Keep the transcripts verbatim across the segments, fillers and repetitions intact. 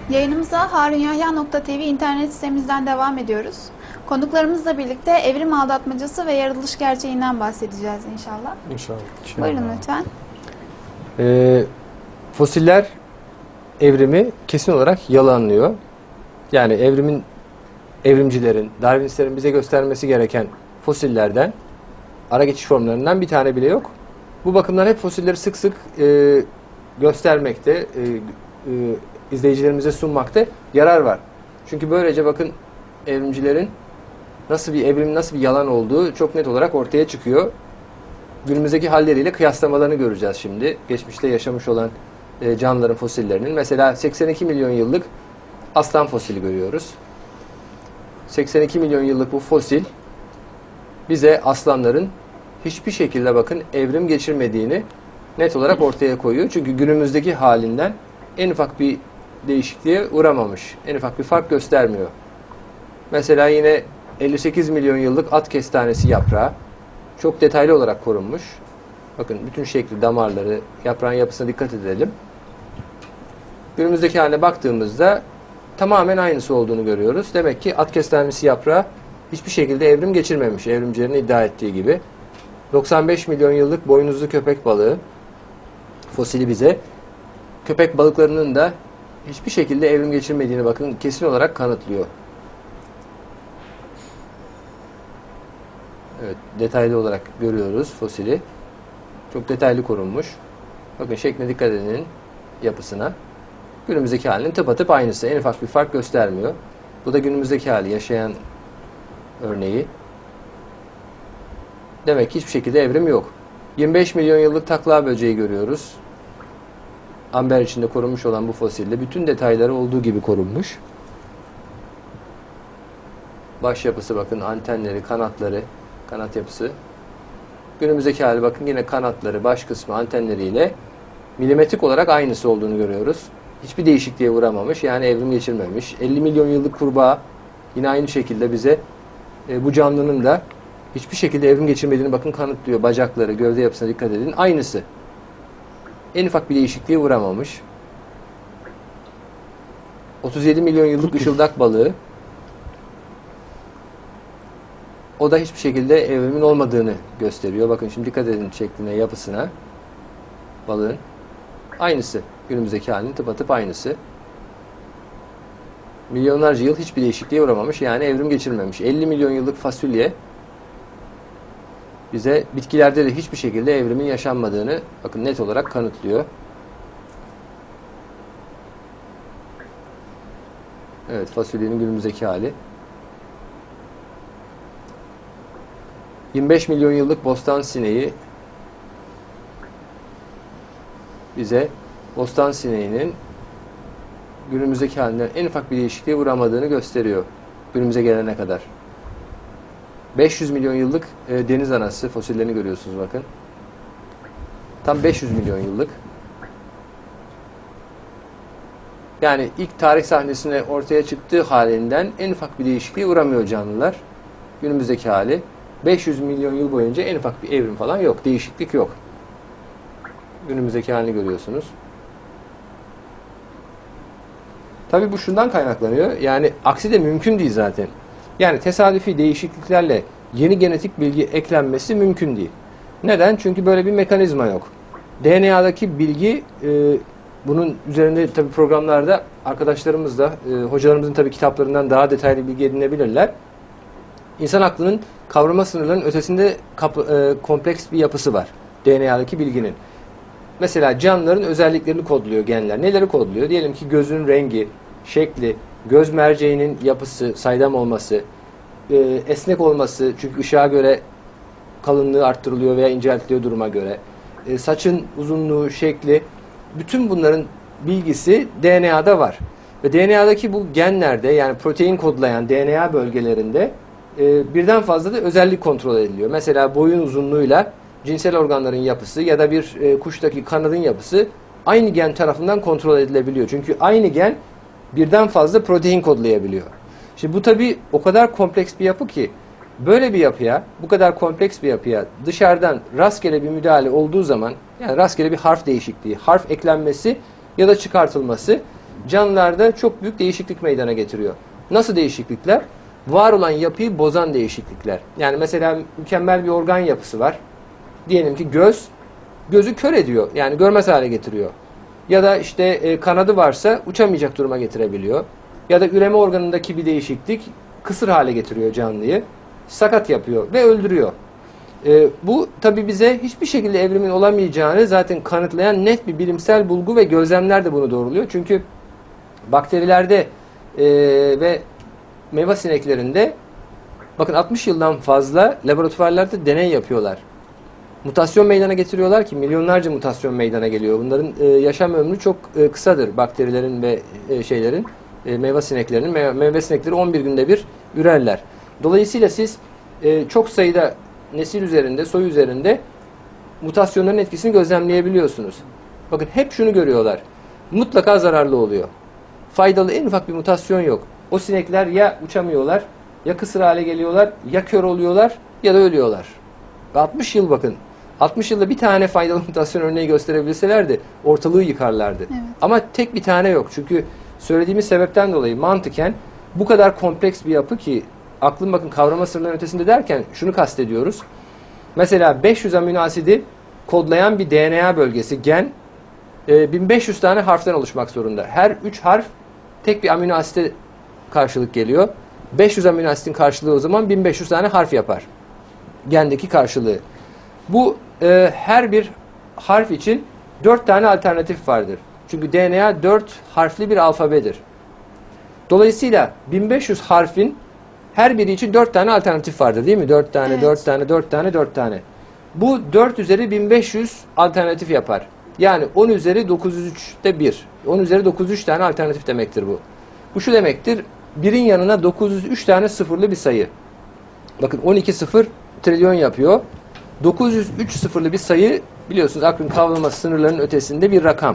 Yayınımıza harunyahya nokta tv internet sitemizden devam ediyoruz. Konuklarımızla birlikte evrim aldatmacası ve yaratılış gerçeğinden bahsedeceğiz inşallah. İnşallah. Buyurun lütfen. Ee, fosiller evrimi kesin olarak yalanlıyor. Yani evrimin, evrimcilerin, Darwinistlerin bize göstermesi gereken fosillerden, ara geçiş formlarından bir tane bile yok. Bu bakımdan hep fosilleri sık sık e, göstermekte, e, e, izleyicilerimize sunmakta yarar var. Çünkü böylece bakın evrimcilerin nasıl bir evrim, nasıl bir yalan olduğu çok net olarak ortaya çıkıyor. Günümüzdeki halleriyle kıyaslamalarını göreceğiz şimdi. Geçmişte yaşamış olan e, canlıların fosillerinin. Mesela seksen iki milyon yıllık aslan fosili görüyoruz. seksen iki milyon yıllık bu fosil bize aslanların hiçbir şekilde bakın evrim geçirmediğini net olarak ortaya koyuyor. Çünkü günümüzdeki halinden en ufak bir değişikliğe uğramamış. En ufak bir fark göstermiyor. Mesela yine elli sekiz milyon yıllık at kestanesi yaprağı çok detaylı olarak korunmuş. Bakın bütün şekli, damarları, yaprağın yapısına dikkat edelim. Günümüzdeki haline baktığımızda tamamen aynısı olduğunu görüyoruz. Demek ki at kestanesi yaprağı hiçbir şekilde evrim geçirmemiş. Evrimcilerin iddia ettiği gibi. doksan beş milyon yıllık boynuzlu köpek balığı fosili bize köpek balıklarının da hiçbir şekilde evrim geçirmediğini bakın kesin olarak kanıtlıyor. Evet, detaylı olarak görüyoruz fosili. Çok detaylı korunmuş. Bakın şekline dikkat edin, yapısına. Günümüzdeki halinin tıpatıp aynısı. En ufak bir fark göstermiyor. Bu da günümüzdeki hali, yaşayan örneği. Demek ki hiçbir şekilde evrim yok. yirmi beş milyon yıllık takla böceği görüyoruz. Amber içinde korunmuş olan bu fosilde bütün detayları olduğu gibi korunmuş. Baş yapısı bakın, antenleri, kanatları, kanat yapısı. Günümüzdeki hali bakın yine kanatları, baş kısmı, antenleriyle milimetrik olarak aynısı olduğunu görüyoruz. Hiçbir değişikliğe uğramamış, yani evrim geçirmemiş. elli milyon yıllık kurbağa yine aynı şekilde bize e, bu canlının da hiçbir şekilde evrim geçirmediğini bakın kanıtlıyor. Bacakları, gövde yapısına dikkat edin. Aynısı. En ufak bir değişikliğe uğramamış. otuz yedi milyon yıllık ışıldak balığı. O da hiçbir şekilde evrimin olmadığını gösteriyor. Bakın şimdi dikkat edin şekline, yapısına. Balığın. Aynısı. Günümüzdeki halinin tıpatıp aynısı. Milyonlarca yıl hiçbir değişikliğe uğramamış. Yani evrim geçirmemiş. elli milyon yıllık fasulye bize bitkilerde de hiçbir şekilde evrimin yaşanmadığını bakın net olarak kanıtlıyor. Evet, fasulyenin günümüzdeki hali. yirmi beş milyon yıllık bostan sineği bize bostan sineğinin günümüzdeki halinden en ufak bir değişikliğe uğramadığını gösteriyor. Günümüze gelene kadar. beş yüz milyon yıllık e, deniz anası fosillerini görüyorsunuz bakın. Tam beş yüz milyon yıllık. Yani ilk tarih sahnesine ortaya çıktığı halinden en ufak bir değişikliğe uğramıyor canlılar. Günümüzdeki hali. beş yüz milyon yıl boyunca en ufak bir evrim falan yok. Değişiklik yok. Günümüzdeki halini görüyorsunuz. Tabii bu şundan kaynaklanıyor. Yani aksi de mümkün değil zaten. Yani tesadüfi değişikliklerle yeni genetik bilgi eklenmesi mümkün değil. Neden? Çünkü böyle bir mekanizma yok. D N A'daki bilgi e, bunun üzerinde tabii programlarda arkadaşlarımız da e, hocalarımızın tabii kitaplarından daha detaylı bilgi edinebilirler. İnsan aklının kavrama sınırlarının ötesinde kap, e, kompleks bir yapısı var D N A'daki bilginin. Mesela canlıların özelliklerini kodluyor genler. Neleri kodluyor? Diyelim ki gözün rengi, şekli, göz merceğinin yapısı, saydam olması, e, esnek olması, çünkü ışığa göre kalınlığı arttırılıyor veya inceltiliyor duruma göre. E, saçın uzunluğu, şekli, bütün bunların bilgisi D N A'da var. Ve D N A'daki bu genlerde, yani protein kodlayan D N A bölgelerinde e, birden fazla da özellik kontrol ediliyor. Mesela boyun uzunluğuyla cinsel organların yapısı ya da bir e, kuştaki kanadın yapısı aynı gen tarafından kontrol edilebiliyor. Çünkü aynı gen birden fazla protein kodlayabiliyor. Şimdi bu tabii o kadar kompleks bir yapı ki böyle bir yapıya, bu kadar kompleks bir yapıya dışarıdan rastgele bir müdahale olduğu zaman, yani rastgele bir harf değişikliği, harf eklenmesi ya da çıkartılması canlılarda çok büyük değişiklik meydana getiriyor. Nasıl değişiklikler? Var olan yapıyı bozan değişiklikler. Yani mesela mükemmel bir organ yapısı var. Diyelim ki göz, gözü kör ediyor. Yani görmez hale getiriyor. Ya da işte e, kanadı varsa uçamayacak duruma getirebiliyor. Ya da üreme organındaki bir değişiklik kısır hale getiriyor canlıyı. Sakat yapıyor ve öldürüyor. E, bu tabi bize hiçbir şekilde evrimin olamayacağını zaten kanıtlayan net bir bilimsel bulgu ve gözlemler de bunu doğruluyor. Çünkü bakterilerde e, ve meyve sineklerinde bakın altmış yıldan fazla laboratuvarlarda deney yapıyorlar. Mutasyon meydana getiriyorlar ki milyonlarca mutasyon meydana geliyor. Bunların e, yaşam ömrü çok e, kısadır. Bakterilerin ve e, şeylerin e, meyve sineklerinin meyve, meyve sinekleri on bir günde bir ürerler. Dolayısıyla siz e, çok sayıda nesil üzerinde, soy üzerinde mutasyonların etkisini gözlemleyebiliyorsunuz. Bakın hep şunu görüyorlar. Mutlaka zararlı oluyor. Faydalı en ufak bir mutasyon yok. O sinekler ya uçamıyorlar, ya kısır hale geliyorlar, ya kör oluyorlar ya da ölüyorlar. altmış yıl bakın. altmış yılda bir tane faydalı mutasyon örneği gösterebilselerdi ortalığı yıkarlardı. Evet. Ama tek bir tane yok. Çünkü söylediğimiz sebepten dolayı mantıken bu kadar kompleks bir yapı ki aklın bakın kavrama sınırlarının ötesinde derken şunu kastediyoruz. Mesela beş yüz amino asidi kodlayan bir D N A bölgesi gen bin beş yüz tane harften oluşmak zorunda. Her üç harf tek bir amino asite karşılık geliyor. beş yüz amino asitin karşılığı o zaman bin beş yüz tane harf yapar. Gendeki karşılığı. Bu e, her bir harf için dört tane alternatif vardır. Çünkü D N A dört harfli bir alfabedir. Dolayısıyla bin beş yüz harfin her biri için dört tane alternatif vardır değil mi? dört tane, Evet. dört tane, dört tane, dört tane. Bu dört üzeri bin beş yüz alternatif yapar. Yani on üzeri dokuz yüz üçte bir. on üzeri dokuz yüz üç tane alternatif demektir bu. Bu şu demektir. birin yanına dokuz yüz üç tane sıfırlı bir sayı. Bakın on iki sıfır trilyon yapıyor. dokuz yüz üç sıfırlı bir sayı biliyorsunuz aklın kavrama sınırlarının ötesinde bir rakam.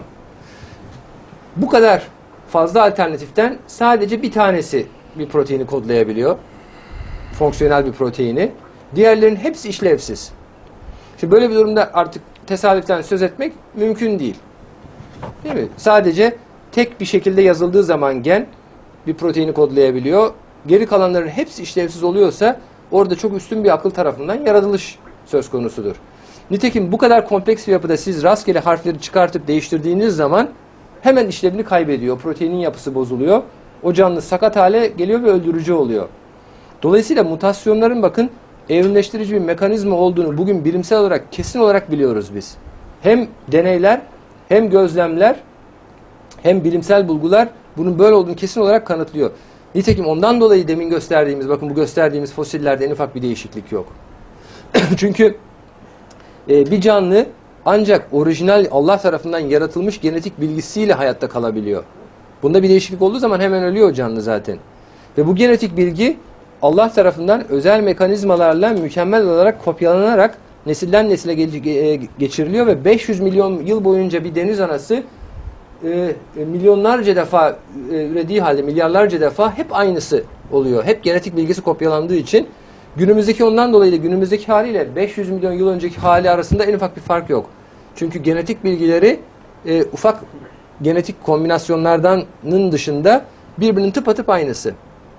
Bu kadar fazla alternatiften sadece bir tanesi bir proteini kodlayabiliyor. Fonksiyonel bir proteini. Diğerlerinin hepsi işlevsiz. Şimdi böyle bir durumda artık tesadüften söz etmek mümkün değil. Değil mi? Sadece tek bir şekilde yazıldığı zaman gen bir proteini kodlayabiliyor. Geri kalanların hepsi işlevsiz oluyorsa orada çok üstün bir akıl tarafından yaratılış söz konusudur. Nitekim bu kadar kompleks bir yapıda siz rastgele harfleri çıkartıp değiştirdiğiniz zaman hemen işlevini kaybediyor. Proteinin yapısı bozuluyor. O canlı sakat hale geliyor ve öldürücü oluyor. Dolayısıyla mutasyonların bakın evrimleştirici bir mekanizma olduğunu bugün bilimsel olarak kesin olarak biliyoruz biz. Hem deneyler, hem gözlemler, hem bilimsel bulgular bunun böyle olduğunu kesin olarak kanıtlıyor. Nitekim ondan dolayı demin gösterdiğimiz, bakın bu gösterdiğimiz fosillerde en ufak bir değişiklik yok. Çünkü e, bir canlı ancak orijinal Allah tarafından yaratılmış genetik bilgisiyle hayatta kalabiliyor. Bunda bir değişiklik olduğu zaman hemen ölüyor o canlı zaten. Ve bu genetik bilgi Allah tarafından özel mekanizmalarla mükemmel olarak kopyalanarak nesilden nesile geçiriliyor ve beş yüz milyon yıl boyunca bir deniz anası e, milyonlarca defa e, ürediği halde milyarlarca defa hep aynısı oluyor. Hep genetik bilgisi kopyalandığı için günümüzdeki ondan dolayı da günümüzdeki haliyle beş yüz milyon yıl önceki hali arasında en ufak bir fark yok. Çünkü genetik bilgileri e, ufak genetik kombinasyonlardanın dışında birbirinin tıpatıp aynısı.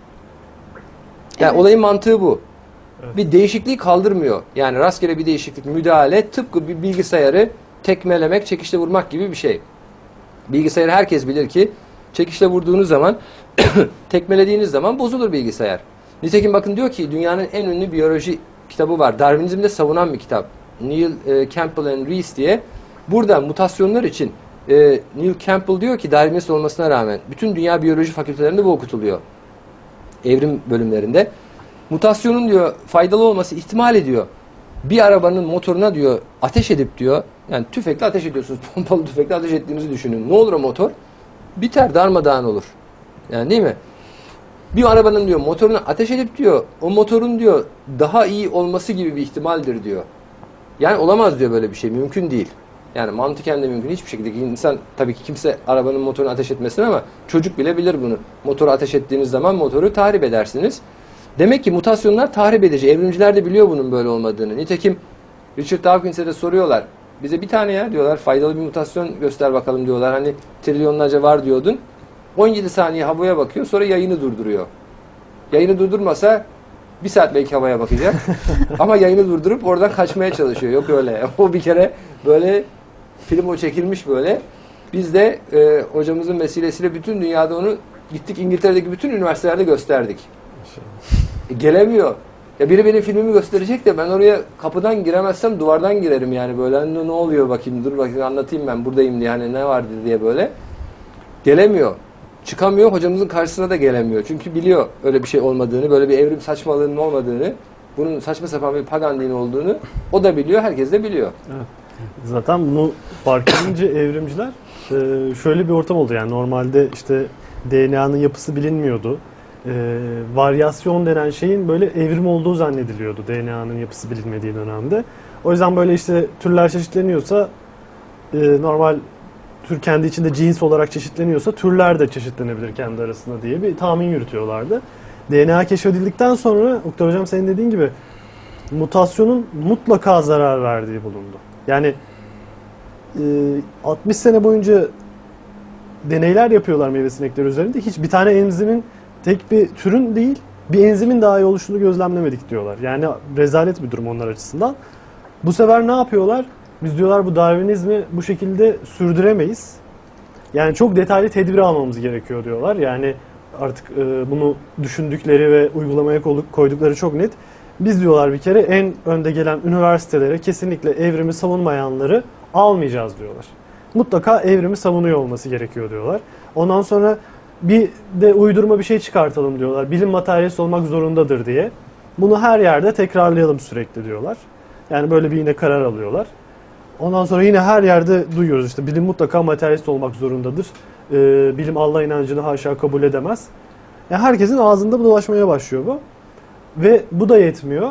Yani Evet. olayın mantığı bu. Evet. Bir değişikliği kaldırmıyor. Yani rastgele bir değişiklik, müdahale tıpkı bir bilgisayarı tekmelemek, çekişle vurmak gibi bir şey. Bilgisayarı herkes bilir ki çekişle vurduğunuz zaman, tekmelediğiniz zaman bozulur bilgisayar. Nitekim bakın diyor ki dünyanın en ünlü biyoloji kitabı var. Darwinizm'de savunan bir kitap. Neil e, Campbell and Rees diye. Burada mutasyonlar için e, Neil Campbell diyor ki Darwinist olmasına rağmen bütün dünya biyoloji fakültelerinde bu okutuluyor. Evrim bölümlerinde. Mutasyonun diyor faydalı olması ihtimal ediyor. Bir arabanın motoruna diyor ateş edip diyor, yani tüfekle ateş ediyorsunuz, pompalı tüfekle ateş ettiğinizi düşünün. Ne olur o motor? Biter, darmadağın olur. Yani değil mi? Bir arabanın diyor motoruna ateş edip diyor, o motorun diyor daha iyi olması gibi bir ihtimaldir diyor. Yani olamaz diyor böyle bir şey. Mümkün değil. Yani mantıken de mümkün. Hiçbir şekilde insan, tabii ki kimse arabanın motorunu ateş etmesin ama çocuk bile bilir bunu. Motoru ateş ettiğiniz zaman motoru tahrip edersiniz. Demek ki mutasyonlar tahrip edici. Evrimciler de biliyor bunun böyle olmadığını. Nitekim Richard Dawkins'e de soruyorlar. Bize bir tane ya diyorlar, faydalı bir mutasyon göster bakalım diyorlar. Hani trilyonlarca var diyordun. on yedi saniye havaya bakıyor, sonra yayını durduruyor. Yayını durdurmasa bir saat belki havaya bakacak. Ama yayını durdurup oradan kaçmaya çalışıyor. Yok öyle. O bir kere böyle film o çekilmiş böyle. Biz de e, hocamızın vesilesiyle bütün dünyada onu gittik, İngiltere'deki bütün üniversitelerde gösterdik. E, gelemiyor. Ya biri benim filmimi gösterecek de ben oraya kapıdan giremezsem duvardan girerim yani böyle. Hani ne oluyor bakayım, dur bakayım anlatayım ben buradayım diye, hani ne vardı diye böyle. Gelemiyor. Çıkamıyor, hocamızın karşısına da gelemiyor. Çünkü biliyor öyle bir şey olmadığını, böyle bir evrim saçmalığının olmadığını, bunun saçma sapan bir pagan dini olduğunu o da biliyor, herkes de biliyor. Evet. Zaten bunu fark edince evrimciler şöyle bir ortam oldu. Yani normalde işte D N A'nın yapısı bilinmiyordu. E, varyasyon denen şeyin böyle evrim olduğu zannediliyordu D N A'nın yapısı bilinmediği dönemde. O yüzden böyle işte türler çeşitleniyorsa e, normal tür kendi içinde cins olarak çeşitleniyorsa türler de çeşitlenebilir kendi arasında diye bir tahmin yürütüyorlardı. D N A keşfedildikten sonra Oktay Hocam senin dediğin gibi mutasyonun mutlaka zarar verdiği bulundu. Yani e, altmış sene boyunca deneyler yapıyorlar meyve sinekleri üzerinde. Hiç bir tane enzimin tek bir türün değil, bir enzimin daha iyi oluşunu gözlemlemedik diyorlar. Yani rezalet bir durum onlar açısından. Bu sefer ne yapıyorlar? Biz diyorlar bu Darwinizmi bu şekilde sürdüremeyiz. Yani çok detaylı tedbir almamız gerekiyor diyorlar. Yani artık e, bunu düşündükleri ve uygulamaya koydukları çok net. Biz diyorlar bir kere en önde gelen üniversitelere kesinlikle evrimi savunmayanları almayacağız diyorlar. Mutlaka evrimi savunuyor olması gerekiyor diyorlar. Ondan sonra bir de uydurma bir şey çıkartalım diyorlar. Bilim materyalist olmak zorundadır diye. Bunu her yerde tekrarlayalım sürekli diyorlar. Yani böyle bir yine karar alıyorlar. Ondan sonra yine her yerde duyuyoruz işte bilim mutlaka materyalist olmak zorundadır. Ee, bilim Allah inancını haşa kabul edemez. Yani herkesin ağzında dolaşmaya başlıyor bu. Ve bu da yetmiyor.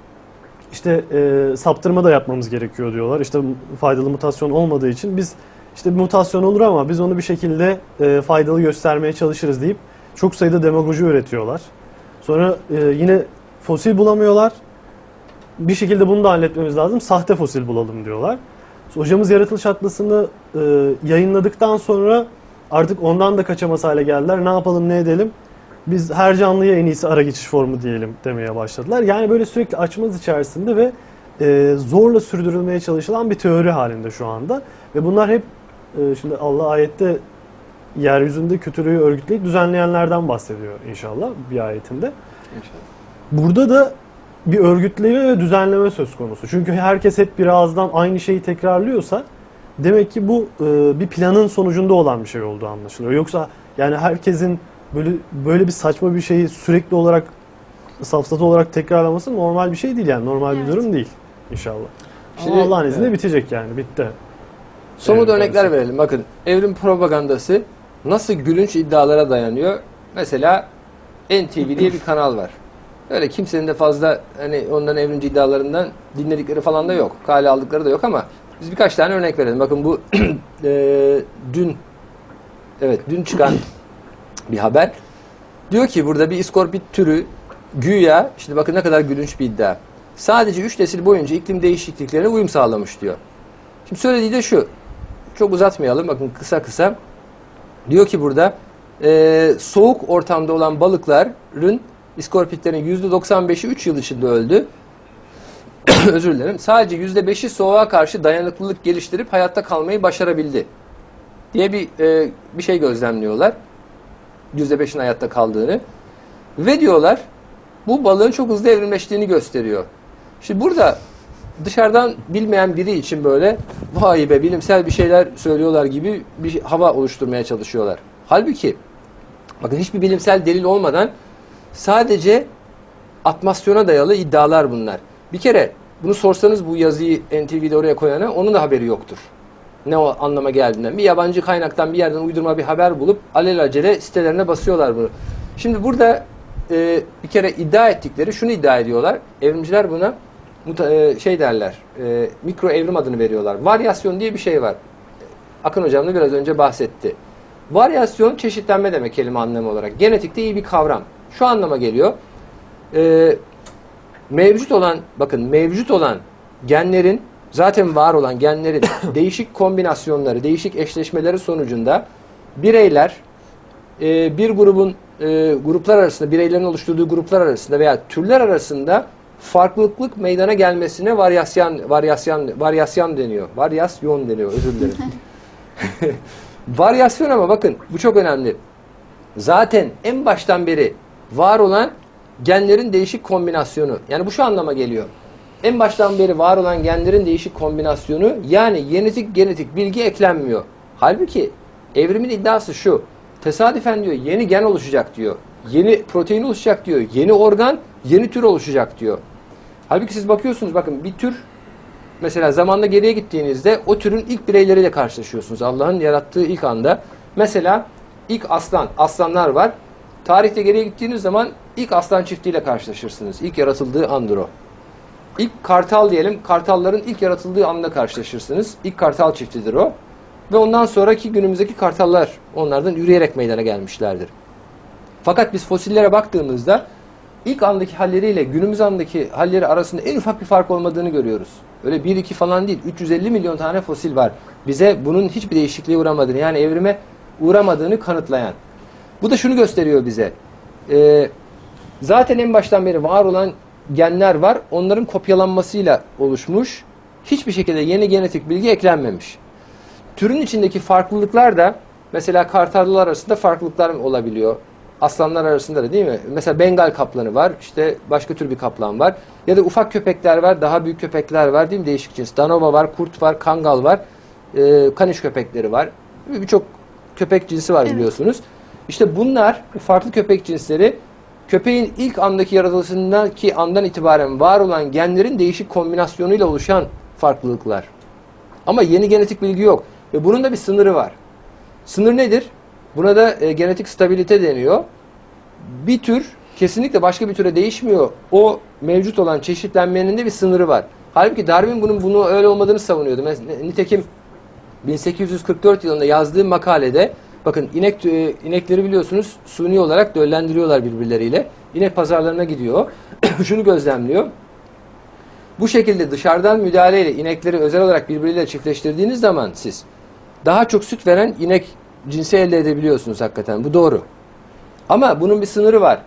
İşte e, saptırma da yapmamız gerekiyor diyorlar. İşte faydalı mutasyon olmadığı için biz işte bir mutasyon olur ama biz onu bir şekilde e, faydalı göstermeye çalışırız deyip çok sayıda demagoji üretiyorlar. Sonra e, yine fosil bulamıyorlar. Bir şekilde bunu da halletmemiz lazım. Sahte fosil bulalım diyorlar. Hocamız Yaratılış Atlası'nı e, yayınladıktan sonra artık ondan da kaçamaz hale geldiler. Ne yapalım, ne edelim? Biz her canlıya en iyisi ara geçiş formu diyelim demeye başladılar. Yani böyle sürekli açmaz içerisinde ve e, zorla sürdürülmeye çalışılan bir teori halinde şu anda. Ve bunlar hep e, şimdi Allah ayette yeryüzünde kötülüğü örgütleyip düzenleyenlerden bahsediyor inşallah bir ayetinde. İnşallah. Burada da bir örgütleme ve düzenleme söz konusu. Çünkü herkes hep bir ağızdan aynı şeyi tekrarlıyorsa demek ki bu e, bir planın sonucunda olan bir şey olduğu anlaşılıyor. Yoksa yani herkesin böyle böyle bir saçma bir şeyi sürekli olarak safsata olarak tekrarlaması normal bir şey değil yani. Normal evet. bir durum değil inşallah. Şimdi, ama Allah'ın izniyle evet. bitecek yani. Bitti. Somut örnekler verelim. Bakın evrim propagandası nasıl gülünç iddialara dayanıyor. Mesela N T V diye bir kanal var. Öyle kimsenin de fazla hani onların evrimci iddialarından dinledikleri falan da yok. Kale aldıkları da yok ama biz birkaç tane örnek verelim. Bakın bu e, dün evet dün çıkan bir haber. Diyor ki burada bir iskorpit türü güya, şimdi bakın ne kadar gülünç bir iddia. Sadece üç nesil boyunca iklim değişikliklerine uyum sağlamış diyor. Şimdi söylediği de şu. Çok uzatmayalım. Bakın kısa kısa. Diyor ki burada e, soğuk ortamda olan balıkların, iskorpitlerin yüzde doksan beşi üç yıl içinde öldü. Özür dilerim. Sadece yüzde beşi soğuğa karşı dayanıklılık geliştirip hayatta kalmayı başarabildi diye bir e, bir şey gözlemliyorlar. yüzde beşin hayatta kaldığını. Ve diyorlar bu balığın çok hızlı evrimleştiğini gösteriyor. Şimdi burada dışarıdan bilmeyen biri için böyle vay be bilimsel bir şeyler söylüyorlar gibi bir hava oluşturmaya çalışıyorlar. Halbuki bakın hiçbir bilimsel delil olmadan sadece atmasyona dayalı iddialar bunlar. Bir kere bunu sorsanız bu yazıyı N T V'de oraya koyana onun da haberi yoktur. Ne o anlama geldiğinden. Bir yabancı kaynaktan bir yerden uydurma bir haber bulup alelacele sitelerine basıyorlar bunu. Şimdi burada e, bir kere iddia ettikleri şunu iddia ediyorlar. Evrimciler buna muta, e, şey derler. E, mikro evrim adını veriyorlar. Varyasyon diye bir şey var. Akın hocam da biraz önce bahsetti. Varyasyon çeşitlenme demek kelime anlamı olarak. Genetikte iyi bir kavram. Şu anlama geliyor. E, mevcut olan bakın mevcut olan genlerin zaten var olan genlerin değişik kombinasyonları, değişik eşleşmeleri sonucunda bireyler e, bir grubun e, gruplar arasında, bireylerin oluşturduğu gruplar arasında veya türler arasında farklılık meydana gelmesine varyasyon varyasyon varyasyon deniyor. Varyasyon deniyor. Özür dilerim. Varyasyon, ama bakın bu çok önemli. Zaten en baştan beri var olan genlerin değişik kombinasyonu. Yani bu şu anlama geliyor. En baştan beri var olan genlerin değişik kombinasyonu, yani genetik genetik bilgi eklenmiyor. Halbuki evrimin iddiası şu. Tesadüfen diyor yeni gen oluşacak diyor. Yeni protein oluşacak diyor. Yeni organ, yeni tür oluşacak diyor. Halbuki siz bakıyorsunuz, bakın bir tür mesela zamanda geriye gittiğinizde o türün ilk bireyleriyle karşılaşıyorsunuz. Allah'ın yarattığı ilk anda. Mesela ilk aslan, aslanlar var. Tarihte geriye gittiğiniz zaman ilk aslan çiftiyle karşılaşırsınız. İlk yaratıldığı andır o. İlk kartal diyelim, kartalların ilk yaratıldığı anda karşılaşırsınız. İlk kartal çiftidir o. Ve ondan sonraki günümüzdeki kartallar onlardan üreyerek meydana gelmişlerdir. Fakat biz fosillere baktığımızda ilk andaki halleriyle günümüz andaki halleri arasında en ufak bir fark olmadığını görüyoruz. Öyle bir iki falan değil. üç yüz elli milyon tane fosil var. Bize bunun hiçbir değişikliğe uğramadığını, yani evrime uğramadığını kanıtlayan. Bu da şunu gösteriyor bize. Ee, zaten en baştan beri var olan genler var. Onların kopyalanmasıyla oluşmuş. Hiçbir şekilde yeni genetik bilgi eklenmemiş. Türün içindeki farklılıklar da mesela kartallar arasında farklılıklar olabiliyor. Aslanlar arasında da, değil mi? Mesela Bengal kaplanı var. İşte başka tür bir kaplan var. Ya da ufak köpekler var. Daha büyük köpekler var, değil mi? Değişik cins. Danova var, kurt var, kangal var. E, kaniş köpekleri var. Birçok köpek cinsi var, biliyorsunuz. Evet. İşte bunlar, farklı köpek cinsleri, köpeğin ilk andaki yaratılışındaki andan itibaren var olan genlerin değişik kombinasyonuyla oluşan farklılıklar. Ama yeni genetik bilgi yok. Ve bunun da bir sınırı var. Sınır nedir? Buna da e, genetik stabilite deniyor. Bir tür kesinlikle başka bir türe değişmiyor. O mevcut olan çeşitlenmenin de bir sınırı var. Halbuki Darwin bunun bunu öyle olmadığını savunuyordu. Mesela, nitekim bin sekiz yüz kırk dört yılında yazdığı makalede, bakın inek e, inekleri biliyorsunuz suni olarak döllendiriyorlar birbirleriyle. İnek pazarlarına gidiyor. Şunu gözlemliyor. Bu şekilde dışarıdan müdahaleyle inekleri özel olarak birbiriyle çiftleştirdiğiniz zaman siz daha çok süt veren inek cinsi elde edebiliyorsunuz hakikaten. Bu doğru. Ama bunun bir sınırı var.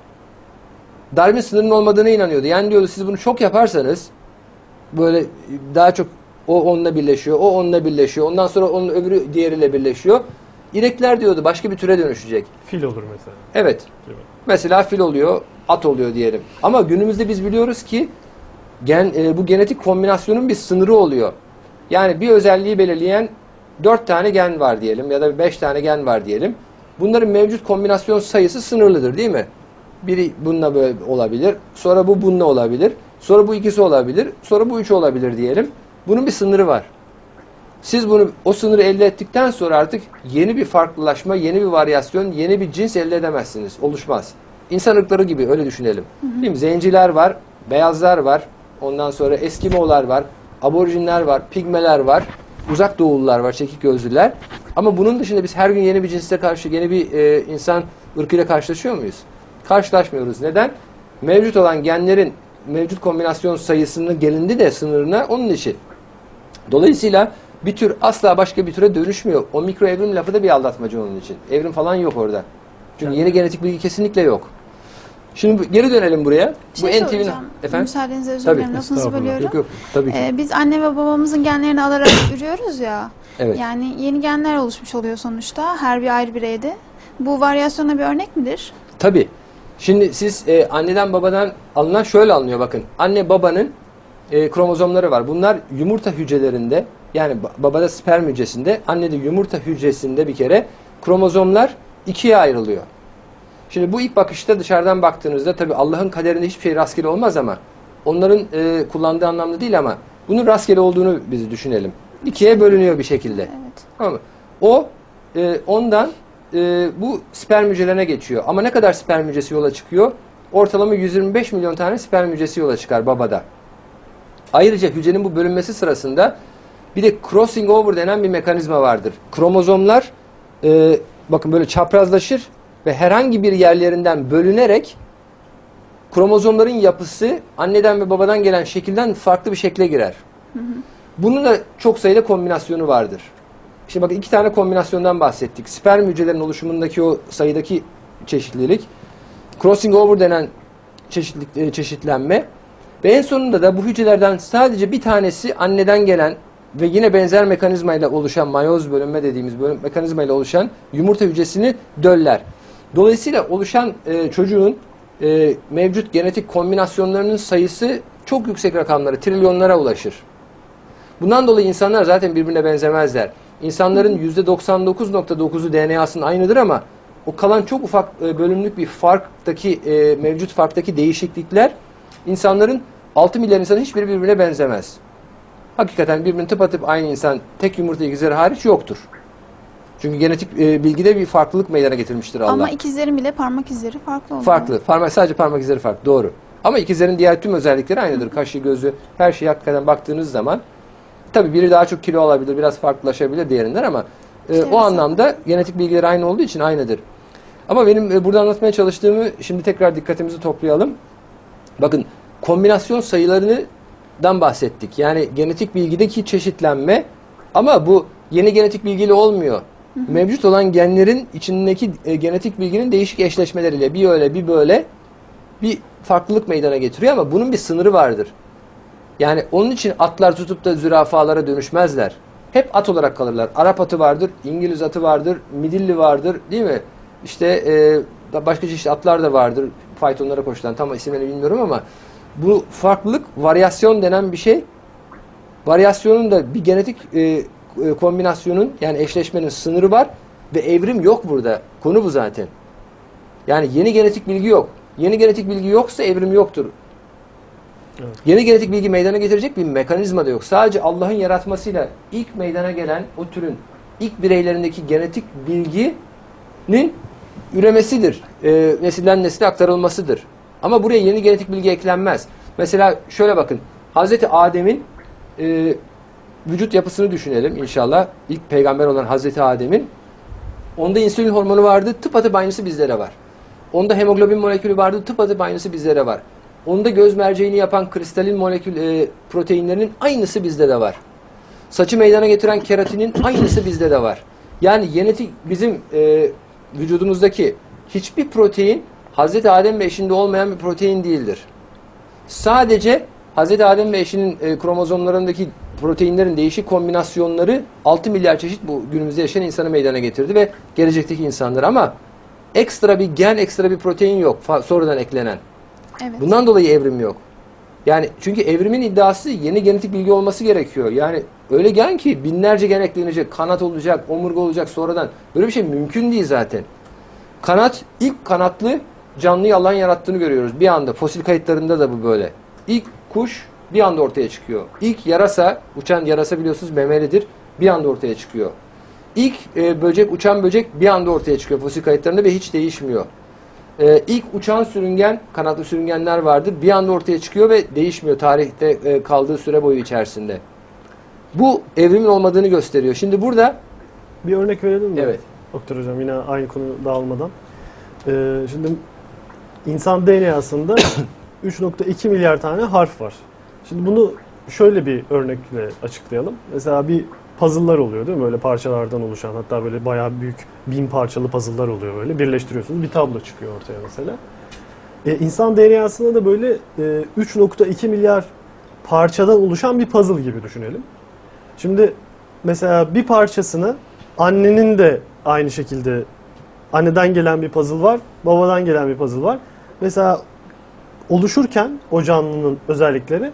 Darwin sınırının olmadığına inanıyordu. Yani diyordu, siz bunu çok yaparsanız böyle daha çok o onunla birleşiyor, o onunla birleşiyor. Ondan sonra onun öbürü diğeriyle birleşiyor. İnekler diyordu başka bir türe dönüşecek. Fil olur mesela. Evet. Mesela fil oluyor, at oluyor diyelim. Ama günümüzde biz biliyoruz ki gen, e, bu genetik kombinasyonun bir sınırı oluyor. Yani bir özelliği belirleyen dört tane gen var diyelim ya da beş tane gen var diyelim. Bunların mevcut kombinasyon sayısı sınırlıdır, değil mi? Biri bununla böyle olabilir, sonra bu bununla olabilir, sonra bu ikisi olabilir, sonra bu üçü olabilir diyelim. Bunun bir sınırı var. Siz bunu, o sınırı elde ettikten sonra artık yeni bir farklılaşma, yeni bir varyasyon, yeni bir cins elde edemezsiniz. Oluşmaz. İnsan ırkları gibi öyle düşünelim. Hı hı. Değil mi? Zenciler var, beyazlar var, ondan sonra Eskimolar var, aborjinler var, pigmeler var, uzak doğulular var, çekik gözlüler. Ama bunun dışında biz her gün yeni bir cinsle karşı, yeni bir e, insan ırkıyla karşılaşıyor muyuz? Karşılaşmıyoruz. Neden? Mevcut olan genlerin mevcut kombinasyon sayısının gelindi de sınırına onun için. Dolayısıyla bir tür asla başka bir türe dönüşmüyor. O mikro evrim lafı da bir aldatmaca onun için. Evrim falan yok orada. Çünkü yeni genetik bilgi kesinlikle yok. Şimdi geri dönelim buraya. Şey bu N T V'nin efendim. Müsaadenizle özür dilerim. Lafınızı bölüyorum. Yok yok. Tabii ki. Ee, biz anne ve babamızın genlerini alarak ürüyoruz ya. Evet. Yani yeni genler oluşmuş oluyor sonuçta her bir ayrı bireyde. Bu varyasyona bir örnek midir? Tabii. Şimdi siz e, anneden babadan alınan şöyle alınıyor, bakın. Anne babanın e, kromozomları var. Bunlar yumurta hücrelerinde, yani babada sperm hücresinde, annede yumurta hücresinde bir kere kromozomlar ikiye ayrılıyor. Şimdi bu ilk bakışta dışarıdan baktığınızda tabii Allah'ın kaderinde hiçbir şey rastgele olmaz ama onların e, kullandığı anlamda değil, ama bunun rastgele olduğunu biz düşünelim. İkiye bölünüyor bir şekilde. Evet. Tamam mı? O e, ondan e, bu sperm hücrelerine geçiyor. Ama ne kadar sperm hücresi yola çıkıyor? Ortalama yüz yirmi beş milyon tane sperm hücresi yola çıkar babada. Ayrıca hücrenin bu bölünmesi sırasında bir de crossing over denen bir mekanizma vardır. Kromozomlar e, bakın böyle çaprazlaşır ve herhangi bir yerlerinden bölünerek kromozomların yapısı anneden ve babadan gelen şekilden farklı bir şekle girer. Hı hı. Bunun da çok sayıda kombinasyonu vardır. Şimdi bakın iki tane kombinasyondan bahsettik. Sperm hücrelerin oluşumundaki o sayıdaki çeşitlilik, crossing over denen çeşitlilik, çeşitlenme ve en sonunda da bu hücrelerden sadece bir tanesi anneden gelen ve yine benzer mekanizmayla oluşan mayoz bölünme dediğimiz bölüm, mekanizmayla oluşan yumurta hücresini döller. Dolayısıyla oluşan e, çocuğun e, mevcut genetik kombinasyonlarının sayısı çok yüksek rakamlara, trilyonlara ulaşır. Bundan dolayı insanlar zaten birbirine benzemezler. İnsanların yüzde doksan dokuz nokta dokuzu D N A'sının aynıdır ama o kalan çok ufak e, bölümlük bir farktaki e, mevcut farktaki değişiklikler insanların altı milyar insanın hiçbiri birbirine benzemez. Hakikaten birbirine tıpatıp aynı insan tek yumurta ikizleri hariç yoktur. Çünkü genetik e, bilgide bir farklılık meydana getirmiştir Allah. Ama ikizlerin bile parmak izleri farklı oluyor. Farklı. Parmak, sadece parmak izleri farklı. Doğru. Ama ikizlerin diğer tüm özellikleri aynıdır. Kaşı, gözü, her şeye hakikaten baktığınız zaman tabii biri daha çok kilo alabilir, biraz farklılaşabilir diğerinden ama e, İşte o anlamda genetik bilgileri aynı olduğu için aynıdır. Ama benim e, burada anlatmaya çalıştığımı şimdi tekrar dikkatimizi toplayalım. Bakın kombinasyon sayılarından bahsettik. Yani genetik bilgideki çeşitlenme ama bu yeni genetik bilgiyle olmuyor. Hı hı. Mevcut olan genlerin içindeki e, genetik bilginin değişik eşleşmeleriyle bir öyle bir böyle bir farklılık meydana getiriyor ama bunun bir sınırı vardır. Yani onun için atlar tutup da zürafalara dönüşmezler. Hep at olarak kalırlar. Arap atı vardır, İngiliz atı vardır, Midilli vardır, değil mi? İşte e, başka çeşitli atlar da vardır. Faytonlara koşulan, tam isimlerini bilmiyorum ama bu farklılık, varyasyon denen bir şey. Varyasyonun da bir genetik e, e, kombinasyonun, yani eşleşmenin sınırı var ve evrim yok burada. Konu bu zaten. Yani yeni genetik bilgi yok. Yeni genetik bilgi yoksa evrim yoktur. Evet. Yeni genetik bilgi meydana getirecek bir mekanizma da yok. Sadece Allah'ın yaratmasıyla ilk meydana gelen o türün ilk bireylerindeki genetik bilginin üremesidir. E, nesilden nesile aktarılmasıdır. Ama buraya yeni genetik bilgi eklenmez. Mesela şöyle bakın. Hazreti Adem'in e, vücut yapısını düşünelim inşallah. İlk peygamber olan Hazreti Adem'in onda insülin hormonu vardı. Tıpatıp aynısı bizlere var. Onda hemoglobin molekülü vardı. Tıpatıp aynısı bizlere var. Onda göz merceğini yapan kristalin molekül e, proteinlerinin aynısı bizde de var. Saçı meydana getiren keratinin aynısı bizde de var. Yani genetik bizim e, vücudumuzdaki hiçbir protein Hazreti Adem ve eşinde olmayan bir protein değildir. Sadece Hazreti Adem ve eşinin e, kromozomlarındaki proteinlerin değişik kombinasyonları altı milyar çeşit bu günümüzde yaşayan insanı meydana getirdi ve gelecekteki insanlar. Ama ekstra bir gen, ekstra bir protein yok sonradan eklenen. Evet. Bundan dolayı evrim yok. Yani çünkü evrimin iddiası yeni genetik bilgi olması gerekiyor. Yani öyle gen ki binlerce gen eklenecek, kanat olacak, omurga olacak sonradan. Böyle bir şey mümkün değil zaten. Kanat, ilk kanatlı canlıyı Allah'ın yarattığını görüyoruz. Bir anda fosil kayıtlarında da bu böyle. İlk kuş bir anda ortaya çıkıyor. İlk yarasa, uçan yarasa biliyorsunuz memelidir. Bir anda ortaya çıkıyor. İlk e, böcek, uçan böcek bir anda ortaya çıkıyor fosil kayıtlarında ve hiç değişmiyor. Ee, ilk uçan sürüngen, kanatlı sürüngenler vardır. Bir anda ortaya çıkıyor ve değişmiyor tarihte e, kaldığı süre boyu içerisinde. Bu evrimin olmadığını gösteriyor. Şimdi burada bir örnek verelim mi? Evet. Doktor hocam yine aynı konu dağılmadan. Ee, şimdi insan D N A'sında üç nokta iki milyar tane harf var. Şimdi bunu şöyle bir örnekle açıklayalım. Mesela bir puzzle'lar oluyor değil mi? Böyle parçalardan oluşan, hatta böyle bayağı büyük bin parçalı puzzle'lar oluyor böyle. Birleştiriyorsunuz, bir tablo çıkıyor ortaya mesela. Ee, insan D N A'sında da böyle e, üç nokta iki milyar parçadan oluşan bir puzzle gibi düşünelim. Şimdi mesela bir parçasını annenin de aynı şekilde, anneden gelen bir puzzle var, babadan gelen bir puzzle var. Mesela oluşurken o canlının özellikleri,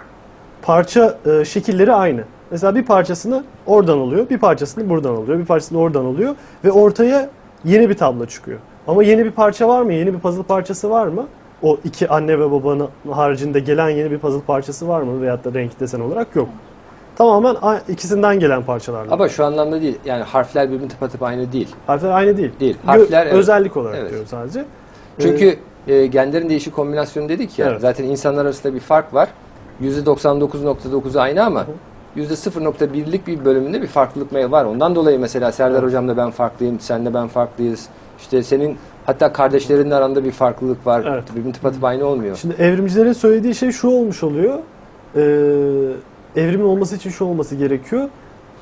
parça e, şekilleri aynı. Mesela bir parçasını oradan alıyor, bir parçasını buradan alıyor, bir parçasını oradan alıyor ve ortaya yeni bir tablo çıkıyor. Ama yeni bir parça var mı? Yeni bir puzzle parçası var mı? O iki anne ve babanın haricinde gelen yeni bir puzzle parçası var mı? Veyahut da renk desen olarak yok. Tamamen ikisinden gelen parçalarla. Ama şu anlamda değil. Yani harfler birbirine tıpatıp aynı değil. Harfler aynı değil. Değil. Harfler Gö- özellik olarak evet. diyorum sadece. Çünkü e, genlerin değişik kombinasyonu dedik ya. Evet. Zaten insanlar arasında bir fark var. yüzde doksan dokuz nokta dokuzu aynı ama yüzde sıfır nokta birlik bir bölümünde bir farklılık var. Ondan dolayı mesela Serdar evet. Hocam'la ben farklıyım, senle ben farklıyız. İşte senin hatta kardeşlerinin arasında bir farklılık var. Evet. Birbirine tıpatıp aynı olmuyor. Şimdi evrimcilerin söylediği şey şu olmuş oluyor. Ee, evrimin olması için şu olması gerekiyor.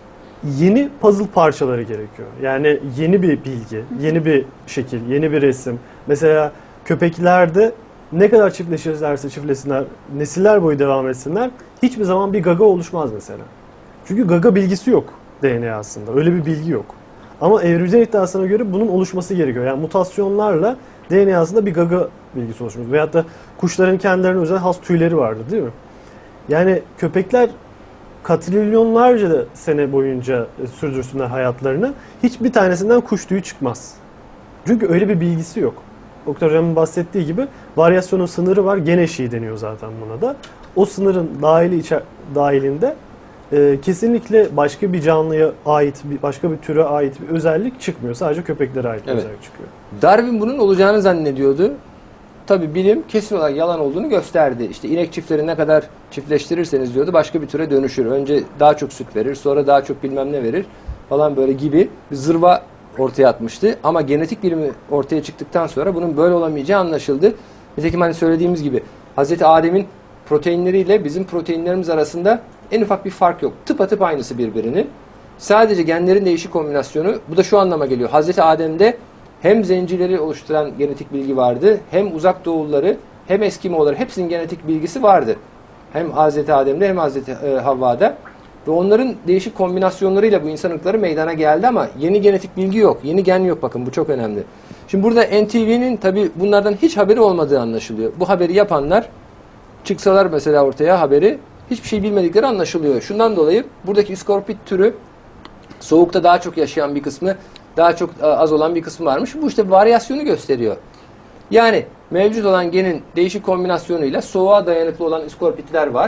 yeni puzzle parçaları gerekiyor. Yani yeni bir bilgi, yeni bir şekil, yeni bir resim. Mesela köpeklerde ne kadar çiftleşirlerse çiftleşsinler, nesiller boyu devam etsinler, hiçbir zaman bir gaga oluşmaz mesela. Çünkü gaga bilgisi yok D N A'sında. Öyle bir bilgi yok. Ama evrimciler iddiasına göre bunun oluşması gerekiyor. Yani mutasyonlarla D N A'sında bir gaga bilgisi oluşmuş. Veyahut da kuşların kendilerine özel has tüyleri vardı, değil mi? Yani köpekler katrilyonlarca da sene boyunca sürdürsünler hayatlarını, hiçbir tanesinden kuş tüyü çıkmaz. Çünkü öyle bir bilgisi yok. Doktor Hocam'ın bahsettiği gibi varyasyonun sınırı var. Gen eşiği deniyor zaten buna da. O sınırın dahili içer, dahilinde e, kesinlikle başka bir canlıya ait, bir başka bir türe ait bir özellik çıkmıyor. Sadece köpeklere ait bir Evet. özellik çıkıyor. Darwin bunun olacağını zannediyordu. Tabii bilim kesin olarak yalan olduğunu gösterdi. İşte inek çiftleri ne kadar çiftleştirirseniz diyordu başka bir türe dönüşür. Önce daha çok süt verir, sonra daha çok bilmem ne verir falan böyle gibi bir zırva ortaya atmıştı. Ama genetik bilimi ortaya çıktıktan sonra bunun böyle olamayacağı anlaşıldı. Nitekim hani söylediğimiz gibi Hazreti Adem'in proteinleriyle bizim proteinlerimiz arasında en ufak bir fark yok. Tıpatıp aynısı birbirinin. Sadece genlerin değişik kombinasyonu, bu da şu anlama geliyor. Hazreti Adem'de hem zencileri oluşturan genetik bilgi vardı, hem uzak doğulları, hem Eskimoğulları, hepsinin genetik bilgisi vardı. Hem Hazreti Adem'de hem Hazreti Havva'da. Ve onların değişik kombinasyonlarıyla bu insan ırkları meydana geldi ama yeni genetik bilgi yok, yeni gen yok, bakın bu çok önemli. Şimdi burada N T V'nin tabii bunlardan hiç haberi olmadığı anlaşılıyor. Bu haberi yapanlar çıksalar mesela ortaya haberi, hiçbir şey bilmedikleri anlaşılıyor. Şundan dolayı buradaki iskorpit türü soğukta daha çok yaşayan bir kısmı, daha çok az olan bir kısmı varmış. Bu işte varyasyonu gösteriyor. Yani mevcut olan genin değişik kombinasyonuyla soğuğa dayanıklı olan iskorpitler var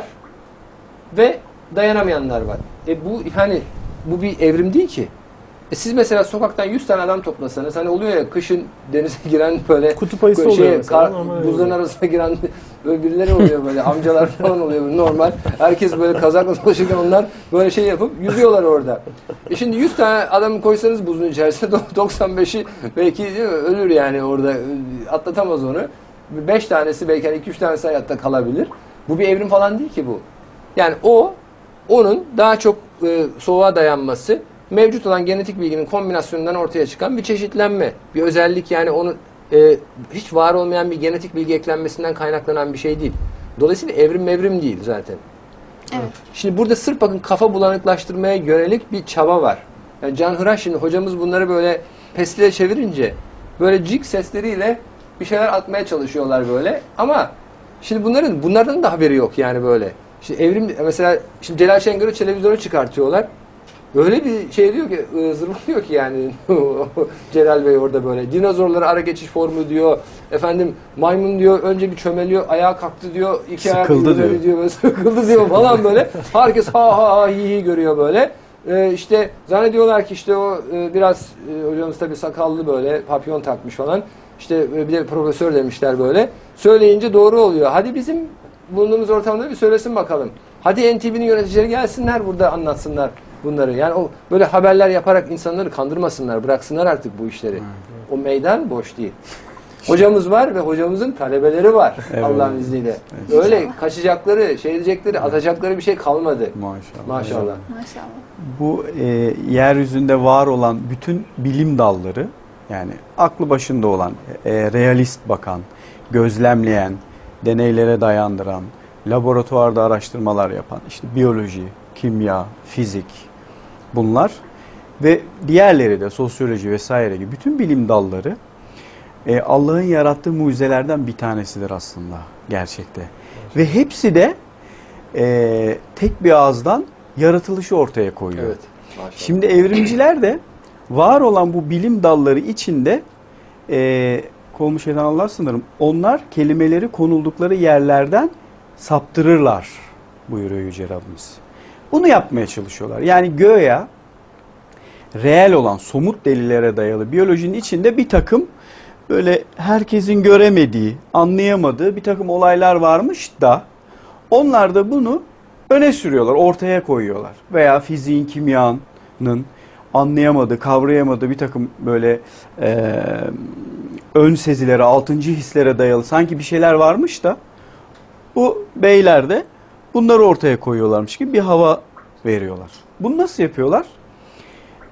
ve dayanamayanlar var. E bu hani bu bir evrim değil ki. E siz mesela sokaktan yüz tane adam toplasanız, hani oluyor ya kışın denize giren böyle kutup ayısı şey, oluyor mesela, kar, ama buzların öyle. arasına giren böyle birileri oluyor, böyle amcalar falan oluyor böyle normal. Herkes böyle kazakla dolaşırken onlar böyle şey yapıp yüzüyorlar orada. E şimdi yüz tane adamı koysanız buzun içerisinde doksan beşi belki ölür yani orada, atlatamaz onu. beş tanesi belki iki üç tanesi hayatta kalabilir. Bu bir evrim falan değil ki bu. Yani o onun daha çok e, soğuğa dayanması, mevcut olan genetik bilginin kombinasyonundan ortaya çıkan bir çeşitlenme, bir özellik. Yani onun e, hiç var olmayan bir genetik bilgi eklenmesinden kaynaklanan bir şey değil. Dolayısıyla evrim mevrim değil zaten. Evet. Şimdi burada sırf bakın kafa bulanıklaştırmaya yönelik bir çaba var. Yani canhıraş, şimdi hocamız bunları böyle pestile çevirince böyle cik sesleriyle bir şeyler atmaya çalışıyorlar böyle. Ama şimdi bunların bunlardan da haberi yok yani böyle. Şimdi evrim mesela, şimdi Celal Şengör'ü televizyona çıkartıyorlar. Öyle bir şey diyor ki, zırvalıyor ki yani Celal Bey orada böyle. Dinozorları ara geçiş formu diyor. Efendim maymun diyor önce bir çömeliyor, ayağa kalktı diyor. İki ayak Sıkıldı diyor. diyor. Böyle, sıkıldı diyor falan böyle. Herkes ha ha ha hi hi görüyor böyle. Ee, işte zannediyorlar ki işte o e, biraz e, hocamız tabii sakallı böyle papyon takmış falan. İşte e, bir de profesör demişler böyle. Söyleyince doğru oluyor. Hadi bizim bulunduğumuz ortamda bir söylesin bakalım. Hadi N T V'nin yöneticileri gelsinler burada anlatsınlar bunları. Yani o böyle haberler yaparak insanları kandırmasınlar, bıraksınlar artık bu işleri. O meydan boş değil. Hocamız var ve hocamızın talebeleri var Evet. Allah'ın izniyle. Evet. Öyle kaçacakları, şey edecekleri, atacakları bir şey kalmadı. Maşallah. Maşallah. Maşallah. Bu e, yeryüzünde var olan bütün bilim dalları, yani aklı başında olan, e, realist bakan, gözlemleyen, deneylere dayandıran, laboratuvarda araştırmalar yapan, işte biyoloji, kimya, fizik, bunlar ve diğerleri de sosyoloji vesaire gibi bütün bilim dalları e, Allah'ın yarattığı mucizelerden bir tanesidir aslında gerçekte. Ve hepsi de e, tek bir ağızdan yaratılışı ortaya koyuyor. Evet. Maşallah. Şimdi evrimciler de var olan bu bilim dalları içinde e, kovmuş şeytan Allah sınırım, onlar kelimeleri konuldukları yerlerden saptırırlar buyuruyor Yüce Rabbimiz. Bunu yapmaya çalışıyorlar. Yani göya reel olan somut delillere dayalı biyolojinin içinde bir takım böyle herkesin göremediği, anlayamadığı bir takım olaylar varmış da onlar da bunu öne sürüyorlar, ortaya koyuyorlar. Veya fiziğin, kimyanın anlayamadığı, kavrayamadığı bir takım böyle e, ön sezilere, altıncı hislere dayalı sanki bir şeyler varmış da bu beyler de bunları ortaya koyuyorlarmış gibi bir hava veriyorlar. Bunu nasıl yapıyorlar?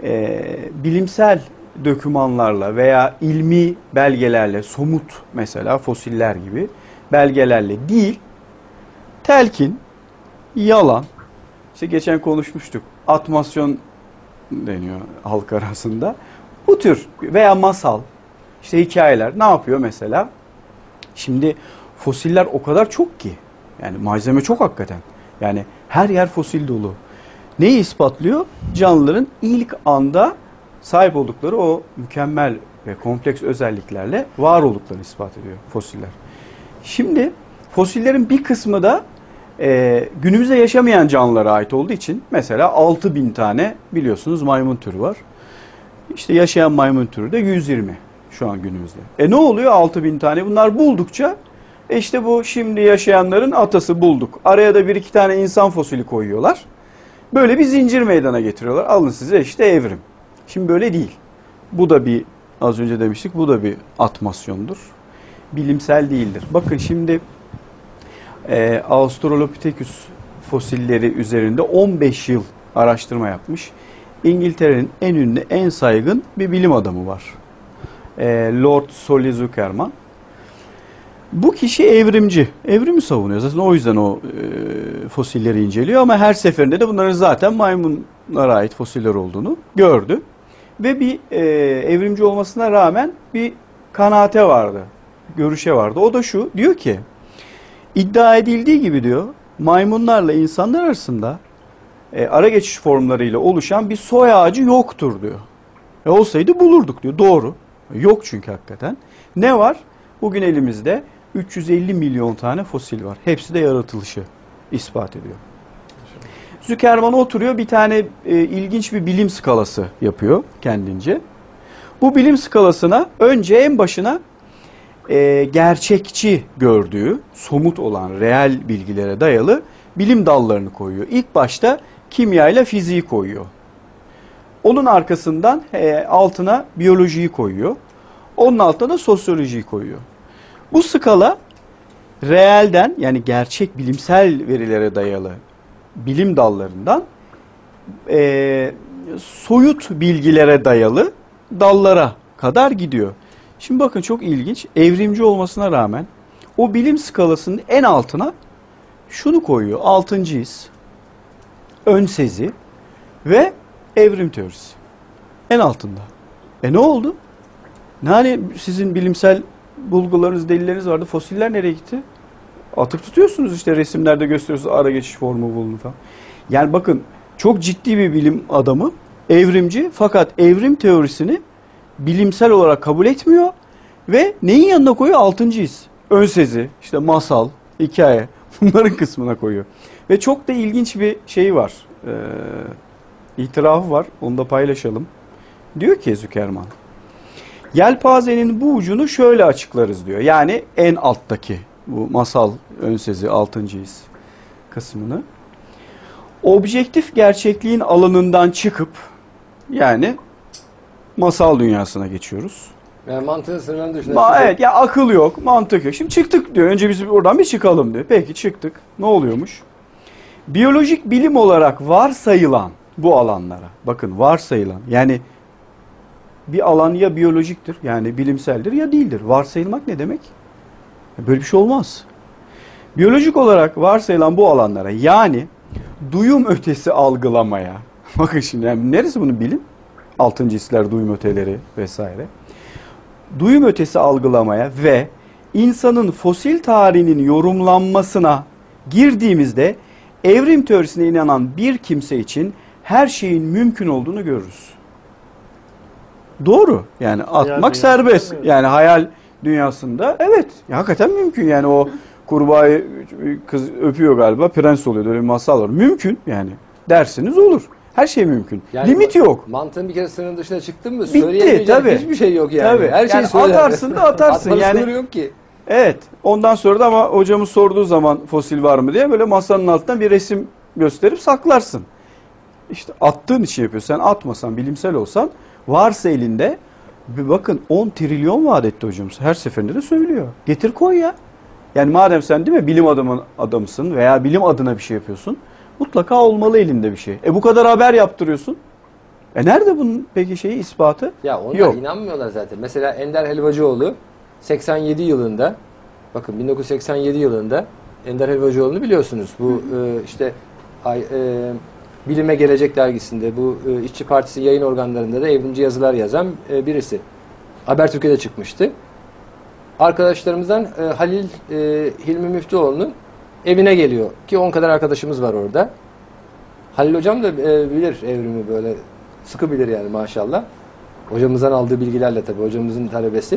e, bilimsel dokümanlarla veya ilmi belgelerle, somut mesela fosiller gibi belgelerle değil, telkin, yalan, işte geçen konuşmuştuk, atmasyon deniyor halk arasında. Bu tür veya masal, işte hikayeler ne yapıyor mesela? Şimdi fosiller o kadar çok ki, yani malzeme çok hakikaten. Yani her yer fosil dolu. Neyi ispatlıyor? Canlıların ilk anda sahip oldukları o mükemmel ve kompleks özelliklerle var olduklarını ispat ediyor fosiller. Şimdi fosillerin bir kısmı da e, günümüzde yaşamayan canlılara ait olduğu için mesela altı bin tane biliyorsunuz maymun türü var. İşte yaşayan maymun türü de yüz yirmi şu an günümüzde. E ne oluyor altı bin tane? Bunlar buldukça e işte bu şimdi yaşayanların atası bulduk. Araya da bir iki tane insan fosili koyuyorlar. Böyle bir zincir meydana getiriyorlar. Alın size işte evrim. Şimdi böyle değil. Bu da bir, az önce demiştik, bu da bir atmasyondur. Bilimsel değildir. Bakın şimdi e, Australopithecus fosilleri üzerinde on beş yıl araştırma yapmış. İngiltere'nin en ünlü, en saygın bir bilim adamı var. E, Lord Solly Zuckerman. Bu kişi evrimci. Evrimi savunuyor. Zaten o yüzden o e, fosilleri inceliyor ama her seferinde de bunların zaten maymunlara ait fosiller olduğunu gördü. Ve bir e, evrimci olmasına rağmen bir kanaate vardı. Görüşe vardı. O da şu, diyor ki iddia edildiği gibi diyor maymunlarla insanlar arasında e, ara geçiş formlarıyla oluşan bir soy ağacı yoktur diyor. E, olsaydı bulurduk diyor. Doğru. Yok çünkü hakikaten. Ne var? Bugün elimizde üç yüz elli milyon tane fosil var. Hepsi de yaratılışı ispat ediyor. Zuckerman oturuyor bir tane e, ilginç bir bilim skalası yapıyor kendince. Bu bilim skalasına önce en başına e, gerçekçi gördüğü, somut olan reel bilgilere dayalı bilim dallarını koyuyor. İlk başta kimya ile fiziği koyuyor. Onun arkasından e, altına biyolojiyi koyuyor. Onun altına da sosyolojiyi koyuyor. Bu skala reelden, yani gerçek bilimsel verilere dayalı bilim dallarından e, soyut bilgilere dayalı dallara kadar gidiyor. Şimdi bakın çok ilginç. Evrimci olmasına rağmen o bilim skalasının en altına şunu koyuyor. Altıncı his, ön sezi ve evrim teorisi. En altında. E ne oldu? Yani sizin bilimsel bulgularınız, delilleriniz vardı. Fosiller nereye gitti? Atıp tutuyorsunuz işte, resimlerde gösteriyorsunuz ara geçiş formu bulundu falan. Yani bakın çok ciddi bir bilim adamı, evrimci, fakat evrim teorisini bilimsel olarak kabul etmiyor ve neyin yanına koyuyor? Altıncı his, ön sezi, işte masal, hikaye, bunların kısmına koyuyor. Ve çok da ilginç bir şey var, ee, itirafı var, onu da paylaşalım. Diyor ki Zuckerman, yelpazenin bu ucunu şöyle açıklarız diyor. Yani en alttaki bu masal, ön sezi, altıncı his kısmını. Objektif gerçekliğin alanından çıkıp yani masal dünyasına geçiyoruz. Yani mantığın sınırlarının dışında. Ma evet ya, akıl yok, mantık yok. Şimdi çıktık diyor. Önce biz oradan bir çıkalım diyor. Peki çıktık. Ne oluyormuş? Biyolojik bilim olarak varsayılan bu alanlara. Bakın varsayılan. Yani bir alan ya biyolojiktir, yani bilimseldir, ya değildir. Varsayılmak ne demek? Böyle bir şey olmaz. Biyolojik olarak varsayılan bu alanlara, yani duyum ötesi algılamaya, bakın şimdi yani neresi bunun bilim? Altıncı hisler, duyum öteleri vesaire. Duyum ötesi algılamaya ve insanın fosil tarihinin yorumlanmasına girdiğimizde evrim teorisine inanan bir kimse için her şeyin mümkün olduğunu görürüz. Doğru. Yani atmak Hayal serbest. dünyasında, evet. Yani hayal dünyasında evet. Ya, hakikaten mümkün. Yani o kurbağayı kız öpüyor galiba, prens oluyor. Öyle bir masal var. Mümkün yani. Dersiniz olur. Her şey mümkün. Yani limit yok. Mantığın bir kere sınırın dışına çıktın mı? Bitti, Söyleyemeyecek tabii. hiçbir şey yok yani. Tabii. Her şeyi Yani söyler. atarsın da atarsın. Atmanın Yani- sınırı yok ki. Evet. Ondan sonra da ama hocamız sorduğu zaman fosil var mı diye böyle masanın altından bir resim gösterip saklarsın. İşte attığın için yapıyorsun. Sen atmasan, bilimsel olsan, varsa elinde, bir bakın on trilyon vaat etti hocamız. Her seferinde de söylüyor. Getir koy ya. Yani madem sen değil mi bilim adamın adamısın veya bilim adına bir şey yapıyorsun, mutlaka olmalı elinde bir şey. E bu kadar haber yaptırıyorsun. E nerede bunun peki şeyi ispatı? Ya onlar Yok. inanmıyorlar zaten. Mesela Ender Helvacıoğlu seksen yedi yılında, bakın bin dokuz yüz seksen yedi yılında Ender Helvacıoğlu'nu biliyorsunuz. Bu e, işte ay, e, Bilime Gelecek dergisinde, bu e, İşçi Partisi yayın organlarında da evrimci yazılar yazan e, birisi. Habertürk'e çıkmıştı. Arkadaşlarımızdan e, Halil e, Hilmi Müftüoğlu'nun evine geliyor. Ki on kadar arkadaşımız var orada. Halil hocam da e, bilir evrimi, böyle sıkı bilir yani maşallah. Hocamızdan aldığı bilgilerle, tabii hocamızın talebesi.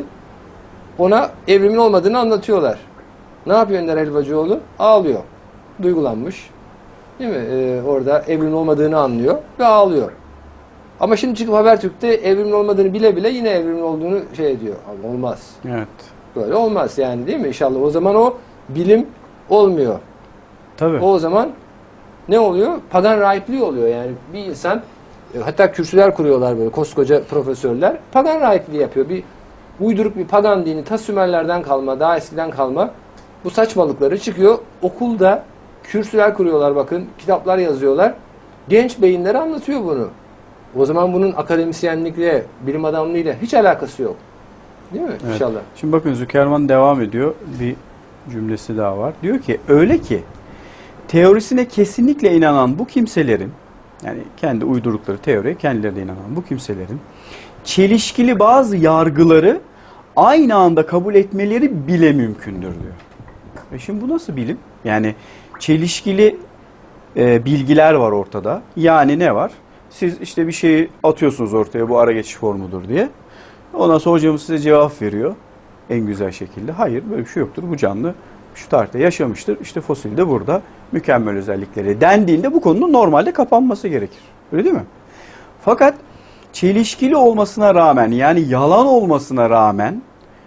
Ona evrimin olmadığını anlatıyorlar. Ne yapıyor Ender Helvacıoğlu? Ağlıyor. Duygulanmış. Değil mi? Ee, orada evrimin olmadığını anlıyor ve ağlıyor. Ama şimdi çıkıp Habertürk'te evrimin olmadığını bile bile yine evrimin olduğunu şey ediyor. Abi olmaz. Evet. Böyle olmaz yani, değil mi? İnşallah o zaman o bilim olmuyor. Tabii. O zaman ne oluyor? Pagan rahipliği oluyor yani. Bir insan, hatta kürsüler kuruyorlar böyle koskoca profesörler. Pagan rahipliği yapıyor. Bir uyduruk bir pagan dini, ta Sümerlerden kalma, daha eskiden kalma bu saçmalıkları çıkıyor. Okulda kürsüler kuruyorlar, bakın. Kitaplar yazıyorlar. Genç beyinler anlatıyor bunu. O zaman bunun akademisyenlikle, bilim adamlığıyla hiç alakası yok. Değil mi? Evet. İnşallah. Şimdi bakın Zuckerman devam ediyor. Bir cümlesi daha var. Diyor ki öyle ki teorisine kesinlikle inanan bu kimselerin, yani kendi uydurdukları teoriye kendileri de inanan bu kimselerin çelişkili bazı yargıları aynı anda kabul etmeleri bile mümkündür diyor. E şimdi bu nasıl bilim? Yani çelişkili e, bilgiler var ortada. Yani ne var? Siz işte bir şeyi atıyorsunuz ortaya, bu ara geçiş formudur diye. Ondan sonra hocamız size cevap veriyor en güzel şekilde. Hayır, böyle bir şey yoktur. Bu canlı şu tarihte yaşamıştır. İşte fosil de burada. Mükemmel özellikleri dendiğinde bu konunun normalde kapanması gerekir. Öyle değil mi? Fakat çelişkili olmasına rağmen, yani yalan olmasına rağmen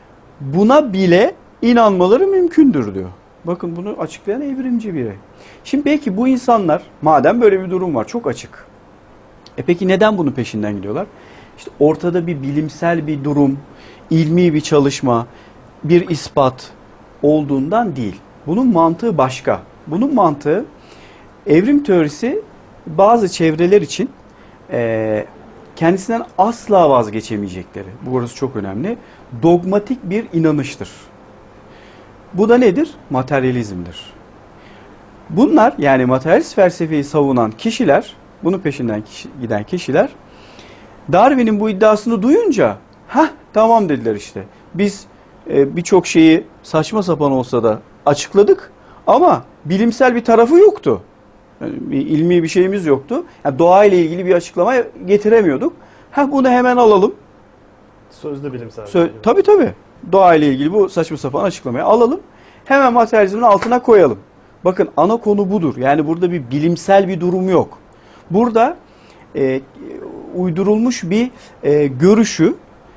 buna bile inanmaları mümkündür diyor. Bakın bunu açıklayan evrimci biri. Şimdi peki bu insanlar, madem böyle bir durum var, çok açık. E peki neden bunun peşinden gidiyorlar? İşte ortada bir bilimsel bir durum, ilmi bir çalışma, bir ispat olduğundan değil. Bunun mantığı başka. Bunun mantığı, evrim teorisi bazı çevreler için e, kendisinden asla vazgeçemeyecekleri, burası çok önemli, dogmatik bir inanıştır. Bu da nedir? Materyalizmdir. Bunlar, yani materyalist felsefeyi savunan kişiler, bunun peşinden kişi, giden kişiler, Darwin'in bu iddiasını duyunca, ha tamam dediler işte. Biz e, birçok şeyi saçma sapan olsa da açıkladık ama bilimsel bir tarafı yoktu. Yani bir ilmi bir şeyimiz yoktu. Yani doğayla ilgili bir açıklama getiremiyorduk. Ha bunu hemen alalım. Sözde bilimsel. Sö tabii tabii. Doğayla ilgili bu saçma sapan açıklamayı alalım. Hemen materyalizmin altına koyalım. Bakın ana konu budur. Yani burada bir bilimsel bir durum yok. Burada e, uydurulmuş bir e, görüşü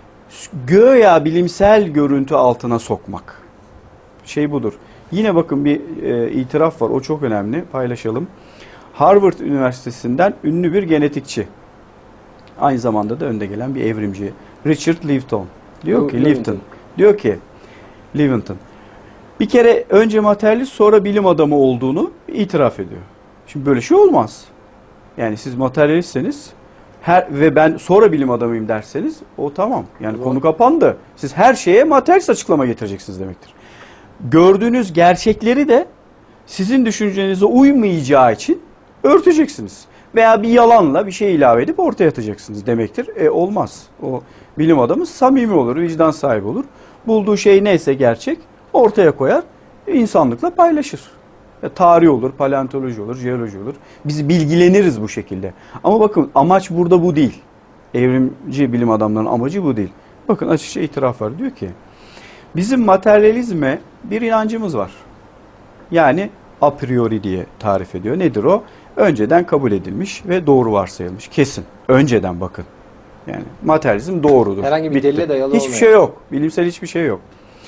göya bilimsel görüntü altına sokmak. Şey budur. Yine bakın bir e, itiraf var. O çok önemli. Paylaşalım. Harvard Üniversitesi'nden ünlü bir genetikçi. Aynı zamanda da önde gelen bir evrimci. Richard Lewontin. Diyor ki Lewontin. Diyor ki Lewontin. Bir kere önce materyalist sonra bilim adamı olduğunu itiraf ediyor. Şimdi böyle şey olmaz. Yani siz materyalistseniz her ve ben sonra bilim adamıyım derseniz o tamam. Yani o konu kapandı. Siz her şeye materyalist açıklama getireceksiniz demektir. Gördüğünüz gerçekleri de sizin düşüncenize uymayacağı için örteceksiniz. Veya bir yalanla bir şey ilave edip ortaya atacaksınız demektir. E olmaz. O bilim adamı samimi olur, vicdan sahibi olur. Bulduğu şey neyse gerçek ortaya koyar, insanlıkla paylaşır. Ya, tarih olur, paleontoloji olur, jeoloji olur. Biz bilgileniriz bu şekilde. Ama bakın amaç burada bu değil. Evrimci bilim adamlarının amacı bu değil. Bakın açıkça itiraf var. Diyor ki bizim materyalizme bir inancımız var. Yani a priori diye tarif ediyor. Nedir o? Önceden kabul edilmiş ve doğru varsayılmış. Kesin. Önceden bakın. Yani materyalizm doğrudur. Herhangi bir Bitti. delile dayalı Hiçbir olmayan. şey yok. Bilimsel hiçbir şey yok.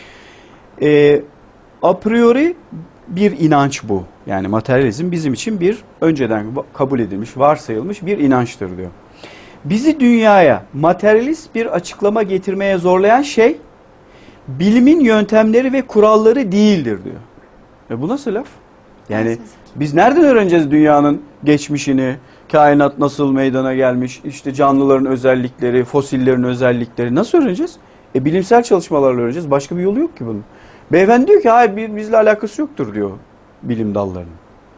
Ee, a priori bir inanç bu. Yani materyalizm bizim için bir önceden kabul edilmiş, varsayılmış bir inançtır diyor. Bizi dünyaya materyalist bir açıklama getirmeye zorlayan şey bilimin yöntemleri ve kuralları değildir diyor. E bu nasıl laf? Yani biz nereden öğreneceğiz dünyanın geçmişini, Kainat nasıl meydana gelmiş, işte canlıların özellikleri, fosillerin özellikleri nasıl öğreneceğiz? E bilimsel çalışmalarla öğreneceğiz. Başka bir yolu yok ki bunun. Beyefendi diyor ki hayır bizle alakası yoktur diyor bilim dallarının.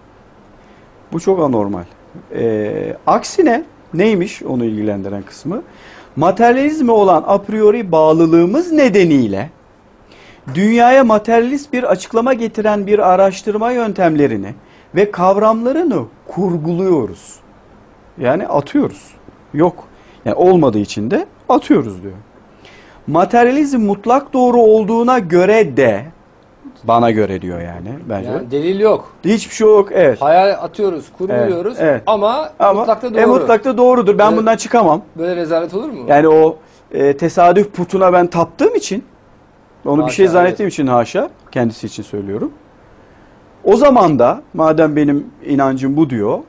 Bu çok anormal. E, aksine neymiş onu ilgilendiren kısmı? Materyalizme olan a priori bağlılığımız nedeniyle dünyaya materyalist bir açıklama getiren bir araştırma yöntemlerini ve kavramlarını kurguluyoruz. Yani atıyoruz. Yok. Yani olmadığı için de atıyoruz diyor. Materyalizm mutlak doğru olduğuna göre de bana göre diyor yani bence. Yani delil yok. Hiçbir şey yok. Evet. Hayal atıyoruz, kuruluyoruz Evet, evet. ama, Ama mutlakta doğru. E, mutlakta doğrudur. Ben Evet. bundan çıkamam. Böyle rezalet olur mu? Yani o e, tesadüf putuna ben taptığım için, onu Haşa, bir şey zannettiğim evet. için haşa, kendisi için söylüyorum. O zaman da madem benim inancım bu diyor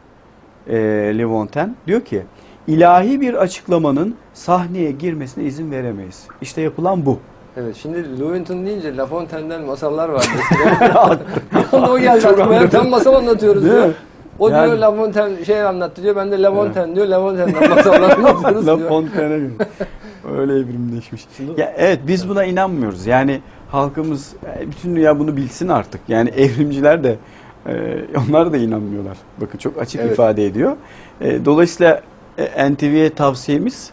e, Le Fontaine, diyor ki ilahi bir açıklamanın sahneye girmesine izin veremeyiz. İşte yapılan bu. Evet, şimdi Lewontin deyince La Fontaine'den masallar var. Onda o geldi aklıma. Tam masal anlatıyoruz Değil diyor. mi? O Yani- diyor La Fontaine şey anlattı diyor. Ben de La Fontaine diyor. La Fontaine'den masallar anlatıyoruz La diyor. Fontaine'e göre. Öyle evrimleşmiş. Ya evet biz buna inanmıyoruz. Yani halkımız, bütün dünya bunu bilsin artık. Yani evrimciler de e, onlar da inanmıyorlar. Bakın çok açık Evet. ifade ediyor. E, dolayısıyla e, N T V'ye tavsiyemiz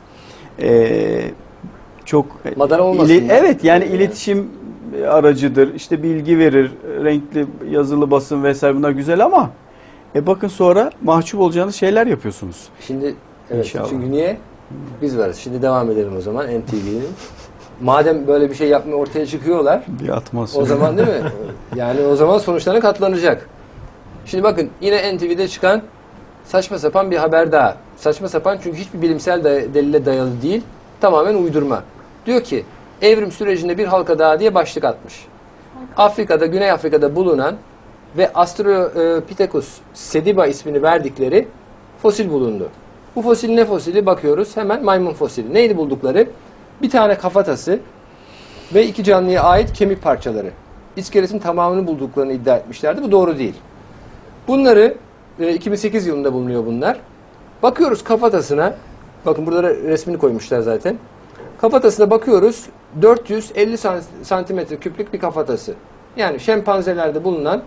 e, çok Madara olmasın ili- ya. evet yani Yani. iletişim aracıdır. İşte bilgi verir, renkli yazılı basın vesaire bunlar güzel ama e bakın sonra mahcup olacağınız şeyler yapıyorsunuz. Şimdi evet, İnşallah. çünkü niye? Biz varız. Şimdi devam edelim o zaman N T V'nin. Madem böyle bir şey yapmaya ortaya çıkıyorlar, Bir atmosfer. o zaman değil mi? Yani o zaman sonuçlarına katlanacak. Şimdi bakın yine N T V'de çıkan saçma sapan bir haber daha. Saçma sapan çünkü hiçbir bilimsel day- delile dayalı değil. Tamamen uydurma. Diyor ki evrim sürecinde bir halka daha diye başlık atmış. Afrika'da, Güney Afrika'da bulunan ve Australopithecus sediba ismini verdikleri fosil bulundu. Bu fosil ne fosili? Bakıyoruz hemen maymun fosili. Neydi buldukları? Bir tane kafatası ve iki canlıya ait kemik parçaları. İskeletin tamamını bulduklarını iddia etmişlerdi. Bu doğru değil. Bunları e, iki bin sekiz yılında bulunuyor bunlar. Bakıyoruz kafatasına. Bakın burada resmini koymuşlar zaten. Kafatasına bakıyoruz. dört yüz elli santimetre küplük bir kafatası. Yani şempanzelerde bulunan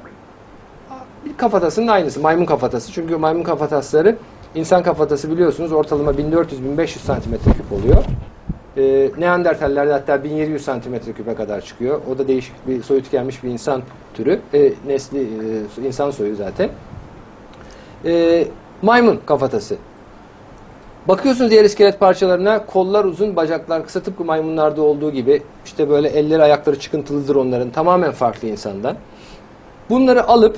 bir kafatasının aynısı. Maymun kafatası. Çünkü maymun kafatasları insan kafatası biliyorsunuz ortalama bin dört yüz bin beş yüz santimetre küp oluyor. Ee, Neandertallerde hatta bin yedi yüz santimetre küpe kadar çıkıyor. O da değişik bir soyu tükenmiş bir insan türü. Ee, nesli e, insan soyu zaten. Ee, maymun kafatası. Bakıyorsunuz diğer iskelet parçalarına, kollar uzun, bacaklar kısa, tıpkı maymunlarda olduğu gibi. İşte böyle elleri ayakları çıkıntılıdır onların, tamamen farklı insandan. Bunları alıp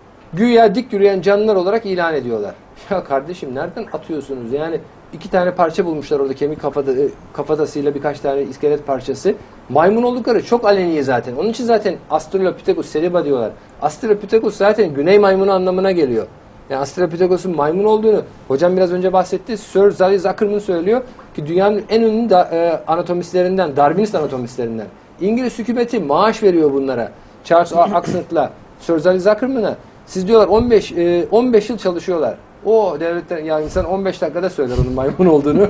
güya dik yürüyen canlılar olarak ilan ediyorlar. Ya kardeşim nereden atıyorsunuz? Yani iki tane parça bulmuşlar orada, kemik kafada, kafatasıyla birkaç tane iskelet parçası. Maymun oldukları çok aleni zaten. Onun için zaten Australopithecus sediba diyorlar. Australopithecus zaten güney maymunu anlamına geliyor. Yani Australopithecus'un maymun olduğunu hocam biraz önce bahsetti. Sir Zali Zuckerman söylüyor ki dünyanın en ünlü da, e, anatomistlerinden, Darwinist anatomistlerinden. İngiliz hükümeti maaş veriyor bunlara. Charles Axent'la Sir Zali Zuckerman'a. Siz diyorlar on beş e, on beş yıl çalışıyorlar. O devletler, yani insan on beş dakikada söyler onun maymun olduğunu.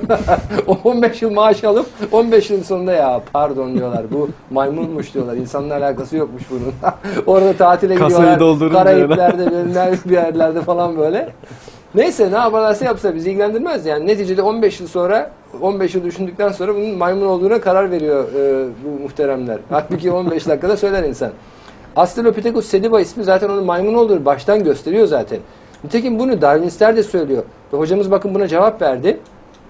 on beş yıl maaş alıp on beş yılın sonunda ya pardon diyorlar. Bu maymunmuş diyorlar. İnsanla alakası yokmuş bunun. Orada tatile Kasayı gidiyorlar. doldurun Karayipler'de, benzer bir yerlerde falan böyle. Neyse ne yaparlarsa yapsa bizi ilgilendirmez. Yani neticede on beş yıl sonra, on beş yıl düşündükten sonra bunun maymun olduğuna karar veriyor e, bu muhteremler. Halbuki on beş dakikada söyler insan. Australopithecus sediba ismi zaten onun maymun olduğunu baştan gösteriyor zaten. Nitekim bunu Darwinistler de söylüyor. Ve hocamız bakın buna cevap verdi.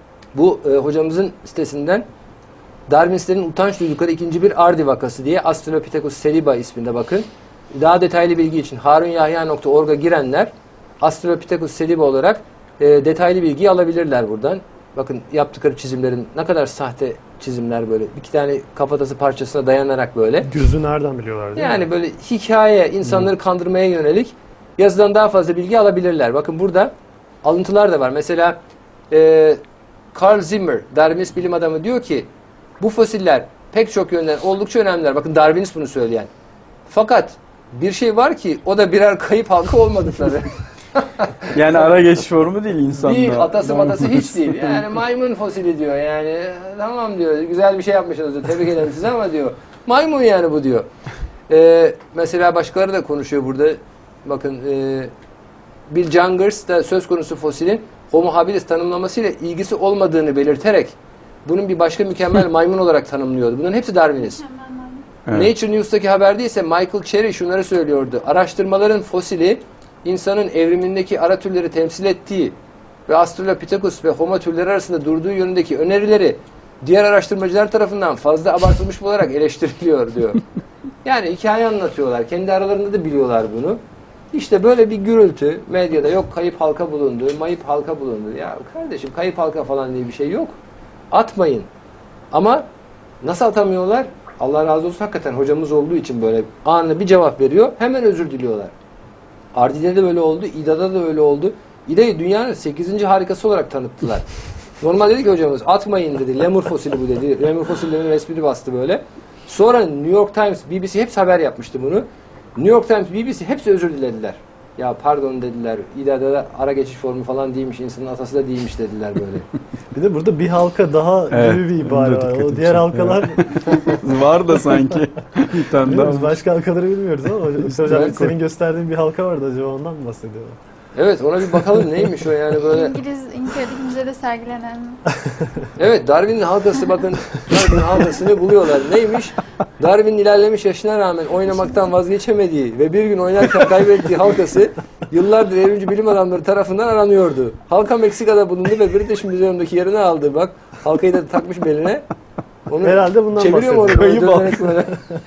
Bu e, hocamızın sitesinden Darwinistlerin utanç duydukları ikinci bir Ardi vakası diye Australopithecus sediba isminde bakın. Daha detaylı bilgi için harunyahya nokta org'a girenler Australopithecus sediba olarak e, detaylı bilgiyi alabilirler buradan. Bakın yaptıkları çizimlerin ne kadar sahte çizimler böyle. İki tane kafatası parçasına dayanarak böyle. Gözü nereden biliyorlar değil Yani mi? böyle hikaye, insanları kandırmaya yönelik yazıdan daha fazla bilgi alabilirler. Bakın burada alıntılar da var. Mesela e, Carl Zimmer, Darwinist bilim adamı diyor ki bu fosiller pek çok yönden oldukça önemliler. Bakın Darwinist bunu söyleyen. Fakat bir şey var ki o da birer kayıp halka olmadıkları. Yani ara geçiş formu değil insanda. Değil, atası matası hiç değil. Yani maymun fosili diyor yani. Tamam diyor, güzel bir şey yapmışsınız diyor. Tebrik ederim size ama diyor. Maymun yani bu diyor. Ee, mesela başkaları da konuşuyor burada. Bakın e, Bill Jungers da söz konusu fosilin Homo habilis tanımlamasıyla ilgisi olmadığını belirterek bunun bir başka mükemmel maymun olarak tanımlıyordu. Bunların hepsi Darwinist. Evet. Nature News'taki haberde ise Michael Cherry şunları söylüyordu. Araştırmaların fosili insanın evrimindeki ara türleri temsil ettiği ve Australopithecus ve Homo türleri arasında durduğu yönündeki önerileri diğer araştırmacılar tarafından fazla abartılmış olarak eleştiriliyor diyor. Yani hikaye anlatıyorlar. Kendi aralarında da biliyorlar bunu. İşte böyle bir gürültü medyada, yok kayıp halka bulundu, mayıp halka bulundu. Ya kardeşim, kayıp halka falan diye bir şey yok. Atmayın. Ama nasıl atamıyorlar? Allah razı olsun, hakikaten hocamız olduğu için böyle anında bir cevap veriyor. Hemen özür diliyorlar. Ardi'de de böyle oldu. İDA'da da öyle oldu. İDA'yı dünyanın sekizinci harikası olarak tanıttılar. Normal dedi ki hocamız atmayın dedi. Lemur fosili bu dedi. Lemur fosillerinin resmini bastı böyle. Sonra New York Times, B B C hepsi haber yapmıştı bunu. New York Times, B B C hepsi özür dilediler. Ya pardon dediler. İDA'da da ara geçiş formu falan değilmiş. İnsanın atası da değilmiş dediler böyle. Bir de burada bir halka daha Evet, gibi bir ibare onu da var. dikkat O diğer edeceğim. halkalar Var da sanki. Bir tane bilmiyoruz. daha. Başka halkaları bilmiyoruz ama işte hocam Evet. senin gösterdiğin bir halka vardı, acaba ondan mı bahsediyorlar? Evet, ona bir bakalım neymiş o yani böyle. İngiliz İngiltere'deki müzede sergilenen. Evet, Darwin'in halkası, bakın Darwin'in halkasını buluyorlar. Neymiş? Darwin'in ilerlemiş yaşına rağmen oynamaktan vazgeçemediği ve bir gün oynarken kaybettiği halkası yıllardır evrimci bilim adamları tarafından aranıyordu. Halka Meksika'da bulundu ve British Museum'daki yerini aldı. Bak, halkayı da takmış beline. Onu Herhalde bundan çeviriyor mu bahsediyor. orada? Dönerek böyle.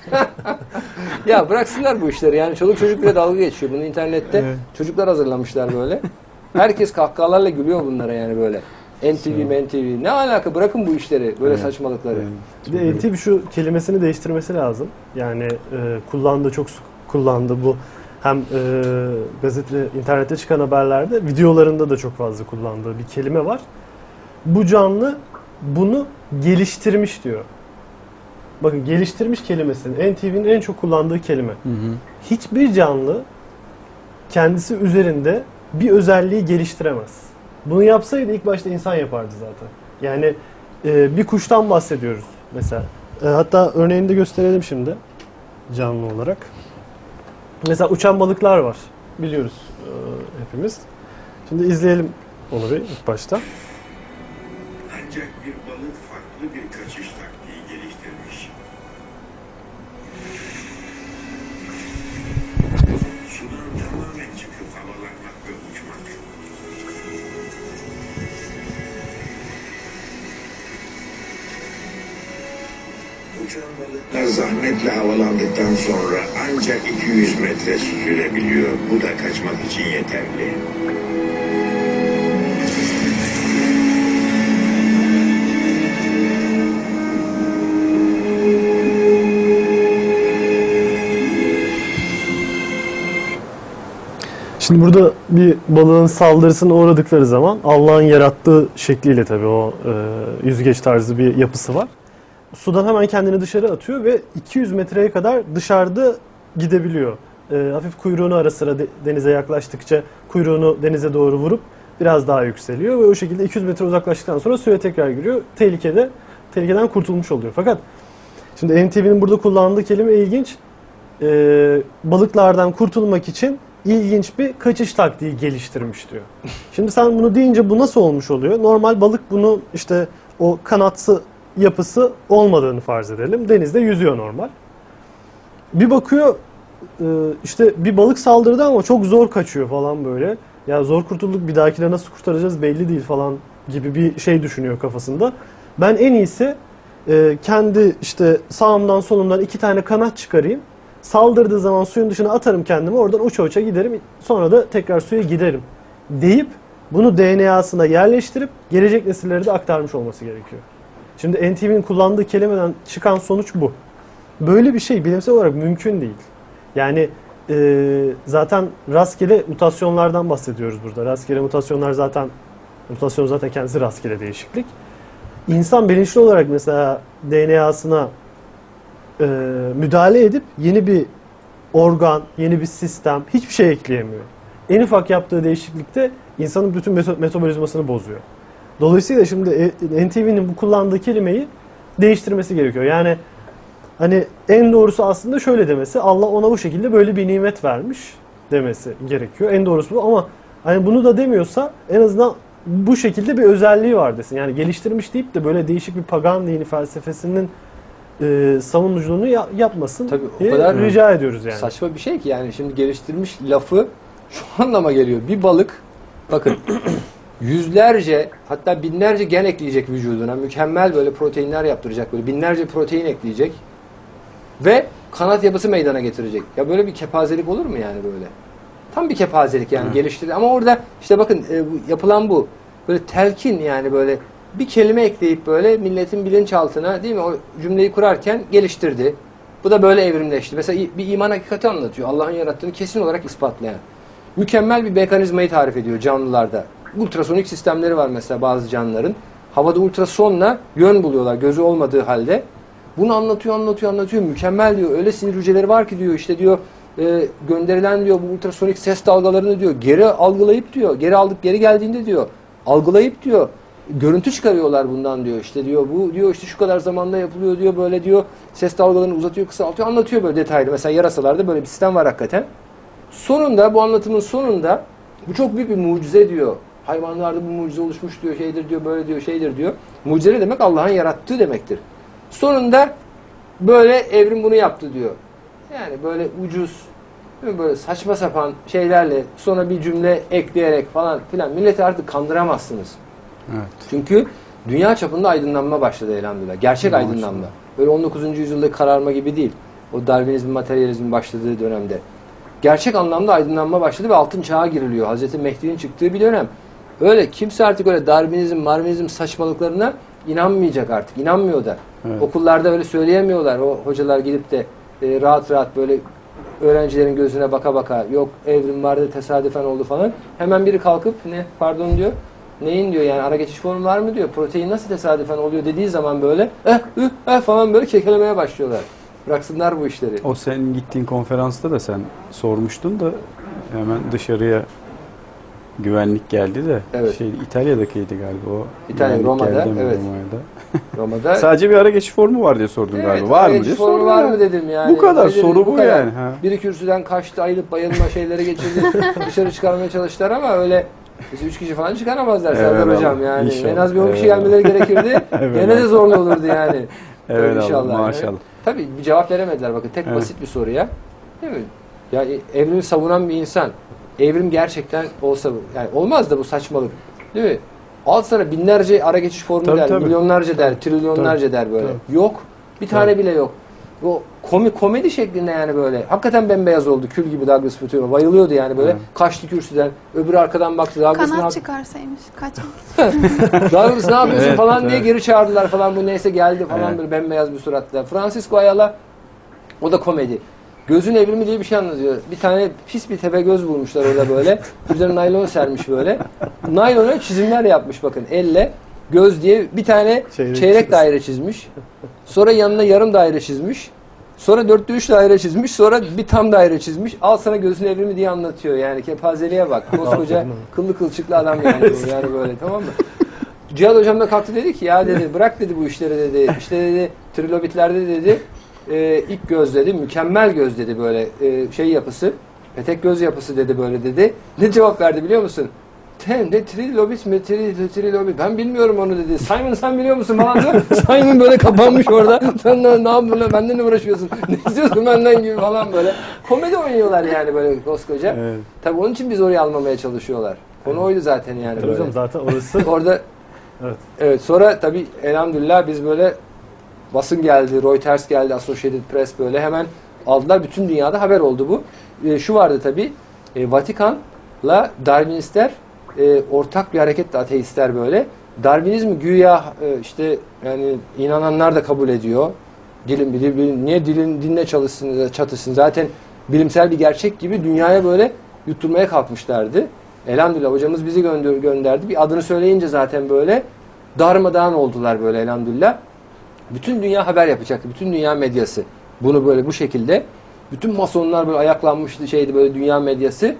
Ya bıraksınlar bu işleri. Yani çoluk çocuk bile dalga geçiyor. Bunu internette Evet. çocuklar hazırlamışlar böyle. Herkes kahkahalarla gülüyor bunlara yani böyle. N T V, M T V. Ne alaka? Bırakın bu işleri. Böyle Evet. saçmalıkları. Evet. Bir de N T V şu kelimesini değiştirmesi lazım. Yani e, kullandığı, çok sık kullandı bu. Hem e, gazete, internette çıkan haberlerde, videolarında da çok fazla kullandığı bir kelime var. Bu canlı bunu geliştirmiş diyor. Bakın, geliştirmiş kelimesini N T V'nin en çok kullandığı kelime. Hı hı. Hiçbir canlı kendisi üzerinde bir özelliği geliştiremez. Bunu yapsaydı ilk başta insan yapardı zaten. Yani e, bir kuştan bahsediyoruz mesela. E, hatta örneğini de gösterelim şimdi canlı olarak. Mesela uçan balıklar var. Biliyoruz e, hepimiz. Şimdi izleyelim onu bir ilk başta. Ancak bir balık farklı bir kaçış taktiği geliştirmiş. Sudan tamamen çıkıp havalanmak ve uçmak. Uçan balıklar zahmetle havalandıktan sonra ancak iki yüz metre süzülebiliyor. Bu da kaçmak için yeterli. Şimdi burada bir balığın saldırısına uğradıkları zaman Allah'ın yarattığı şekliyle, tabii o e, yüzgeç tarzı bir yapısı var. Sudan hemen kendini dışarı atıyor ve iki yüz metreye kadar dışarıda gidebiliyor. E, hafif kuyruğunu ara sıra de, denize yaklaştıkça kuyruğunu denize doğru vurup biraz daha yükseliyor ve o şekilde iki yüz metre uzaklaştıktan sonra suya tekrar giriyor. Tehlikede, tehlikeden kurtulmuş oluyor. Fakat şimdi N T V'nin burada kullandığı kelime ilginç. E, balıklardan kurtulmak için ilginç bir kaçış taktiği geliştirmiş diyor. Şimdi sen bunu deyince bu nasıl olmuş oluyor? Normal balık bunu işte o kanatsı yapısı olmadığını farz edelim. Denizde yüzüyor normal. Bir bakıyor işte bir balık saldırdı ama çok zor kaçıyor falan böyle. Ya zor kurtulduk, bir dahakine nasıl kurtaracağız belli değil falan gibi bir şey düşünüyor kafasında. Ben en iyisi kendi işte sağımdan solumdan iki tane kanat çıkarayım. Saldırdığı zaman suyun dışına atarım kendimi, oradan uça uça giderim, sonra da tekrar suya giderim deyip bunu D N A'sına yerleştirip gelecek nesillere de aktarmış olması gerekiyor. Şimdi N T V'nin kullandığı kelimeden çıkan sonuç bu. Böyle bir şey bilimsel olarak mümkün değil. Yani e, zaten rastgele mutasyonlardan bahsediyoruz burada. Rastgele mutasyonlar zaten, mutasyon zaten kendisi rastgele değişiklik. İnsan bilinçli olarak mesela D N A'sına e, müdahale edip yeni bir organ, yeni bir sistem, hiçbir şey ekleyemiyor. en ufak yaptığı değişiklikte insanın bütün meto- metabolizmasını bozuyor. Dolayısıyla şimdi N T V'nin bu kullandığı kelimeyi değiştirmesi gerekiyor. Yani hani en doğrusu aslında şöyle demesi, Allah ona bu şekilde böyle bir nimet vermiş demesi gerekiyor. En doğrusu bu, ama hani bunu da demiyorsa en azından bu şekilde bir özelliği var desin. Yani geliştirmiş deyip de böyle değişik bir pagan dini felsefesinin e, savunuculuğunu ya- yapmasın Tabii, o diye kadar rica ediyoruz yani. Saçma bir şey ki yani şimdi geliştirmiş lafı şu anlama geliyor. Bir balık bakın yüzlerce hatta binlerce gen ekleyecek vücuduna. Mükemmel böyle proteinler yaptıracak. Böyle binlerce protein ekleyecek. Ve kanat yapısı meydana getirecek. Ya böyle bir kepazelik olur mu yani böyle? Tam bir kepazelik yani geliştirir. Ama orada işte bakın e, bu, yapılan bu. Böyle telkin yani böyle bir kelime ekleyip böyle milletin bilinçaltına değil mi o cümleyi kurarken geliştirdi. Bu da böyle evrimleşti. Mesela bir iman hakikati anlatıyor. Allah'ın yarattığını kesin olarak ispatlayan. Mükemmel bir mekanizmayı tarif ediyor canlılarda. Ultrasonik sistemleri var mesela bazı canlıların. Havada ultrasonla yön buluyorlar gözü olmadığı halde. Bunu anlatıyor, anlatıyor, anlatıyor. Mükemmel diyor. Öyle sinir hücreleri var ki diyor işte diyor e, gönderilen diyor bu ultrasonik ses dalgalarını diyor geri algılayıp diyor. Geri aldık geri geldiğinde diyor algılayıp diyor görüntü çıkarıyorlar bundan diyor. İşte diyor bu diyor işte şu kadar zamanda yapılıyor diyor böyle diyor ses dalgalarını uzatıyor, kısaltıyor, anlatıyor böyle detaylı. Mesela yarasalarda böyle bir sistem var hakikaten. Sonunda bu anlatımın sonunda bu çok büyük bir mucize diyor. Hayvanlarda bu mucize oluşmuş diyor, şeydir diyor, böyle diyor, şeydir diyor. Mucize ne demek? Allah'ın yarattığı demektir. Sonunda böyle evrim bunu yaptı diyor. Yani böyle ucuz, böyle saçma sapan şeylerle sonra bir cümle ekleyerek falan filan milleti artık kandıramazsınız. Evet. Çünkü dünya çapında aydınlanma başladı elhamdülillah. Gerçek Maşallah. aydınlanma. Böyle on dokuzuncu yüzyılda kararma gibi değil. O Darwinizm, materyalizmin başladığı dönemde. Gerçek anlamda aydınlanma başladı ve altın çağa giriliyor. Hazreti Mehdi'nin çıktığı bir dönem. Öyle kimse artık öyle Darwinizm, Marvinizm saçmalıklarına inanmayacak artık. İnanmıyor da. Evet. Okullarda öyle söyleyemiyorlar. O hocalar gidip de e, rahat rahat böyle öğrencilerin gözüne baka baka yok evrim vardı tesadüfen oldu falan. Hemen biri kalkıp ne pardon diyor. Neyin diyor yani ara geçiş formu var mı diyor. Protein nasıl tesadüfen oluyor dediği zaman böyle eh, üh, eh falan böyle kekelemeye başlıyorlar. Bıraksınlar bu işleri. O senin gittiğin konferansta da sen sormuştun da hemen dışarıya güvenlik geldi de Evet. şey İtalya'dakiydi galiba o. İtalya, Güvenlik Roma'da, geldi mi evet. Roma'da? Roma'da Sadece bir ara geçiş formu var diye sordun evet, galiba. Var ara mı geçiş diye formu sordun. var ya. mı dedim yani. Bu kadar Öyle soru dedim, bu kadar. yani. Ha. Biri kürsüden kaçtı, ayılıp bayılma şeyleri geçirdi. Dışarı çıkarmaya çalıştılar ama öyle biz üç kişi falan çıkaramazlar Serdar Evet, Hocam Allah. yani. İnşallah. En az bir on kişi Evet. gelmeleri gerekirdi. Evet, Gene de Allah. zorlu olurdu yani. Evet, Öyle Allah, inşallah. maşallah. Yani. Tabii bir cevap veremediler bakın. Tek Evet. basit bir soruya. Değil mi? Ya evrimi savunan bir insan. Evrim gerçekten olsa yani olmaz da bu saçmalık. Değil mi? Al sana binlerce ara geçiş formu Tabii, der, tabii. milyonlarca der, trilyonlarca der böyle. Tabii. Yok. Bir tane bile yok. O komi, komedi şeklinde yani böyle. Hakikaten bembeyaz oldu. Kül gibi Douglas Future'a. Bayılıyordu yani böyle. Evet. Kaçtı kürsüden. Öbürü arkadan baktı. Douglas ne Kanat yap- çıkarsaymış. Kaçma. Douglas ne yapıyorsun Evet, falan diye evet. geri çağırdılar falan. Bu neyse geldi falan Evet. böyle bembeyaz bir suratla. Francisco Ayala o da komedi. Gözün evrimi diye bir şey anlatıyor. Bir tane pis bir tepe göz bulmuşlar orada böyle. Üzerine naylon sermiş böyle. Naylona çizimler yapmış bakın elle. Göz diye bir tane Çeyrek çeyrek, çiz- daire çizmiş. Sonra yanına yarım daire çizmiş. Sonra dörtte üç daire çizmiş. Sonra bir tam daire çizmiş. Al sana gözün evrimi diye anlatıyor. Yani kepazeliğe bak. Koskoca kıllı kılçıklı adam yani. bu. Yani böyle tamam mı? Cihat hocam da kalktı dedi ki ya dedi bırak dedi bu işleri dedi. İşte dedi trilobitlerde dedi e, ilk göz dedi mükemmel göz dedi böyle e, şey yapısı. Petek göz yapısı dedi böyle dedi. Ne cevap verdi biliyor musun? Te, ne trilobit mi tri, trilobit ben bilmiyorum onu dedi. Simon sen biliyor musun falan diyor. Simon böyle kapanmış orada. Sen ne, ne yapıyorsun lan benden ne uğraşıyorsun? Ne istiyorsun benden gibi falan böyle. Komedi oynuyorlar yani böyle koskoca. Evet. Tabii onun için biz oraya almamaya çalışıyorlar. Konu oydu zaten yani. Tabii böyle. hocam zaten orası Orada evet. evet sonra tabii elhamdülillah biz böyle basın geldi, Reuters geldi, Associated Press böyle hemen aldılar. Bütün dünyada haber oldu bu. E, şu vardı tabii e, Vatikan'la Darwinistler e, ortak bir hareketle ateistler böyle. Darwinizmi güya e, işte yani inananlar da kabul ediyor. Dilin bilim, bilim niye dilin dinle çalışsın çatışsın zaten bilimsel bir gerçek gibi dünyaya böyle yutturmaya kalkmışlardı. Elhamdülillah hocamız bizi gönder gönderdi. Bir adını söyleyince zaten böyle darmadağın oldular böyle elhamdülillah. Bütün dünya haber yapacaktı. Bütün dünya medyası. Bunu böyle bu şekilde. Bütün masonlar böyle ayaklanmıştı şeydi böyle dünya medyası.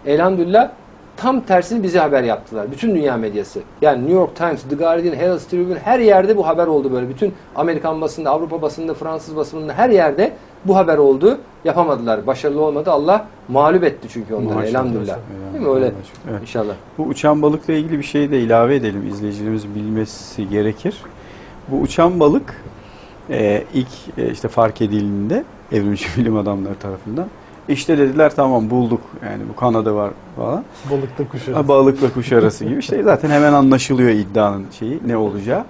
elhamdülillah tam tersini bize haber yaptılar. Bütün dünya medyası. Yani New York Times, The Guardian, Herald Tribune her yerde bu haber oldu böyle. Bütün Amerikan basında, Avrupa basında, Fransız basınında her yerde bu haber oldu. Yapamadılar. Başarılı olmadı. Allah mağlup etti çünkü onları. Maşallah. Elhamdülillah. Yani, Değil mi öyle? evet. İnşallah. Bu uçan balıkla ilgili bir şey de ilave edelim. İzleyicilerimizin bilmesi gerekir. Bu uçan balık e, ilk e, işte fark edildiğinde evrimci bilim adamları tarafından işte dediler tamam bulduk. Yani bu Kanada var falan. Balıkla kuş arası. Ha, balıkla kuş arası gibi. İşte zaten hemen anlaşılıyor iddianın şeyi ne olacağı.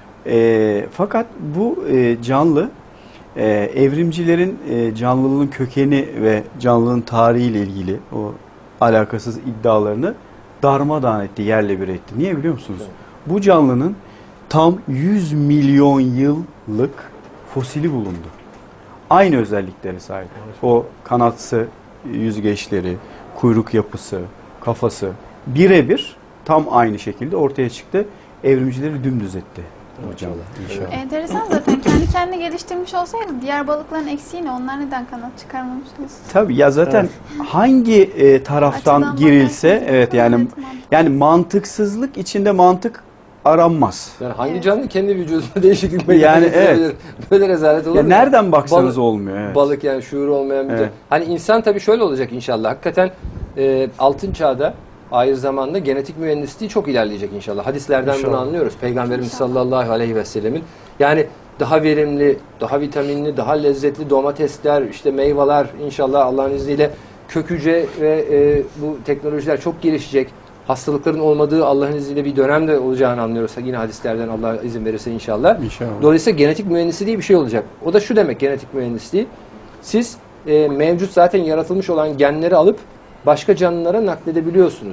E, fakat bu e, canlı e, evrimcilerin e, canlılığın kökeni ve canlılığın tarihiyle ilgili o alakasız iddialarını darmadağın etti, yerle bir etti. Niye biliyor musunuz? Bu canlının tam yüz milyon yıllık fosili bulundu. Aynı özelliklere sahip. O kanatsı, yüzgeçleri, kuyruk yapısı, kafası birebir tam aynı şekilde ortaya çıktı. Evrimcileri dümdüz etti bu canlı. İnşallah. Enteresan zaten. Kendi kendine geliştirmiş olsaydı diğer balıkların eksiği ne? Onlar neden kanat çıkarmamışsınız? Tabii ya zaten Evet. hangi e, taraftan Açıdan girilse bakarsanız evet yani evet, mantıklı. yani mantıksızlık içinde mantık aranmaz. Yani hangi Evet. canlı kendi vücudunda değişiklik meydana Yani getirebilir? evet. Böyle rezalet olur Ya mu? nereden baksanız Balık- olmuyor. Evet. Balık yani şuuru olmayan bir Evet. de. Hani insan tabii şöyle olacak inşallah. Hakikaten e, altın çağda ahir zamanda genetik mühendisliği çok ilerleyecek inşallah. Hadislerden bunu İnşallah. anlıyoruz. Peygamberimiz İnşallah. sallallahu aleyhi ve sellemin. Yani daha verimli, daha vitaminli, daha lezzetli domatesler, işte meyveler inşallah Allah'ın izniyle kök hücre ve e, bu teknolojiler çok gelişecek. Hastalıkların olmadığı Allah'ın izniyle bir dönemde olacağını anlıyoruz. Yine hadislerden Allah izin verirse inşallah. İnşallah. Dolayısıyla genetik mühendisliği diye bir şey olacak. O da şu demek genetik mühendisliği. Siz e, mevcut zaten yaratılmış olan genleri alıp başka canlılara nakledebiliyorsunuz.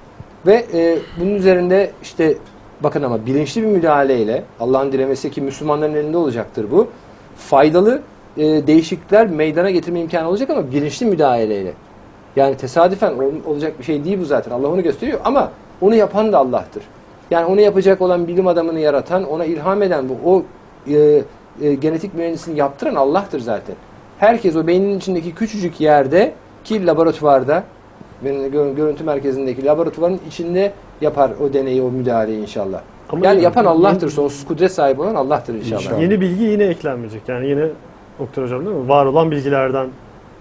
Ve e, bunun üzerinde işte bakın ama bilinçli bir müdahaleyle Allah'ın dilemesi ki Müslümanların elinde olacaktır bu. Faydalı e, değişiklikler meydana getirme imkanı olacak ama bilinçli müdahaleyle. Yani tesadüfen ol- olacak bir şey değil bu zaten. Allah onu gösteriyor ama onu yapan da Allah'tır. Yani onu yapacak olan bilim adamını yaratan, ona ilham eden bu o e, e, genetik mühendisliğini yaptıran Allah'tır zaten. Herkes o beynin içindeki küçücük yerde ki laboratuvarda benim gör- görüntü merkezindeki laboratuvarın içinde yapar o deneyi, o müdahaleyi inşallah. Ama yani yine- yapan Allah'tır. yine- Sonsuz kudret sahibi olan Allah'tır inşallah. İnşallah. Yeni bilgi yine eklenmeyecek. Yani yine Oktay Hocam değil mi? Var olan bilgilerden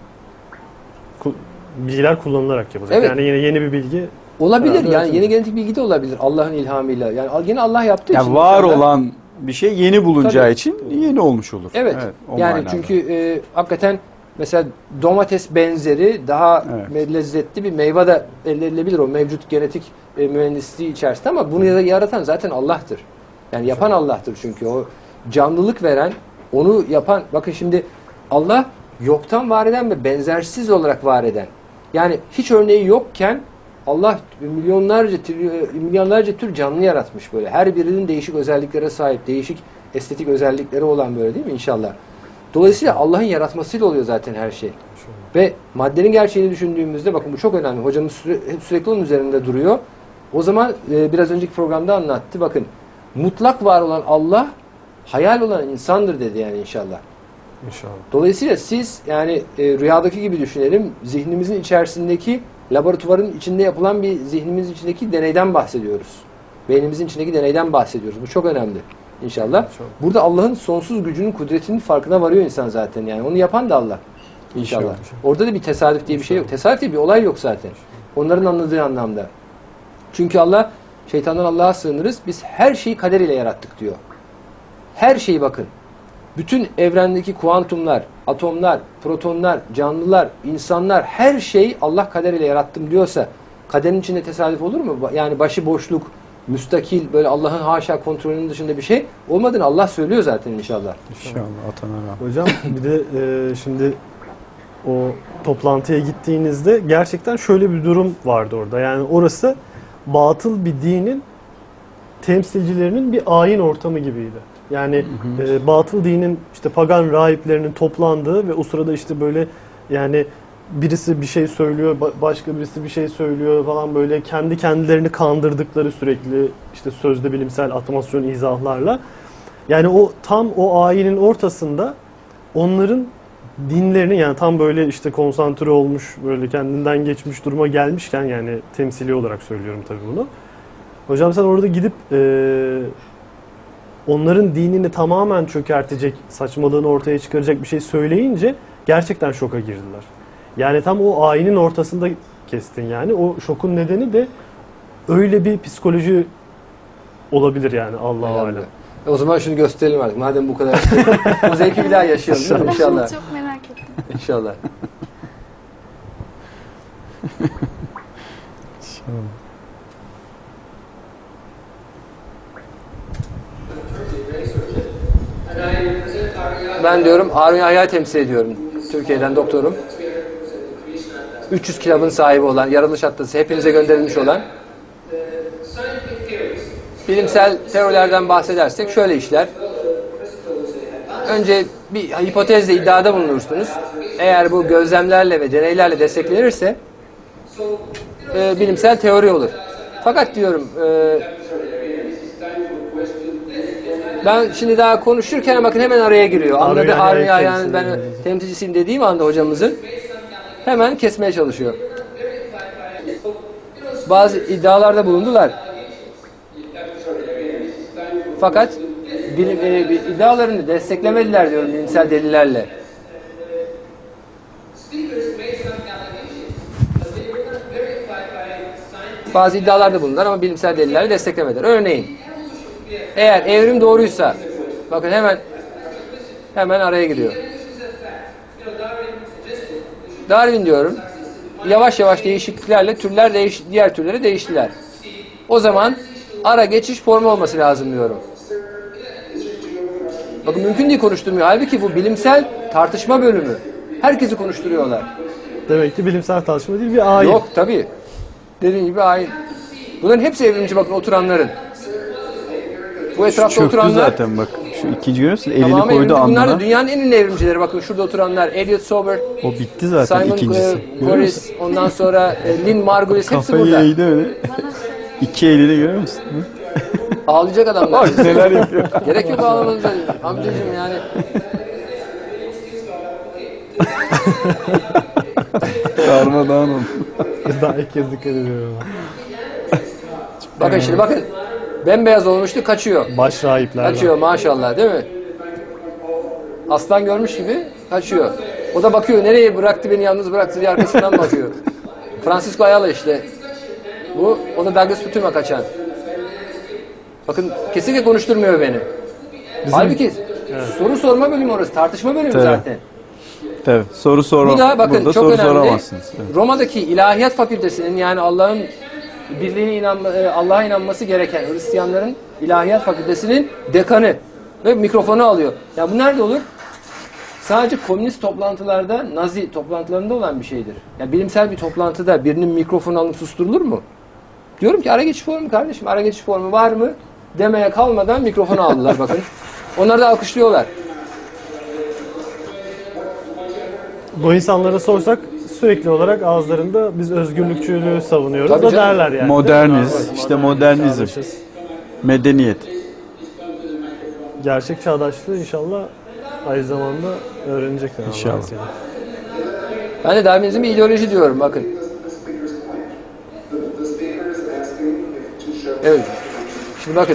ku- bilgiler kullanılarak yapılacak. Evet. Yani yine yeni bir bilgi Olabilir Evet, yani evet. yeni genetik bilgi de olabilir Allah'ın ilhamıyla. Yani yine Allah yaptığı için. Yani var inşallah. olan bir şey yeni bulunacağı Tabii. için yeni olmuş olur. Evet. o yani manada. çünkü e, hakikaten mesela domates benzeri daha Evet. lezzetli bir meyve de elde edilebilir o mevcut genetik e, mühendisliği içerisinde ama bunu yaratan zaten Allah'tır. Yani yapan Allah'tır çünkü o canlılık veren, onu yapan bakın şimdi Allah yoktan var eden ve benzersiz olarak var eden. Yani hiç örneği yokken Allah milyonlarca trilyon- milyonlarca tür canlı yaratmış böyle. Her birinin değişik özelliklere sahip, değişik estetik özellikleri olan böyle değil mi inşallah? Dolayısıyla Allah'ın yaratmasıyla oluyor zaten her şey. Ve maddenin gerçeğini düşündüğümüzde bakın bu çok önemli. Hocamız süre- hep sürekli onun üzerinde duruyor. O zaman e, biraz önceki programda anlattı. Bakın mutlak var olan Allah hayal olan insandır dedi yani inşallah. inşallah. Dolayısıyla siz yani e, rüyadaki gibi düşünelim. Zihnimizin içerisindeki laboratuvarın içinde yapılan bir zihnimizin içindeki deneyden bahsediyoruz. Beynimizin içindeki deneyden bahsediyoruz. Bu çok önemli inşallah. İnşallah. Burada Allah'ın sonsuz gücünün, kudretinin farkına varıyor insan zaten yani. Onu yapan da Allah inşallah. İnşallah. Orada da bir tesadüf diye bir şey yok. Tesadüf diye bir olay yok zaten. Onların anladığı anlamda. Çünkü Allah, şeytandan Allah'a sığınırız. Biz her şeyi kader ile yarattık diyor. Her şeyi bakın. Bütün evrendeki kuantumlar, atomlar, protonlar, canlılar, insanlar her şey Allah kader ile yarattım diyorsa kaderin içinde tesadüf olur mu? Yani başı boşluk, müstakil böyle Allah'ın haşa kontrolünün dışında bir şey olmadığını Allah söylüyor zaten inşallah. İnşallah atana rahmet. Hocam bir de e, şimdi o toplantıya gittiğinizde gerçekten şöyle bir durum vardı orada. Yani orası batıl bir dinin temsilcilerinin bir ayin ortamı gibiydi. Yani e, batıl dinin işte pagan rahiplerinin toplandığı ve o sırada işte böyle yani birisi bir şey söylüyor, ba- başka birisi bir şey söylüyor falan böyle kendi kendilerini kandırdıkları sürekli işte sözde bilimsel atmasyon izahlarla. Yani o tam o ayinin ortasında onların dinlerini yani tam böyle işte konsantre olmuş, böyle kendinden geçmiş duruma gelmişken, yani temsili olarak söylüyorum tabii bunu. Hocam sen orada gidip e, onların dinini tamamen çökertecek, saçmalığını ortaya çıkaracak bir şey söyleyince gerçekten şoka girdiler. Yani tam o ayinin ortasında kestin yani. O şokun nedeni de öyle bir psikoloji olabilir yani, Allah-u alem. O zaman şunu gösterelim artık. Madem bu kadar o zevki bir daha yaşayalım değil mi? İnşallah. Çok merak ettim. İnşallah. Ben diyorum Harun Yahya'yı temsil ediyorum. Türkiye'den doktorum. üç yüz kitabın sahibi olan, Yaratılış Atlası hepinize gönderilmiş olan. Bilimsel teorilerden bahsedersek şöyle işler. Önce bir hipotezle iddiada bulunursunuz. Eğer bu gözlemlerle ve deneylerle desteklenirse e, bilimsel teori olur. Fakat diyorum e, ben şimdi daha konuşurken bakın hemen araya giriyor. Anladı Harun Yahya'nın ben temsilcisiyim dediğim anda hocamızın hemen kesmeye çalışıyor. Bazı iddialarda bulundular. Fakat bilim, e, iddialarını desteklemediler diyorum bilimsel delillerle. Bazı iddialarda bulundular ama bilimsel delillerle desteklemediler. Örneğin eğer evrim doğruysa bakın hemen hemen araya giriyor. Darwin diyorum. Yavaş yavaş değişikliklerle türler değiş, diğer türleri değiştiler. O zaman ara geçiş formu olması lazım diyorum. Bakın mümkün değil konuşturmuyor. Halbuki bu bilimsel tartışma bölümü. Herkesi konuşturuyorlar. Demek ki bilimsel tartışma değil, bir ayin. Yok tabii. Dediğim gibi ayin. Bunların hepsi evrimci bakın oturanların. Bu etrafta Çöktü oturanlar zaten bak. Şu ikinci görüyorsun elini tamamen koydu evrimci. Bunlar da alnına. dünyanın en ünlü evrimcileri. Bakın şurada oturanlar. Elliot Sober, O bitti zaten Simon ikincisi. e, Görüyor Boris, musun? ondan sonra e, Lynn Margulis hepsi Kafayı burada. eğdi öyle. İki eliyle görüyor musun? Hı? Ağlayacak adamlar. Bak neler yapıyor. Gerek yok ağlamanıza. Amcacığım yani. Darmadağın oldu. Daha ilk kez dikkat ediyorum. Bakın şimdi bakın. Bembeyaz olmuştu kaçıyor. Baş rahiplerden. Kaçıyor maşallah değil mi? Aslan görmüş gibi kaçıyor. O da bakıyor nereye bıraktı beni yalnız bıraktı diye arkasından bakıyor. Francisco Ayala işte. Bu o da Douglas Putuma kaçan. Bakın kesinlikle konuşturmuyor beni. Bizim- Halbuki soru sorma bölümü orası. Tartışma bölümü Tabii. zaten. Tabii. Soru sor. Bu da bakın Burada çok soru önemli. soramazsınız. Evet. Roma'daki İlahiyat Fakültesinin yani Allah'ın birliğine inanma, e, Allah'a inanması gereken Hristiyanların İlahiyat Fakültesinin dekanı ve mikrofonu alıyor. Ya bu nerede olur? Sadece komünist toplantılarda, Nazi toplantılarında olan bir şeydir. Ya bilimsel bir toplantıda birinin mikrofonu alınıp susturulur mu? Diyorum ki ara geçiş formu kardeşim, ara geçiş formu var mı? Demeye kalmadan mikrofonu aldılar bakın. Onlar da alkışlıyorlar. Bu insanlara sorsak sürekli olarak ağızlarında biz özgürlükçülüğü savunuyoruz Tabii da canım. derler yani. Moderniz, işte modernizm, Çağdaşız. medeniyet. Gerçek çağdaşlığı inşallah aynı zamanda öğrenecekler. İnşallah. Allah'ın izniyle. Ben de Darwinizm bir ideoloji diyorum bakın. Evet. Şimdi bakın.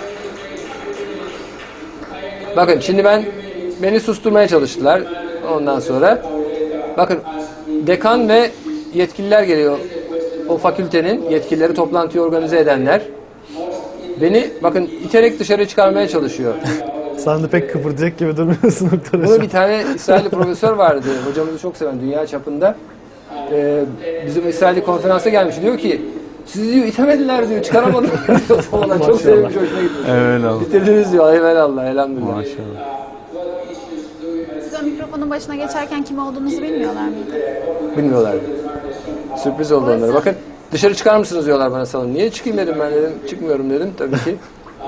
Bakın şimdi ben beni susturmaya çalıştılar. Ondan sonra bakın dekan ve yetkililer geliyor. O fakültenin yetkilileri toplantıyı organize edenler. Beni bakın iterek dışarı çıkarmaya çalışıyor. Sen de pek kıpırdayacak gibi durmuyorsun Doktor Bunu Hocam. bir tane İsrailli profesör vardı. Hocamızı çok seven dünya çapında. Ee, bizim İsrailli konferansa gelmiş. Diyor ki sizi diyor itemediler diyor. Çıkaramadılar diyor. Falan. Çok sevmiş. Hoşuna gitmiş. Evet Allah. Bitirdiniz diyor. Eyvallah. Elhamdülillah. Maşallah. Siz o mikrofonun başına geçerken kim olduğunuzu bilmiyorlar mıydı? Bilmiyorlardı. Sürpriz oldu onlara. Bakın dışarı çıkar mısınız diyorlar bana salon. Niye çıkayım dedim ben dedim. Çıkmıyorum dedim tabii ki.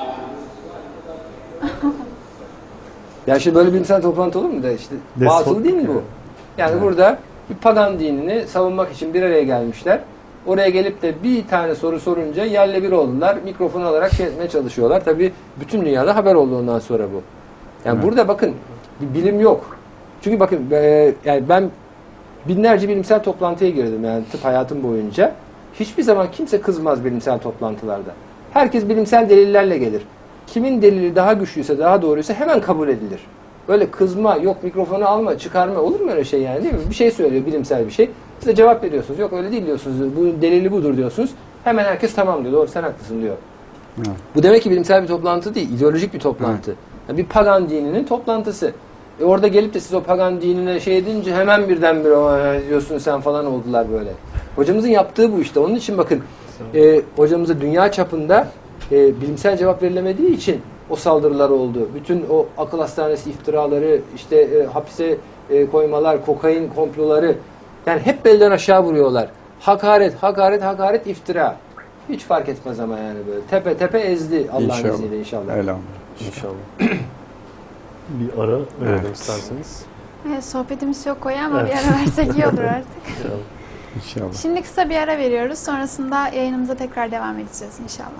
Ya şimdi böyle bir insan toplantı olur mu da işte Despot- batıl değil mi bu? Yani burada bir pagan dinini savunmak için bir araya gelmişler. Oraya gelip de bir tane soru sorunca yerle bir oldular. Mikrofon alarak kesmeye çalışıyorlar. Tabii bütün dünyada haber oldu ondan sonra bu. Yani Evet. burada bakın bir bilim yok. Çünkü bakın e, yani ben binlerce bilimsel toplantıya girdim yani tıp hayatım boyunca. Hiçbir zaman kimse kızmaz bilimsel toplantılarda. Herkes bilimsel delillerle gelir. Kimin delili daha güçlüyse, daha doğruysa hemen kabul edilir. Böyle kızma, yok mikrofonu alma, çıkarma olur mu öyle şey yani değil mi? Bir şey söylüyor, bilimsel bir şey. Siz de cevap veriyorsunuz. Yok öyle değil diyorsunuz. Bu delili budur diyorsunuz. Hemen herkes tamam diyor. Doğru sen haklısın diyor. Evet. Bu demek ki bilimsel bir toplantı değil, ideolojik bir toplantı. Evet. Yani bir pagan dininin toplantısı. E orada gelip de siz o pagan dinine şey edince hemen birdenbire diyorsun sen falan oldular böyle. Hocamızın yaptığı bu işte. Onun için bakın e, hocamıza dünya çapında e, bilimsel cevap verilemediği için o saldırılar oldu. Bütün o akıl hastanesi iftiraları, işte e, hapse e, koymalar, kokain komploları yani hep belden aşağı vuruyorlar. Hakaret, hakaret, hakaret, iftira. Hiç fark etmez ama yani böyle. Tepe tepe ezdi Allah'ın izniyle inşallah. Elhamdülillah. İnşallah. Bir ara verelim evet. isterseniz. Evet, sohbetimiz çok koyu ama evet. bir ara versek iyi olur artık. İnşallah. İnşallah. Şimdi kısa bir ara veriyoruz. Sonrasında yayınımıza tekrar devam edeceğiz inşallah.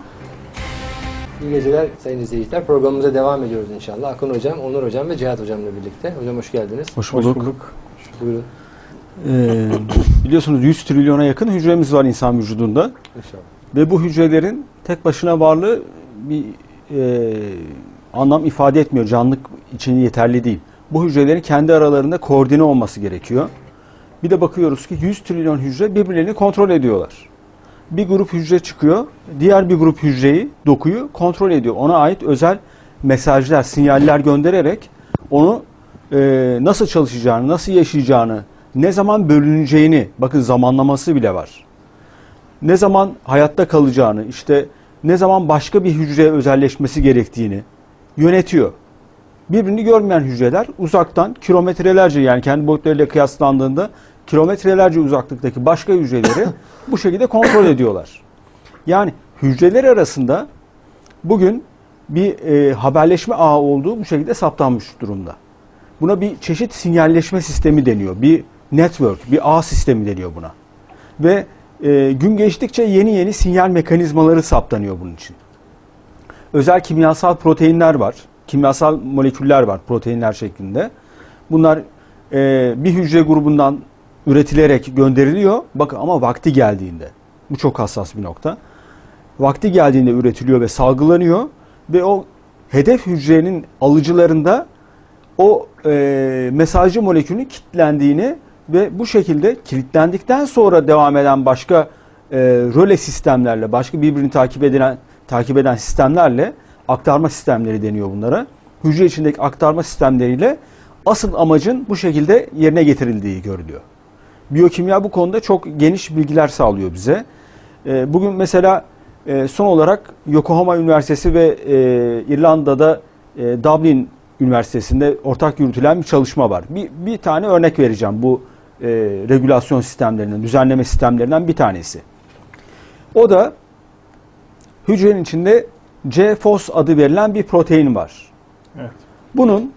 İyi geceler sayın izleyiciler. Programımıza devam ediyoruz inşallah. Akın Hocam, Onur Hocam ve Cihat Hocam'la birlikte. Hocam hoş geldiniz. Hoş bulduk. Hoş bulduk. Buyurun. Ee, biliyorsunuz yüz trilyona yakın hücremiz var insan vücudunda. İnşallah. Ve bu hücrelerin tek başına varlığı bir e, anlam ifade etmiyor. Canlılık için yeterli değil. Bu hücrelerin kendi aralarında koordine olması gerekiyor. Bir de bakıyoruz ki yüz trilyon hücre birbirlerini kontrol ediyorlar. Bir grup hücre çıkıyor, diğer bir grup hücreyi, dokuyu kontrol ediyor. Ona ait özel mesajlar, sinyaller göndererek onu e, nasıl çalışacağını, nasıl yaşayacağını, ne zaman bölüneceğini, bakın zamanlaması bile var. Ne zaman hayatta kalacağını, işte ne zaman başka bir hücreye özelleşmesi gerektiğini yönetiyor. Birbirini görmeyen hücreler uzaktan kilometrelerce, yani kendi boyutlarıyla kıyaslandığında kilometrelerce uzaklıktaki başka hücreleri bu şekilde kontrol ediyorlar. Yani hücreler arasında bugün bir e, haberleşme ağı olduğu bu şekilde saptanmış durumda. Buna bir çeşit sinyalleşme sistemi deniyor. Bir network, bir ağ sistemi deniyor buna. Ve e, gün geçtikçe yeni yeni sinyal mekanizmaları saptanıyor bunun için. Özel kimyasal proteinler var. Kimyasal moleküller var proteinler şeklinde. Bunlar e, bir hücre grubundan üretilerek gönderiliyor. Bakın ama vakti geldiğinde, bu çok hassas bir nokta. Vakti geldiğinde üretiliyor ve salgılanıyor ve o hedef hücrenin alıcılarında o e, mesajcı molekülün kilitlendiğini ve bu şekilde kilitlendikten sonra devam eden başka e, röle sistemlerle, başka birbirini takip eden takip eden sistemlerle, aktarma sistemleri deniyor bunlara. Hücre içindeki aktarma sistemleriyle asıl amacın bu şekilde yerine getirildiği görülüyor. Biyokimya bu konuda çok geniş bilgiler sağlıyor bize. Bugün mesela son olarak Yokohama Üniversitesi ve İrlanda'da Dublin Üniversitesi'nde ortak yürütülen bir çalışma var. Bir, bir tane örnek vereceğim bu regülasyon sistemlerinden, düzenleme sistemlerinden bir tanesi. O da hücrenin içinde C F O S adı verilen bir protein var. Evet. Bunun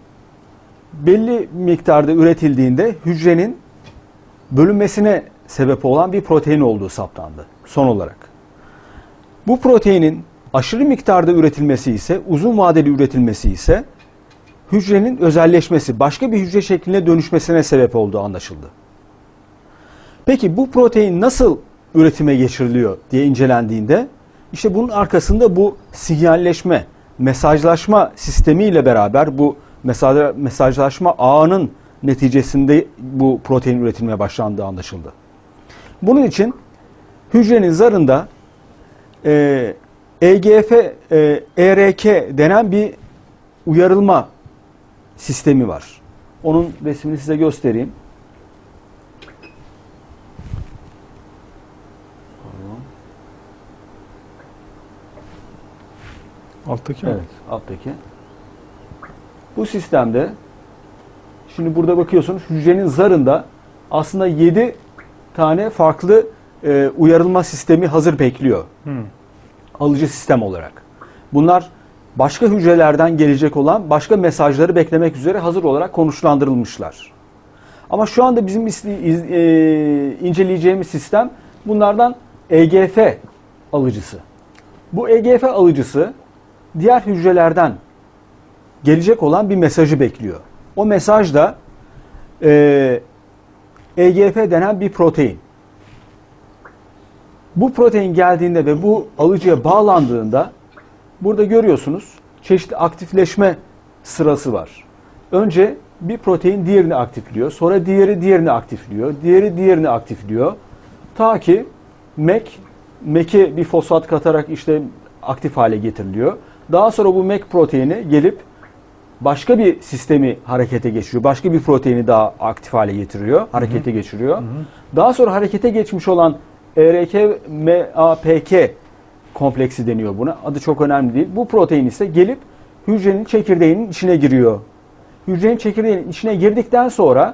belli miktarda üretildiğinde hücrenin bölünmesine sebep olan bir protein olduğu saptandı son olarak. Bu proteinin aşırı miktarda üretilmesi ise, uzun vadeli üretilmesi ise hücrenin özelleşmesi, başka bir hücre şekline dönüşmesine sebep olduğu anlaşıldı. Peki bu protein nasıl üretime geçiriliyor diye incelendiğinde, İşte bunun arkasında bu sinyalleşme, mesajlaşma sistemiyle beraber bu mesaj, mesajlaşma ağının neticesinde bu protein üretilmeye başlandığı anlaşıldı. Bunun için hücrenin zarında e, E G F, e, E R K denen bir uyarılma sistemi var. Onun resmini size göstereyim. Alttaki mi? Evet, alttaki. Bu sistemde, şimdi burada bakıyorsunuz hücrenin zarında aslında yedi tane farklı e, uyarılma sistemi hazır bekliyor. Hmm. Alıcı sistem olarak. Bunlar başka hücrelerden gelecek olan başka mesajları beklemek üzere hazır olarak konuşlandırılmışlar. Ama şu anda bizim iz, iz, e, inceleyeceğimiz sistem bunlardan E G F alıcısı. Bu E G F alıcısı diğer hücrelerden gelecek olan bir mesajı bekliyor. O mesaj da e, E G F denen bir protein. Bu protein geldiğinde ve bu alıcıya bağlandığında burada görüyorsunuz çeşitli aktifleşme sırası var. Önce bir protein diğerini aktifliyor. Sonra diğeri diğerini aktifliyor. Diğeri diğerini aktifliyor. Ta ki M E K, M E K'e bir fosfat katarak işte aktif hale getiriliyor. Daha sonra bu M E K proteini gelip başka bir sistemi harekete geçiriyor. Başka bir proteini daha aktif hale getiriyor, harekete geçiriyor. Hı hı. Daha sonra harekete geçmiş olan E R K M A P K kompleksi deniyor buna. Adı çok önemli değil. Bu protein ise gelip hücrenin çekirdeğinin içine giriyor. Hücrenin çekirdeğinin içine girdikten sonra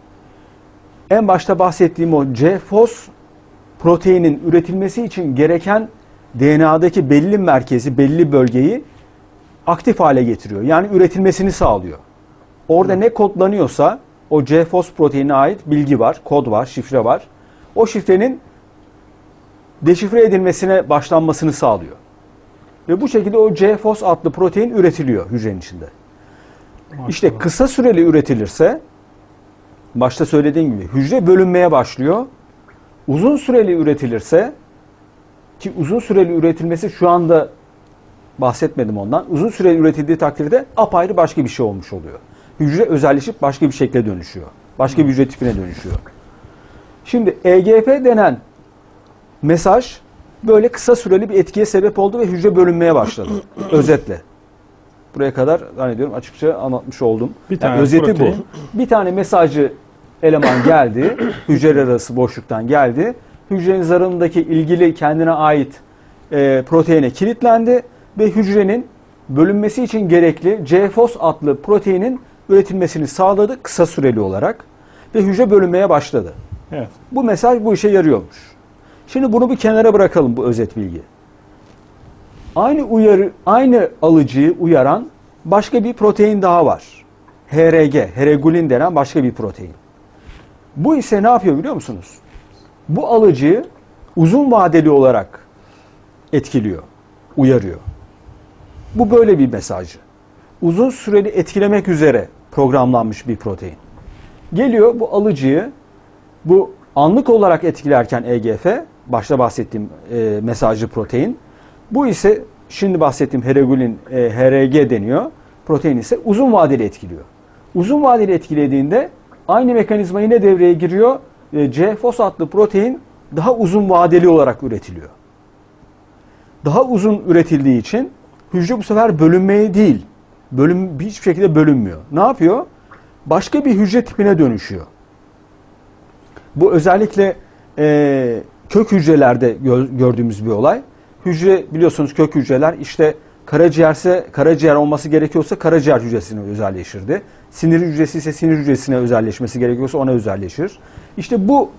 en başta bahsettiğim o C F O S proteinin üretilmesi için gereken D N A'daki belli merkezi, belli bölgeyi aktif hale getiriyor. Yani üretilmesini sağlıyor. Orada ne kodlanıyorsa o C F O S proteinine ait bilgi var, kod var, şifre var. O şifrenin deşifre edilmesine başlanmasını sağlıyor. Ve bu şekilde o C F O S adlı protein üretiliyor hücrenin içinde. Maşallah. İşte kısa süreli üretilirse, başta söylediğim gibi hücre bölünmeye başlıyor. Uzun süreli üretilirse, ki uzun süreli üretilmesi şu anda bahsetmedim ondan. Uzun süreli üretildiği takdirde apayrı başka bir şey olmuş oluyor. Hücre özelleşip başka bir şekle dönüşüyor. Başka bir hücre tipine dönüşüyor. Şimdi E G F denen mesaj böyle kısa süreli bir etkiye sebep oldu ve hücre bölünmeye başladı. Özetle. Buraya kadar zannediyorum açıkça anlatmış oldum. Bir tane yani özeti protein. Bu. Bir tane mesajcı eleman geldi. Hücreler arası boşluktan geldi. Hücrenin zarındaki ilgili kendine ait e, proteine kilitlendi ve hücrenin bölünmesi için gerekli C F O S adlı proteinin üretilmesini sağladı kısa süreli olarak ve hücre bölünmeye başladı. Evet. Bu mesaj bu işe yarıyormuş. Şimdi bunu bir kenara bırakalım, bu özet bilgi. Aynı uyarı, aynı alıcıyı uyaran başka bir protein daha var. H R G, heregulin denen başka bir protein. Bu ise ne yapıyor biliyor musunuz? Bu alıcıyı uzun vadeli olarak etkiliyor, uyarıyor. Bu böyle bir mesajı. Uzun süreli etkilemek üzere programlanmış bir protein. Geliyor bu alıcıyı, bu anlık olarak etkilerken E G F, başta bahsettiğim e, mesajcı protein. Bu ise şimdi bahsettiğim heregulin, e, H R G deniyor. Protein ise uzun vadeli etkiliyor. Uzun vadeli etkilediğinde aynı mekanizma yine devreye giriyor. E, C F O S adlı protein daha uzun vadeli olarak üretiliyor. Daha uzun üretildiği için hücre bu sefer bölünmeye değil, bölüm, hiçbir şekilde bölünmüyor. Ne yapıyor? Başka bir hücre tipine dönüşüyor. Bu özellikle e, kök hücrelerde gö gördüğümüz bir olay. Hücre biliyorsunuz, kök hücreler işte karaciğerse karaciğer olması gerekiyorsa karaciğer hücresine özelleşirdi. Sinir hücresi ise sinir hücresine özelleşmesi gerekiyorsa ona özelleşir. İşte bu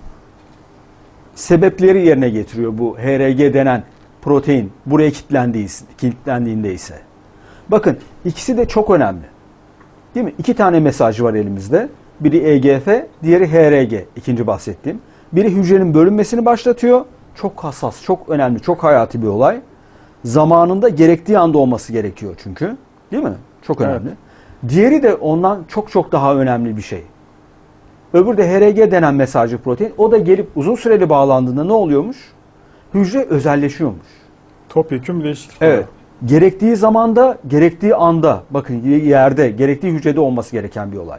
sebepleri yerine getiriyor bu H R G denen protein buraya kilitlendiğinde ise. Bakın ikisi de çok önemli. Değil mi? İki tane mesaj var elimizde. Biri E G F, diğeri H R G. İkinci bahsettiğim. Biri hücrenin bölünmesini başlatıyor. Çok hassas, çok önemli, çok hayati bir olay. Zamanında gerektiği anda olması gerekiyor çünkü. Değil mi? Çok önemli. Evet. Diğeri de ondan çok çok daha önemli bir şey. Öbürü de H R G denen mesajcı protein. O da gelip uzun süreli bağlandığında ne oluyormuş? Hücre özelleşiyormuş. Topyekun bir değişiklik. Evet. Gerektiği zamanda, gerektiği anda, bakın yerde, gerektiği hücrede olması gereken bir olay.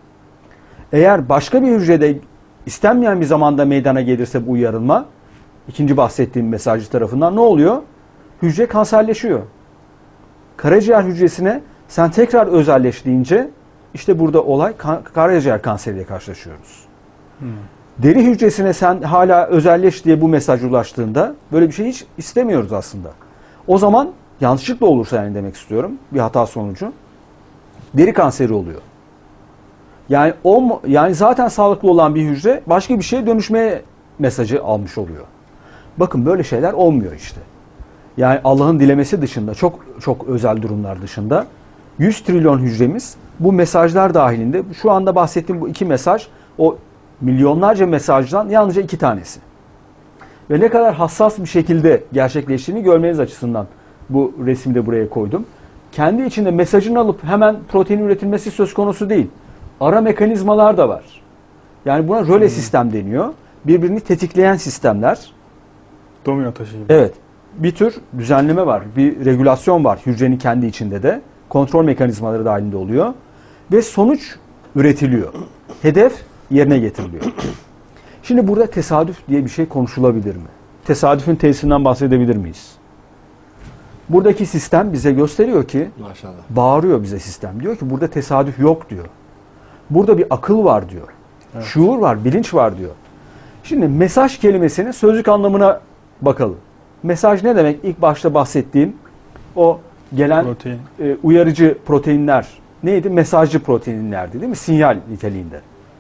Eğer başka bir hücrede istenmeyen bir zamanda meydana gelirse bu uyarılma, ikinci bahsettiğim mesajcı tarafından ne oluyor? Hücre kanserleşiyor. Karaciğer hücresine sen tekrar özelleş deyince işte burada olay kan karaciğer kanseriyle karşılaşıyoruz. Hmm. Deri hücresine sen hala özelleş diye bu mesaj ulaştığında böyle bir şey hiç istemiyoruz aslında. O zaman yanlışlıkla olursa yani demek istiyorum, bir hata sonucu deri kanseri oluyor. Yani o yani zaten sağlıklı olan bir hücre başka bir şeye dönüşmeye mesajı almış oluyor. Bakın böyle şeyler olmuyor işte. Yani Allah'ın dilemesi dışında, çok çok özel durumlar dışında yüz trilyon hücremiz bu mesajlar dahilinde, şu anda bahsettiğim bu iki mesaj, o milyonlarca mesajdan yalnızca iki tanesi. Ve ne kadar hassas bir şekilde gerçekleştiğini görmeniz açısından bu resmi de buraya koydum. Kendi içinde mesajını alıp hemen protein üretilmesi söz konusu değil. ara mekanizmalar da var. Yani buna röle hmm. sistem deniyor. Birbirini tetikleyen sistemler. Domino taşı gibi. Evet. Bir tür düzenleme var. Bir regülasyon var hücrenin kendi içinde de. Kontrol mekanizmaları dahilinde oluyor. Ve sonuç üretiliyor. Hedef yerine getiriliyor. Şimdi burada tesadüf diye bir şey konuşulabilir mi? Tesadüfün tesisinden bahsedebilir miyiz? Buradaki sistem bize gösteriyor ki, maşallah, bağırıyor bize sistem. Diyor ki burada tesadüf yok diyor. Burada bir akıl var diyor. Evet. Şuur var, bilinç var diyor. Şimdi mesaj kelimesinin sözlük anlamına bakalım. Mesaj ne demek? İlk başta bahsettiğim o gelen Protein. e, uyarıcı proteinler neydi? Mesajcı proteinlerdi değil mi? Sinyal niteliğinde.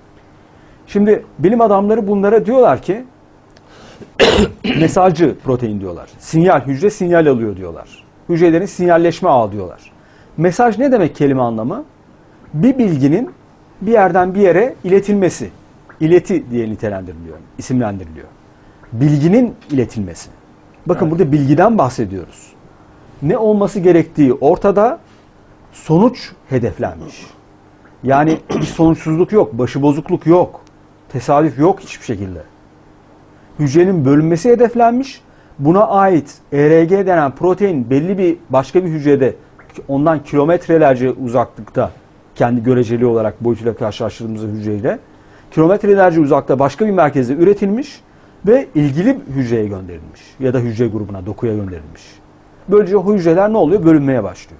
Şimdi bilim adamları bunlara diyorlar ki mesajcı protein diyorlar. Sinyal, hücre sinyal alıyor diyorlar. Hücrelerin sinyalleşme ağı diyorlar. Mesaj ne demek kelime anlamı? Bir bilginin bir yerden bir yere iletilmesi. İleti diye nitelendiriliyor, isimlendiriliyor. Bilginin iletilmesi. Bakın evet. Burada bilgiden bahsediyoruz. Ne olması gerektiği ortada, sonuç hedeflenmiş. Yani bir sonuçsuzluk yok, başıbozukluk yok, tesadüf yok hiçbir şekilde. Hücrenin bölünmesi hedeflenmiş. Buna ait E R G denen protein belli bir başka bir hücrede ondan kilometrelerce uzaklıkta, kendi göreceli olarak boyutuyla karşılaştırdığımız hücreyle kilometrelerce uzakta başka bir merkezde üretilmiş ve ilgili hücreye gönderilmiş ya da hücre grubuna, dokuya gönderilmiş. Böylece o hücreler ne oluyor? Bölünmeye başlıyor.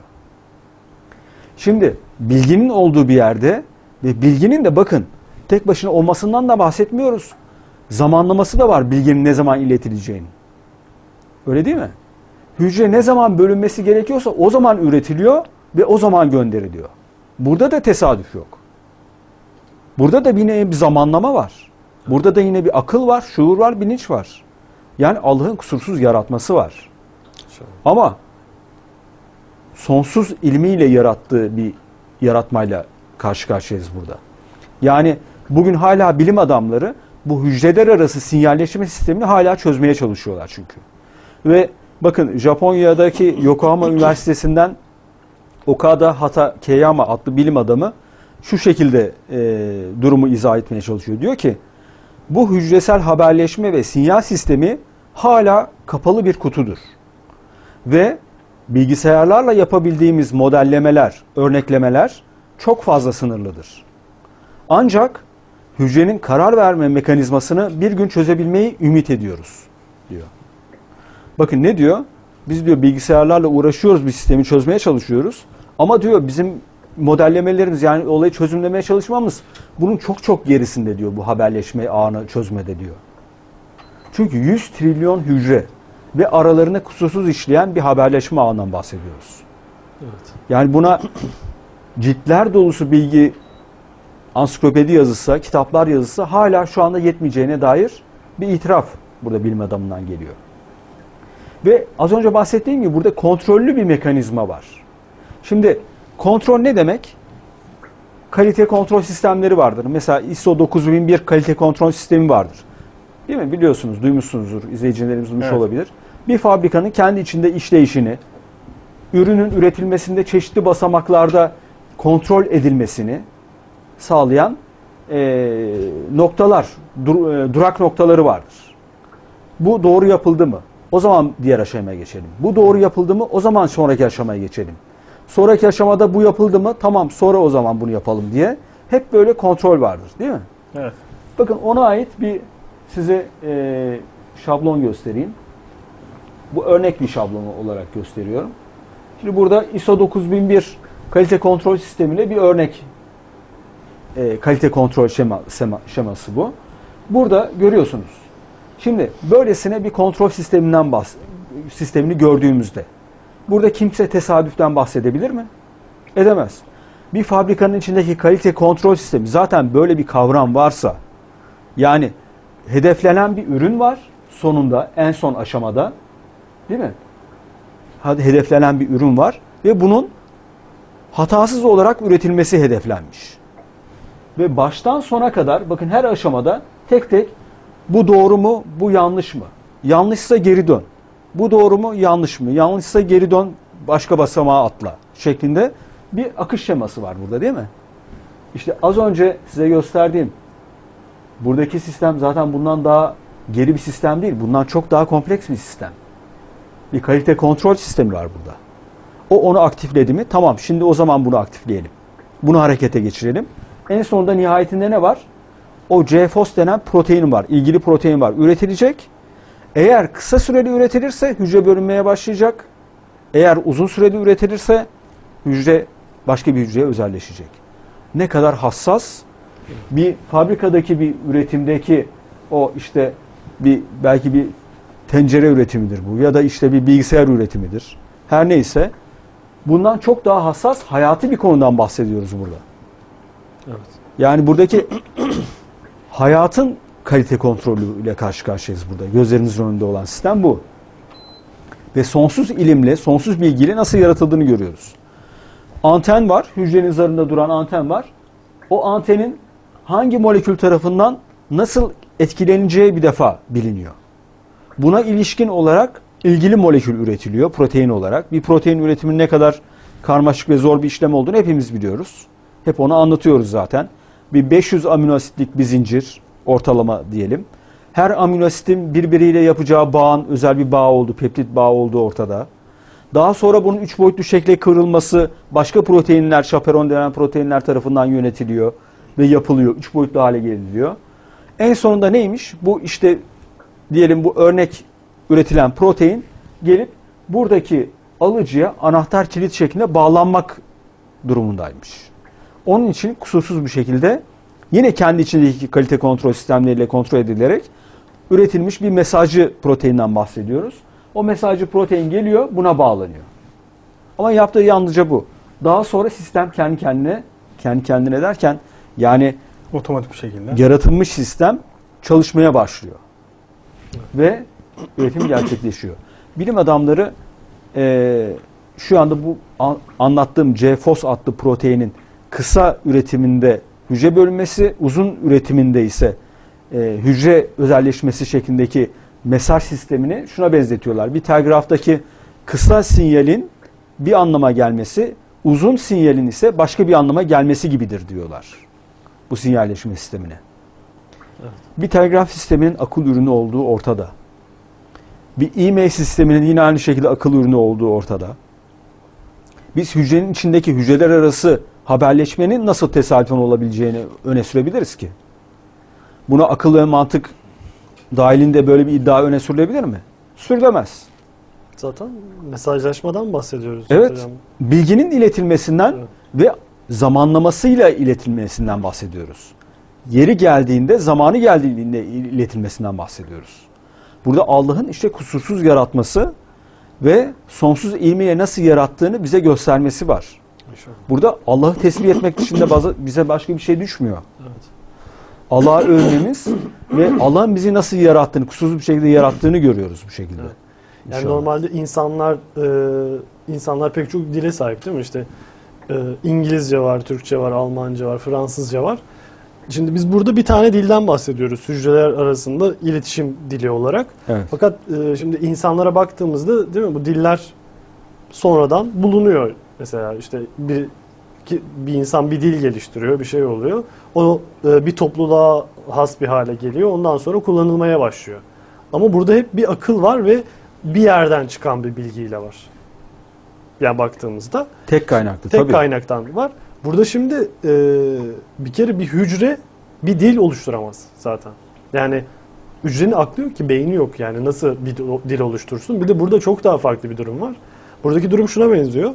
Şimdi bilginin olduğu bir yerde ve bilginin de bakın tek başına olmasından da bahsetmiyoruz. Zamanlaması da var bilginin ne zaman iletileceğinin. Öyle değil mi? Hücre ne zaman bölünmesi gerekiyorsa o zaman üretiliyor ve o zaman gönderiliyor. Burada da tesadüf yok. Burada da yine bir zamanlama var. Burada da yine bir akıl var, şuur var, bilinç var. Yani Allah'ın kusursuz yaratması var. Ama sonsuz ilmiyle yarattığı bir yaratmayla karşı karşıyayız burada. Yani bugün hala bilim adamları bu hücreler arası sinyalleşme sistemini hala çözmeye çalışıyorlar çünkü. Ve bakın Japonya'daki Yokohama Üniversitesi'nden Okada Hatakeyama adlı bilim adamı şu şekilde e, durumu izah etmeye çalışıyor. Diyor ki bu hücresel haberleşme ve sinyal sistemi hala kapalı bir kutudur. Ve bilgisayarlarla yapabildiğimiz modellemeler, örneklemeler çok fazla sınırlıdır. Ancak hücrenin karar verme mekanizmasını bir gün çözebilmeyi ümit ediyoruz diyor. Bakın ne diyor? Biz diyor bilgisayarlarla uğraşıyoruz, bir sistemi çözmeye çalışıyoruz. Ama diyor bizim modellemelerimiz yani olayı çözümlemeye çalışmamız bunun çok çok gerisinde diyor bu haberleşme ağını çözmede diyor. Çünkü yüz trilyon hücre ve aralarına kusursuz işleyen bir haberleşme ağından bahsediyoruz. Evet. Yani buna ciltler dolusu bilgi ansiklopedi yazısı, kitaplar yazısı hala şu anda yetmeyeceğine dair bir itiraf burada bilim adamından geliyor. Ve az önce bahsettiğim gibi burada kontrollü bir mekanizma var. Şimdi kontrol ne demek? Kalite kontrol sistemleri vardır. Mesela I S O dokuz bin bir kalite kontrol sistemi vardır. Değil mi? Biliyorsunuz, duymuşsunuzdur. İzleyicilerimiz duymuş evet. olabilir. Bir fabrikanın kendi içinde işleyişini, ürünün üretilmesinde çeşitli basamaklarda kontrol edilmesini sağlayan e, noktalar, dur, e, durak noktaları vardır. Bu doğru yapıldı mı? O zaman diğer aşamaya geçelim. Bu doğru yapıldı mı? O zaman sonraki aşamaya geçelim. Sonraki aşamada bu yapıldı mı? Tamam sonra o zaman bunu yapalım diye. Hep böyle kontrol vardır değil mi? Evet. Bakın ona ait bir size e, şablon göstereyim. Bu örnek bir şablonu olarak gösteriyorum. Şimdi burada I S O dokuz bin bir kalite kontrol sistemiyle bir örnek e, kalite kontrol şema, şema, şeması bu. Burada görüyorsunuz. Şimdi böylesine bir kontrol sisteminden bahs sistemini gördüğümüzde burada kimse tesadüften bahsedebilir mi? Edemez. Bir fabrikanın içindeki kalite kontrol sistemi zaten böyle bir kavram varsa yani hedeflenen bir ürün var sonunda en son aşamada değil mi? Hedeflenen bir ürün var ve bunun hatasız olarak üretilmesi hedeflenmiş. Ve baştan sona kadar bakın her aşamada tek tek bu doğru mu, bu yanlış mı? Yanlışsa geri dön. Bu doğru mu, yanlış mı? Yanlışsa geri dön, başka basamağa atla şeklinde bir akış şeması var burada değil mi? İşte az önce size gösterdiğim buradaki sistem zaten bundan daha geri bir sistem değil. Bundan çok daha kompleks bir sistem. Bir kalite kontrol sistemi var burada. O onu aktifledi mi? Tamam, şimdi o zaman bunu aktifleyelim. Bunu harekete geçirelim. En sonunda nihayetinde ne var? O C F O S denen protein var. İlgili protein var. Üretilecek. Eğer kısa süreli üretilirse hücre bölünmeye başlayacak. Eğer uzun süreli üretilirse hücre başka bir hücreye özelleşecek. Ne kadar hassas. Bir fabrikadaki bir üretimdeki o işte bir belki bir tencere üretimidir bu ya da işte bir bilgisayar üretimidir. Her neyse bundan çok daha hassas hayati bir konudan bahsediyoruz burada. Evet. Yani buradaki hayatın kalite kontrolüyle karşı karşıyayız burada. Gözlerimizin önünde olan sistem bu. Ve sonsuz ilimle, sonsuz bilgiyle nasıl yaratıldığını görüyoruz. Anten var, hücrenin zarında duran anten var. O antenin hangi molekül tarafından nasıl etkileneceği bir defa biliniyor. Buna ilişkin olarak ilgili molekül üretiliyor protein olarak. Bir protein üretiminin ne kadar karmaşık ve zor bir işlem olduğunu hepimiz biliyoruz. Hep onu anlatıyoruz zaten. Bir beş yüz amino asitlik bir zincir ortalama diyelim. Her amino asitin birbiriyle yapacağı bağın özel bir bağ olduğu, peptit bağı olduğu ortada. Daha sonra bunun üç boyutlu şekle kıvrılması başka proteinler, şaperon denen proteinler tarafından yönetiliyor ve yapılıyor. Üç boyutlu hale geliniyor. En sonunda neymiş? Bu işte diyelim bu örnek üretilen protein gelip buradaki alıcıya anahtar kilit şeklinde bağlanmak durumundaymış. Onun için kusursuz bir şekilde yine kendi içindeki kalite kontrol sistemleriyle kontrol edilerek üretilmiş bir mesajcı proteinden bahsediyoruz. O mesajcı protein geliyor, buna bağlanıyor. Ama yaptığı yalnızca bu. Daha sonra sistem kendi kendine, kendi kendine derken yani Otomatik bir şekilde. yaratılmış sistem çalışmaya başlıyor. Ve üretim gerçekleşiyor. Bilim adamları e, şu anda bu an, anlattığım C F O S adlı proteinin kısa üretiminde hücre bölünmesi, uzun üretiminde ise e, hücre özelleşmesi şeklindeki mesaj sistemini şuna benzetiyorlar. Bir telgraftaki kısa sinyalin bir anlama gelmesi, uzun sinyalin ise başka bir anlama gelmesi gibidir diyorlar. Bu sinyalleşme sistemine. Evet. Bir telgraf sisteminin akıl ürünü olduğu ortada. Bir e-mail sisteminin yine aynı şekilde akıl ürünü olduğu ortada. Biz hücrenin içindeki hücreler arası haberleşmenin nasıl tesadüfen olabileceğini öne sürebiliriz ki? Buna akıl ve mantık dahilinde böyle bir iddia öne sürülebilir mi? Sürülemez. Zaten mesajlaşmadan bahsediyoruz. Evet, hocam. bilginin iletilmesinden Evet. ve zamanlamasıyla iletilmesinden bahsediyoruz. Yeri geldiğinde, zamanı geldiğinde iletilmesinden bahsediyoruz. Burada Allah'ın işte kusursuz yaratması ve sonsuz ilmiyle nasıl yarattığını bize göstermesi var. İnşallah. Burada Allah'ı tesbih etmek dışında bazı, bize başka bir şey düşmüyor. Evet. Allah'ı övmemiz ve Allah'ın bizi nasıl yarattığını, kusursuz bir şekilde yarattığını görüyoruz bu şekilde. Evet. Yani İnşallah. normalde insanlar e, insanlar pek çok dile sahip değil mi? İşte e, İngilizce var, Türkçe var, Almanca var, Fransızca var. Şimdi biz burada bir tane dilden bahsediyoruz hücreler arasında iletişim dili olarak. Evet. Fakat e, şimdi insanlara baktığımızda değil mi bu diller sonradan bulunuyor. Mesela işte bir ki bir insan bir dil geliştiriyor, bir şey oluyor. O e, bir topluluğa has bir hale geliyor. Ondan sonra kullanılmaya başlıyor. Ama burada hep bir akıl var ve bir yerden çıkan bir bilgiyle var. Yani baktığımızda Tek kaynaklı tek tabii. kaynaktan var. Burada şimdi e, bir kere bir hücre bir dil oluşturamaz zaten. Yani hücrenin aklı yok ki, beyni yok. Yani nasıl bir dil oluştursun? Bir de burada çok daha farklı bir durum var. Buradaki durum şuna benziyor.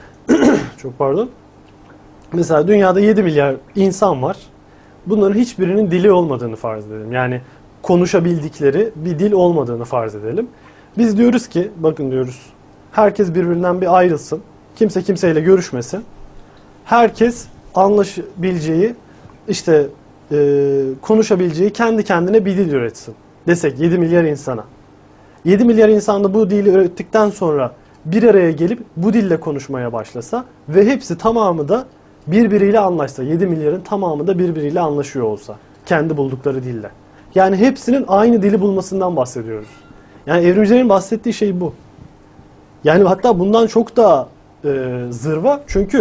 Çok pardon. Mesela dünyada yedi milyar insan var. Bunların hiçbirinin dili olmadığını farz edelim. Yani konuşabildikleri bir dil olmadığını farz edelim. Biz diyoruz ki, bakın diyoruz, herkes birbirinden bir ayrılsın. Kimse kimseyle görüşmesin. Herkes anlaşabileceği, işte e, konuşabileceği kendi kendine bir dil üretsin. Desek yedi milyar insana. yedi milyar insan da bu dili ürettikten sonra bir araya gelip bu dille konuşmaya başlasa ve hepsi tamamı da birbiriyle anlaşsa, yedi milyarın tamamı da birbiriyle anlaşıyor olsa, kendi buldukları dille. Yani hepsinin aynı dili bulmasından bahsediyoruz. Yani evrimcilerin bahsettiği şey bu. Yani hatta bundan çok daha e, zırva, çünkü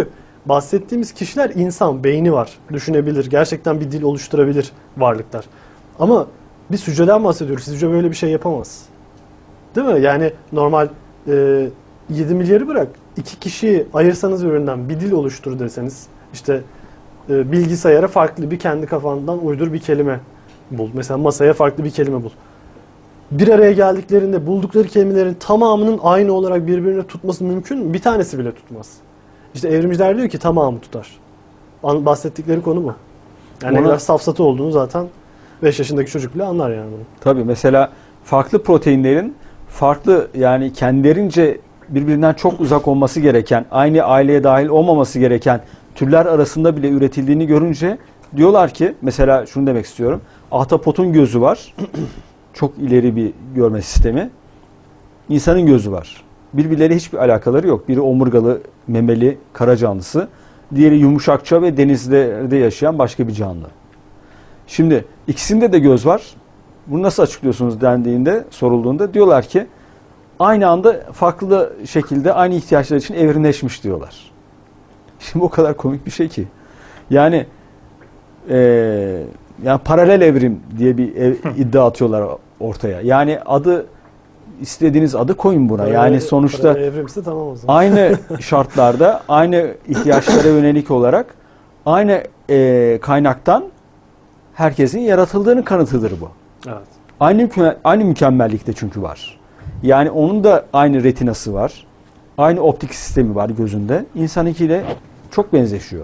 bahsettiğimiz kişiler insan, beyni var, düşünebilir, gerçekten bir dil oluşturabilir varlıklar. Ama biz hücreden bahsediyoruz. Hücre böyle bir şey yapamaz. Değil mi? Yani normal e, yedi milyarı bırak, iki kişiyi ayırsanız birbirinden bir dil oluştur deseniz, işte e, bilgisayara farklı bir kendi kafandan uydur bir kelime bul. Mesela masaya farklı bir kelime bul. Bir araya geldiklerinde buldukları kelimelerin tamamının aynı olarak birbirine tutması mümkün mü? Bir tanesi bile tutmaz. İşte evrimciler diyor ki tamamı tutar. An- bahsettikleri konu bu. Yani ne Ona- kadar safsatı olduğunu zaten beş yaşındaki çocuk bile anlar yani bunu. Tabii mesela farklı proteinlerin farklı yani kendilerince birbirinden çok uzak olması gereken, aynı aileye dahil olmaması gereken türler arasında bile üretildiğini görünce diyorlar ki mesela şunu demek istiyorum. Ahtapotun gözü var. Çok ileri bir görme sistemi. İnsanın gözü var. Birbirleriyle hiçbir alakaları yok. Biri omurgalı, memeli, kara canlısı. Diğeri yumuşakça ve denizlerde yaşayan başka bir canlı. Şimdi ikisinde de göz var. Bunu nasıl açıklıyorsunuz dendiğinde, sorulduğunda diyorlar ki aynı anda farklı şekilde aynı ihtiyaçlar için evrimleşmiş diyorlar. Şimdi o kadar komik bir şey ki. Yani eee yani paralel evrim diye bir ev, iddia atıyorlar ortaya. Yani adı istediğiniz adı koyun buna. Böyle- Yani sonuçta böyle evrimse tamam o zaman. aynı şartlarda, aynı ihtiyaçlara yönelik olarak aynı eee, kaynaktan herkesin yaratıldığının kanıtıdır bu. Evet. Aynı mükemmel- aynı mükemmellikte çünkü var. Yani onun da aynı retinası var. Aynı optik sistemi var gözünde. İnsanınkiyle çok benzeşiyor.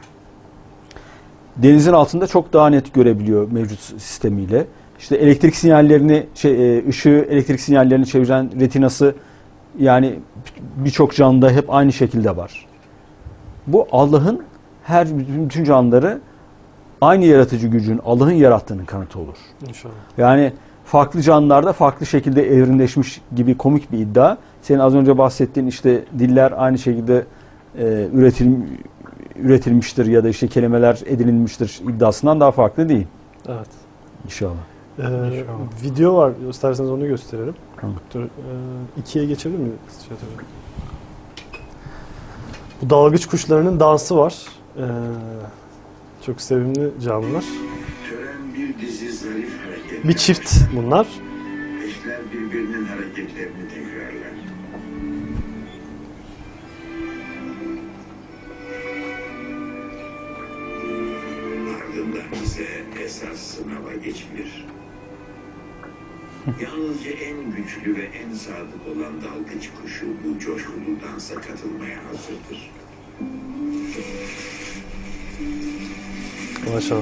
Denizin altında çok daha net görebiliyor mevcut sistemiyle. İşte elektrik sinyallerini, şey, e, ışığı, elektrik sinyallerini çeviren retinası yani birçok canlıda hep aynı şekilde var. Bu Allah'ın her bütün canlıları aynı yaratıcı gücün, Allah'ın yarattığının kanıtı olur. İnşallah. Yani farklı canlılarda farklı şekilde evrimleşmiş gibi komik bir iddia. Senin az önce bahsettiğin işte diller aynı şekilde e, üretil, üretilmiştir ya da işte kelimeler edinilmiştir iddiasından daha farklı değil. Evet. İnşallah. Ee, video var. İsterseniz onu gösterelim. Tamam. Dur, e, ikiye geçebilir miyiz? Şey tabii. Bu dalgıç kuşlarının dansı var. Ee, çok sevimli canlılar. Tören bir dizi zarif hareketler. Bir çift bunlar. Eşler birbirinin hareketlerini tekrarlar. Ardından ise esas sınava geçilir. Yalnızca en güçlü ve en sadık olan dalgıç kuşu bu coşkulu dansa katılmaya hazırdır. Maşallah.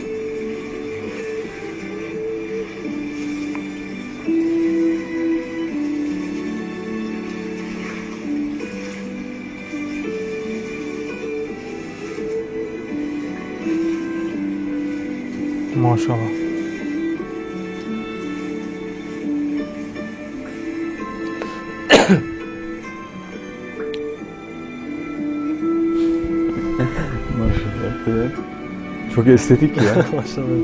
Maşallah. Maşallah. Evet. Çok estetik ya. Maşallah.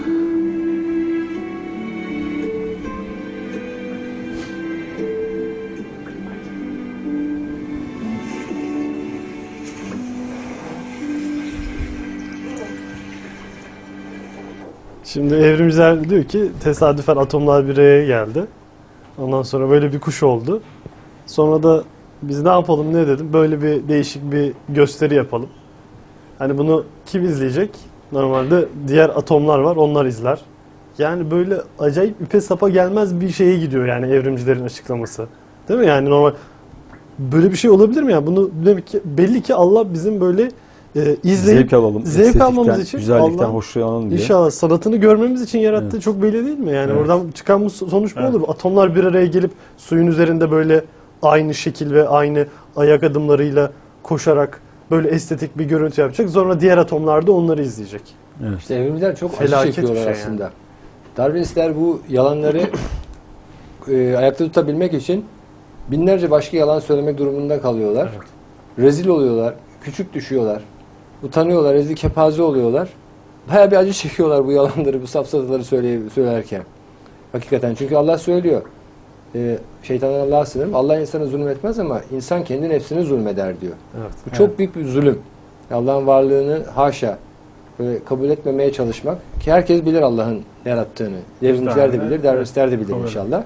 Şimdi evrimciler diyor ki tesadüfen atomlar bir araya geldi. Ondan sonra böyle bir kuş oldu. Sonra da biz ne yapalım ne dedim böyle bir değişik bir gösteri yapalım. Hani bunu kim izleyecek? Normalde diğer atomlar var onlar izler. Yani böyle acayip ipe sapa gelmez bir şeye gidiyor yani evrimcilerin açıklaması. Değil mi? Yani normal böyle bir şey olabilir mi ya? Bunu demek ki belli ki Allah bizim böyle e, izleyip Zevk alalım. zevk estetikten, almamız için güzellikten Allah hoşlanalım diye. İnşallah sanatını görmemiz için yarattığı Evet. çok belli değil mi? Yani Evet. oradan çıkan bu sonuç bu Evet. olur. Atomlar bir araya gelip suyun üzerinde böyle aynı şekil ve aynı ayak adımlarıyla koşarak böyle estetik bir görüntü yapacak. Sonra diğer atomlar da onları izleyecek. Evet. İşte evrimciler çok acı Felaket bir çekiyorlar şey aslında. Darwinistler bu yalanları e, ayakta tutabilmek için binlerce başka yalan söylemek durumunda kalıyorlar. Rezil oluyorlar, küçük düşüyorlar, utanıyorlar, rezil kepaze oluyorlar. Bayağı bir acı çekiyorlar bu yalanları, bu safsataları söyley- söylerken. Hakikaten çünkü Allah söylüyor. E, şeytandan Allah'a sığınırım. Allah insana zulmetmez ama insan kendi nefsine zulmeder diyor. Evet. Bu çok büyük bir zulüm. Allah'ın varlığını haşa böyle kabul etmemeye çalışmak ki herkes bilir Allah'ın yarattığını. Devrimciler de bilir, dervişler de bilir inşallah.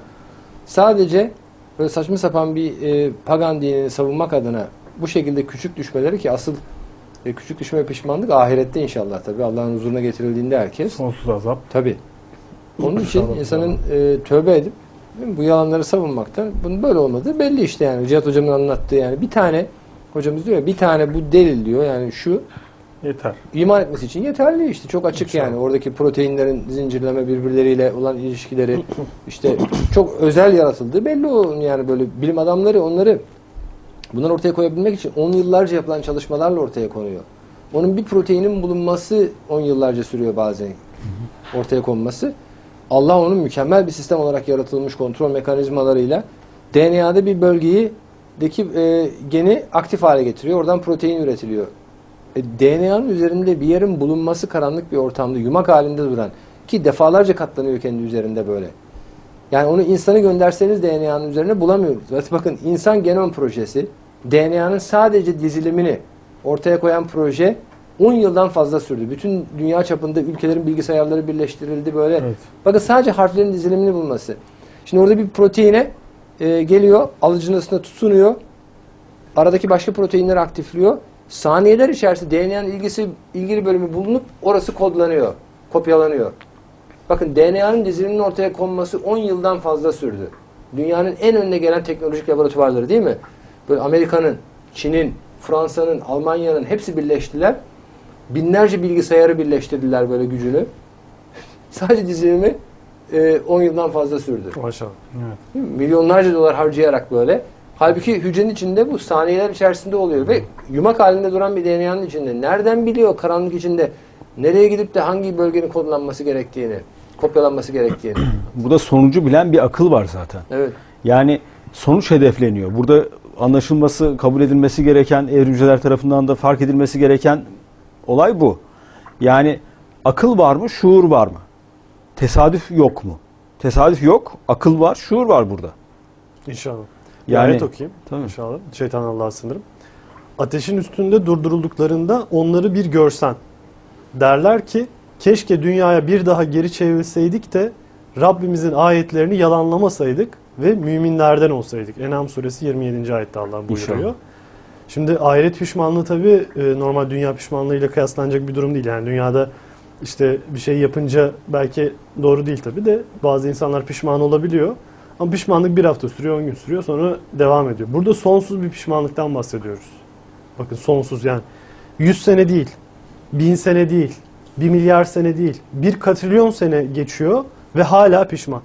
Sadece böyle saçma sapan bir e, pagan dinini savunmak adına bu şekilde küçük düşmeleri ki asıl e, küçük düşme ve pişmanlık ahirette inşallah tabii Allah'ın huzuruna getirildiğinde herkes. Sonsuz azap. Tabii. Onun için insanın e, tövbe edip bu yalanları savunmaktan bunun böyle olmadığı belli işte yani. Cihat hocamın anlattığı yani bir tane hocamız diyor ya bir tane bu delil diyor yani şu Yeter. iman etmesi için yeterli işte çok açık İnşallah. yani oradaki proteinlerin zincirleme birbirleriyle olan ilişkileri işte çok özel yaratıldığı belli o yani böyle bilim adamları onları bunları ortaya koyabilmek için on yıllarca yapılan çalışmalarla ortaya konuyor. Onun bir proteinin bulunması on yıllarca sürüyor bazen ortaya konması. Allah onun mükemmel bir sistem olarak yaratılmış kontrol mekanizmalarıyla D N A'da bir bölgeyi deki e, geni aktif hale getiriyor. Oradan protein üretiliyor. E, D N A'nın üzerinde bir yerin bulunması karanlık bir ortamda yumak halinde duran ki defalarca katlanıyor kendi üzerinde böyle. Yani onu insanı gönderseniz D N A'nın üzerine bulamıyoruz. Bakın insan genom projesi D N A'nın sadece dizilimini ortaya koyan proje on yıldan fazla sürdü. Bütün dünya çapında ülkelerin bilgisayarları birleştirildi böyle. Evet. Bakın sadece harflerin dizilimini bulması. Şimdi orada bir proteine e, geliyor, alıcının ısısına tutunuyor. Aradaki başka proteinleri aktifliyor. Saniyeler içerisinde D N A'nın ilgisi ilgili bölümü bulunup orası kodlanıyor, kopyalanıyor. Bakın D N A'nın diziliminin ortaya konması on yıldan fazla sürdü. Dünyanın en önüne gelen teknolojik laboratuvarları değil mi? Böyle Amerika'nın, Çin'in, Fransa'nın, Almanya'nın hepsi birleştiler. Binlerce bilgisayarı birleştirdiler böyle gücünü. Sadece dizilimi on yıldan fazla sürdü. Maşallah. Evet. Milyonlarca dolar harcayarak böyle. Halbuki hücrenin içinde bu saniyeler içerisinde oluyor ve yumak halinde duran bir D N A'nın içinde. Nereden biliyor karanlık içinde nereye gidip de hangi bölgenin kodlanması gerektiğini, kopyalanması gerektiğini? Burada sonucu bilen bir akıl var zaten. Evet. Yani sonuç hedefleniyor. Burada anlaşılması, kabul edilmesi gereken, evrimciler tarafından da fark edilmesi gereken olay bu. Yani akıl var mı, şuur var mı? Tesadüf yok mu? Tesadüf yok, akıl var, şuur var burada. İnşallah. Yani, Ayet okuyayım. tabii. İnşallah. Şeytan Allah'a sınırım. Ateşin üstünde durdurulduklarında onları bir görsen. Derler ki keşke dünyaya bir daha geri çevirseydik de Rabbimizin ayetlerini yalanlamasaydık ve müminlerden olsaydık. En'am suresi yirmi yedinci ayette Allah buyuruyor. İnşallah. Şimdi ahiret pişmanlığı tabii normal dünya pişmanlığıyla kıyaslanacak bir durum değil. Yani dünyada işte bir şey yapınca belki doğru değil tabii de bazı insanlar pişman olabiliyor. Ama pişmanlık bir hafta sürüyor, on gün sürüyor, sonra devam ediyor. Burada sonsuz bir pişmanlıktan bahsediyoruz. Bakın sonsuz yani. Yüz sene değil, bin sene değil, bir milyar sene değil, bir katrilyon sene geçiyor ve hala pişman.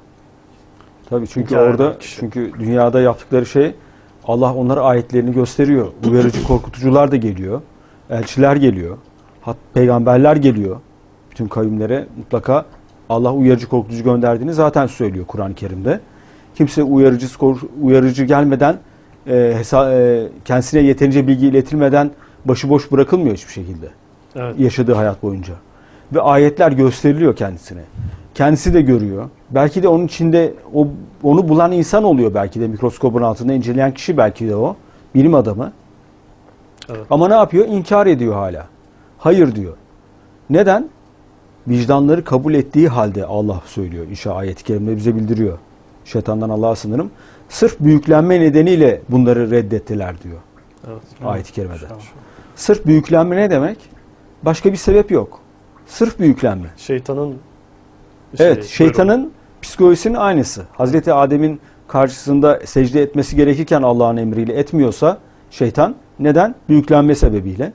Tabii çünkü Hikaye orada, çünkü dünyada yaptıkları şey Allah onlara ayetlerini gösteriyor. Uyarıcı korkutucular da geliyor. Elçiler geliyor. Hat, peygamberler geliyor. Bütün kavimlere mutlaka Allah uyarıcı korkutucu gönderdiğini zaten söylüyor Kur'an-ı Kerim'de. Kimse uyarıcı uyarıcı gelmeden e, hesa, e, kendisine yeterince bilgi iletilmeden başıboş bırakılmıyor hiçbir şekilde. Evet. Yaşadığı hayat boyunca. Ve ayetler gösteriliyor kendisine. Kendisi de görüyor. Belki de onun içinde o onu bulan insan oluyor belki de mikroskopun altında inceleyen kişi belki de o. Bilim adamı. Evet. Ama ne yapıyor? İnkar ediyor hala. Hayır diyor. Neden? Vicdanları kabul ettiği halde Allah söylüyor. İşte ayet-i kerimde bize bildiriyor. Şeytandan Allah'a sınırım. Sırf büyüklenme nedeniyle bunları reddettiler diyor. Evet. Ayet-i kerimede. Evet. Sırf büyüklenme ne demek? Başka bir sebep yok. Sırf büyüklenme. Şeytanın şey, Evet, şeytanın buyurun. Psikolojisinin aynısı. Hazreti Adem'in karşısında secde etmesi gerekirken Allah'ın emriyle etmiyorsa şeytan neden? Büyüklenme sebebiyle.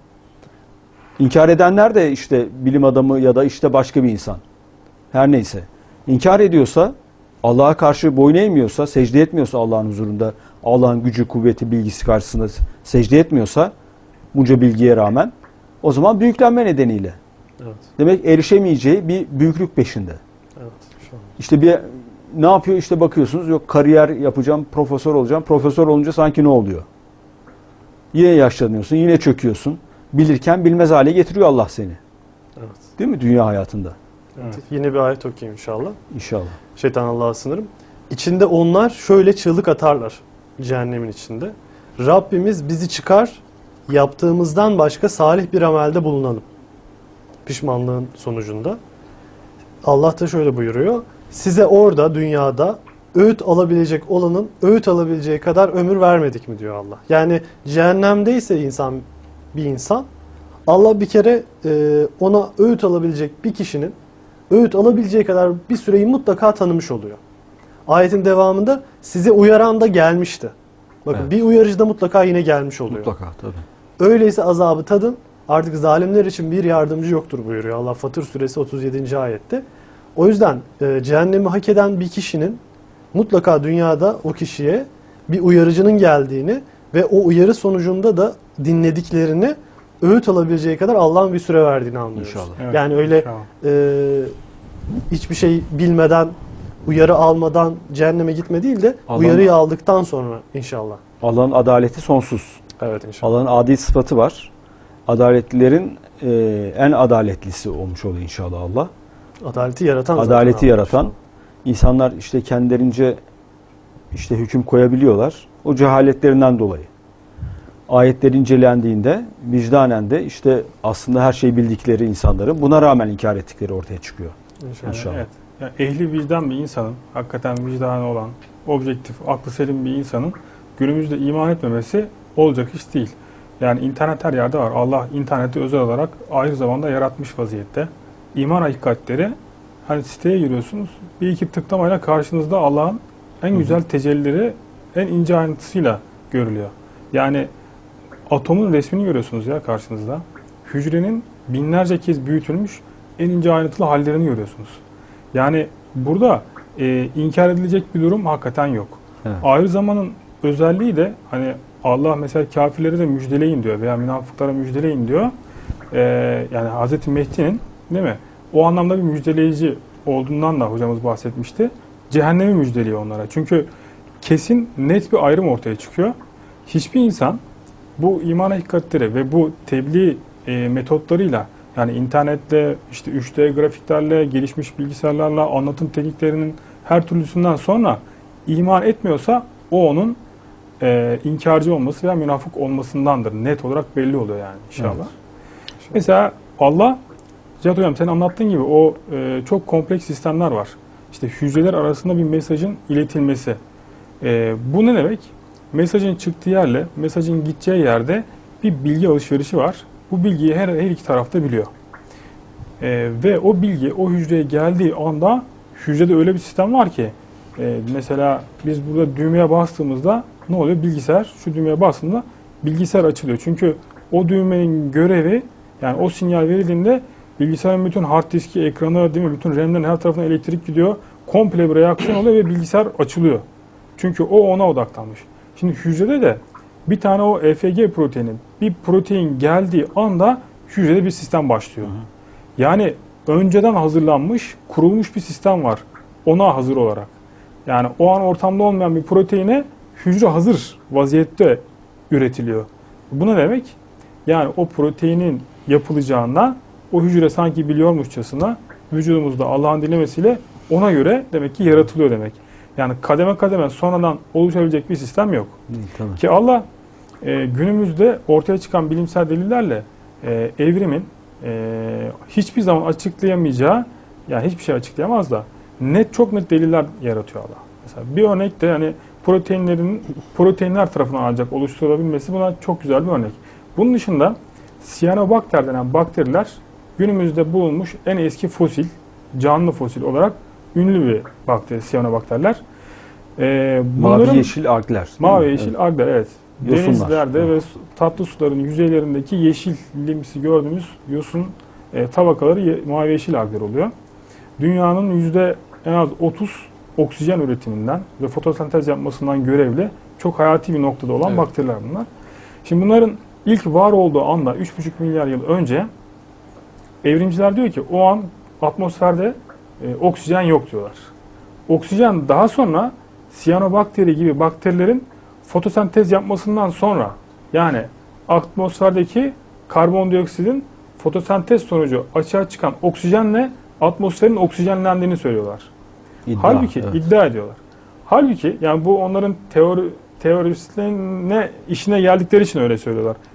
İnkar edenler de işte bilim adamı ya da işte başka bir insan. Her neyse. İnkar ediyorsa, Allah'a karşı boyun eğmiyorsa, secde etmiyorsa Allah'ın huzurunda, Allah'ın gücü, kuvveti, bilgisi karşısında secde etmiyorsa bunca bilgiye rağmen o zaman büyüklenme nedeniyle. Evet. Demek erişemeyeceği bir büyüklük peşinde. Evet. İşte bir ne yapıyor? İşte bakıyorsunuz yok kariyer yapacağım, profesör olacağım. Profesör olunca sanki ne oluyor? Yine yaşlanıyorsun, yine çöküyorsun. Bilirken bilmez hale getiriyor Allah seni. Evet. Değil mi dünya hayatında? Evet. Yine bir ayet okuyayım inşallah. İnşallah. Şeytan Allah'a sınırım. İçinde onlar şöyle çığlık atarlar cehennemin içinde. Rabbimiz bizi çıkar yaptığımızdan başka salih bir amelde bulunalım. Pişmanlığın sonucunda. Allah da şöyle buyuruyor. Size orada dünyada öğüt alabilecek olanın öğüt alabileceği kadar ömür vermedik mi diyor Allah. Yani cehennemdeyse insan bir insan Allah bir kere e, ona öğüt alabilecek bir kişinin öğüt alabileceği kadar bir süreyi mutlaka tanımış oluyor. Ayetin devamında size uyaran da gelmişti. Bakın Evet. bir uyarıcı da mutlaka yine gelmiş oluyor. Mutlaka tabii. Öyleyse azabı tadın, artık zalimler için bir yardımcı yoktur buyuruyor Allah Fatır suresi otuz yedinci ayette. O yüzden e, cehennemi hak eden bir kişinin mutlaka dünyada o kişiye bir uyarıcının geldiğini ve o uyarı sonucunda da dinlediklerini öğüt alabileceği kadar Allah'ın bir süre verdiğini anlıyoruz. İnşallah. Evet, Yani öyle inşallah. e, hiçbir şey bilmeden, uyarı almadan cehenneme gitme değil de Allah'ın- uyarıyı aldıktan sonra inşallah. Allah'ın adaleti sonsuz. Evet inşallah. Allah'ın adil sıfatı var. Adaletlilerin e, en adaletlisi olmuş oluyor inşallah Allah. Adaleti yaratan zaten Adaleti Allah yaratan. inşallah. İnsanlar işte kendilerince işte hüküm koyabiliyorlar. O cehaletlerinden dolayı. Ayetler incelendiğinde vicdanen de işte aslında her şeyi bildikleri insanların buna rağmen inkar ettikleri ortaya çıkıyor. İnşallah. İnşallah. Evet. Yani ehli vicdan bir insanın, hakikaten vicdanı olan, objektif, aklı selim bir insanın günümüzde iman etmemesi olacak iş değil. Yani internet her yerde var. Allah interneti özel olarak ayrı zamanda yaratmış vaziyette. İman hakikatleri, hani siteye giriyorsunuz, bir iki tıklamayla karşınızda Allah'ın en güzel tecellileri en ince ayrıntısıyla görülüyor. Yani atomun resmini görüyorsunuz ya karşınızda. Hücrenin binlerce kez büyütülmüş en ince ayrıntılı hallerini görüyorsunuz. Yani burada e, inkar edilecek bir durum hakikaten yok. Evet. Ayrı zamanın özelliği de hani Allah mesela kafirleri de müjdeleyin diyor veya münafıklara müjdeleyin diyor. E, yani Hazreti Mehdi'nin değil mi? O anlamda bir müjdeleyici olduğundan da hocamız bahsetmişti. Cehennemi müjdeliyor onlara. Çünkü kesin net bir ayrım ortaya çıkıyor. Hiçbir insan bu iman hakikatleri ve bu tebliğ e, metotlarıyla, yani internetle, işte üç D grafiklerle, gelişmiş bilgisayarlarla, anlatım tekniklerinin her türlüsünden sonra iman etmiyorsa o onun e, inkarcı olması veya münafık olmasındandır. Net olarak belli oluyor yani inşallah. Evet. Mesela Allah, Cihat Hocam senin anlattığın gibi o e, çok kompleks sistemler var. İşte hücreler arasında bir mesajın iletilmesi. E, bu ne demek? Mesajın çıktığı yerle mesajın gideceği yerde bir bilgi alışverişi var. Bu bilgiyi her, her iki tarafta biliyor. Ee, ve o bilgi o hücreye geldiği anda hücrede öyle bir sistem var ki e, mesela biz burada düğmeye bastığımızda ne oluyor? Bilgisayar şu düğmeye bastığında bilgisayar açılıyor. Çünkü o düğmenin görevi, yani o sinyal verildiğinde bilgisayarın bütün hard diski, ekranı, değil mi? Bütün RAM'lerin her tarafına elektrik gidiyor. Komple bir reaksiyon oluyor ve bilgisayar açılıyor. Çünkü o ona odaklanmış. Şimdi hücrede de bir tane o E F G proteini, bir protein geldiği anda hücrede bir sistem başlıyor. Hı hı. Yani önceden hazırlanmış, kurulmuş bir sistem var ona hazır olarak. Yani o an ortamda olmayan bir proteine hücre hazır vaziyette üretiliyor. Bu ne demek? Yani o proteinin yapılacağına o hücre sanki biliyormuşçasına vücudumuzda Allah'ın dilemesiyle ona göre demek ki yaratılıyor demek. Yani kademe kademe sonradan oluşabilecek bir sistem yok. Hı, tabii. Ki Allah e, günümüzde ortaya çıkan bilimsel delillerle e, evrimin e, hiçbir zaman açıklayamayacağı, yani hiçbir şey açıklayamaz da net çok net deliller yaratıyor Allah. Mesela bir örnek de yani proteinlerin proteinler tarafından ancak oluşturulabilmesi buna çok güzel bir örnek. Bunun dışında siyanobakter denen bakteriler günümüzde bulunmuş en eski fosil, canlı fosil olarak ünlü bir bakteri, siyanobakterler. Ee, Mavi yeşil algler. Mavi yeşil algler, evet. Yosunlar. Denizlerde Evet. ve tatlı suların yüzeylerindeki yeşillimsi gördüğümüz yosun e, tabakaları ye, mavi yeşil algler oluyor. Dünyanın yüzde en az otuz oksijen üretiminden ve fotosentez yapmasından görevli çok hayati bir noktada olan Evet. bakteriler bunlar. Şimdi bunların ilk var olduğu anda üç buçuk milyar yıl önce evrimciler diyor ki o an atmosferde e, oksijen yok diyorlar. Oksijen daha sonra siyanobakteri gibi bakterilerin fotosentez yapmasından sonra, yani atmosferdeki karbondioksitin fotosentez sonucu açığa çıkan oksijenle atmosferin oksijenlendiğini söylüyorlar. İddia, Halbuki evet. iddia ediyorlar. Halbuki yani bu onların teori teorisine işine geldikleri için öyle söylüyorlar.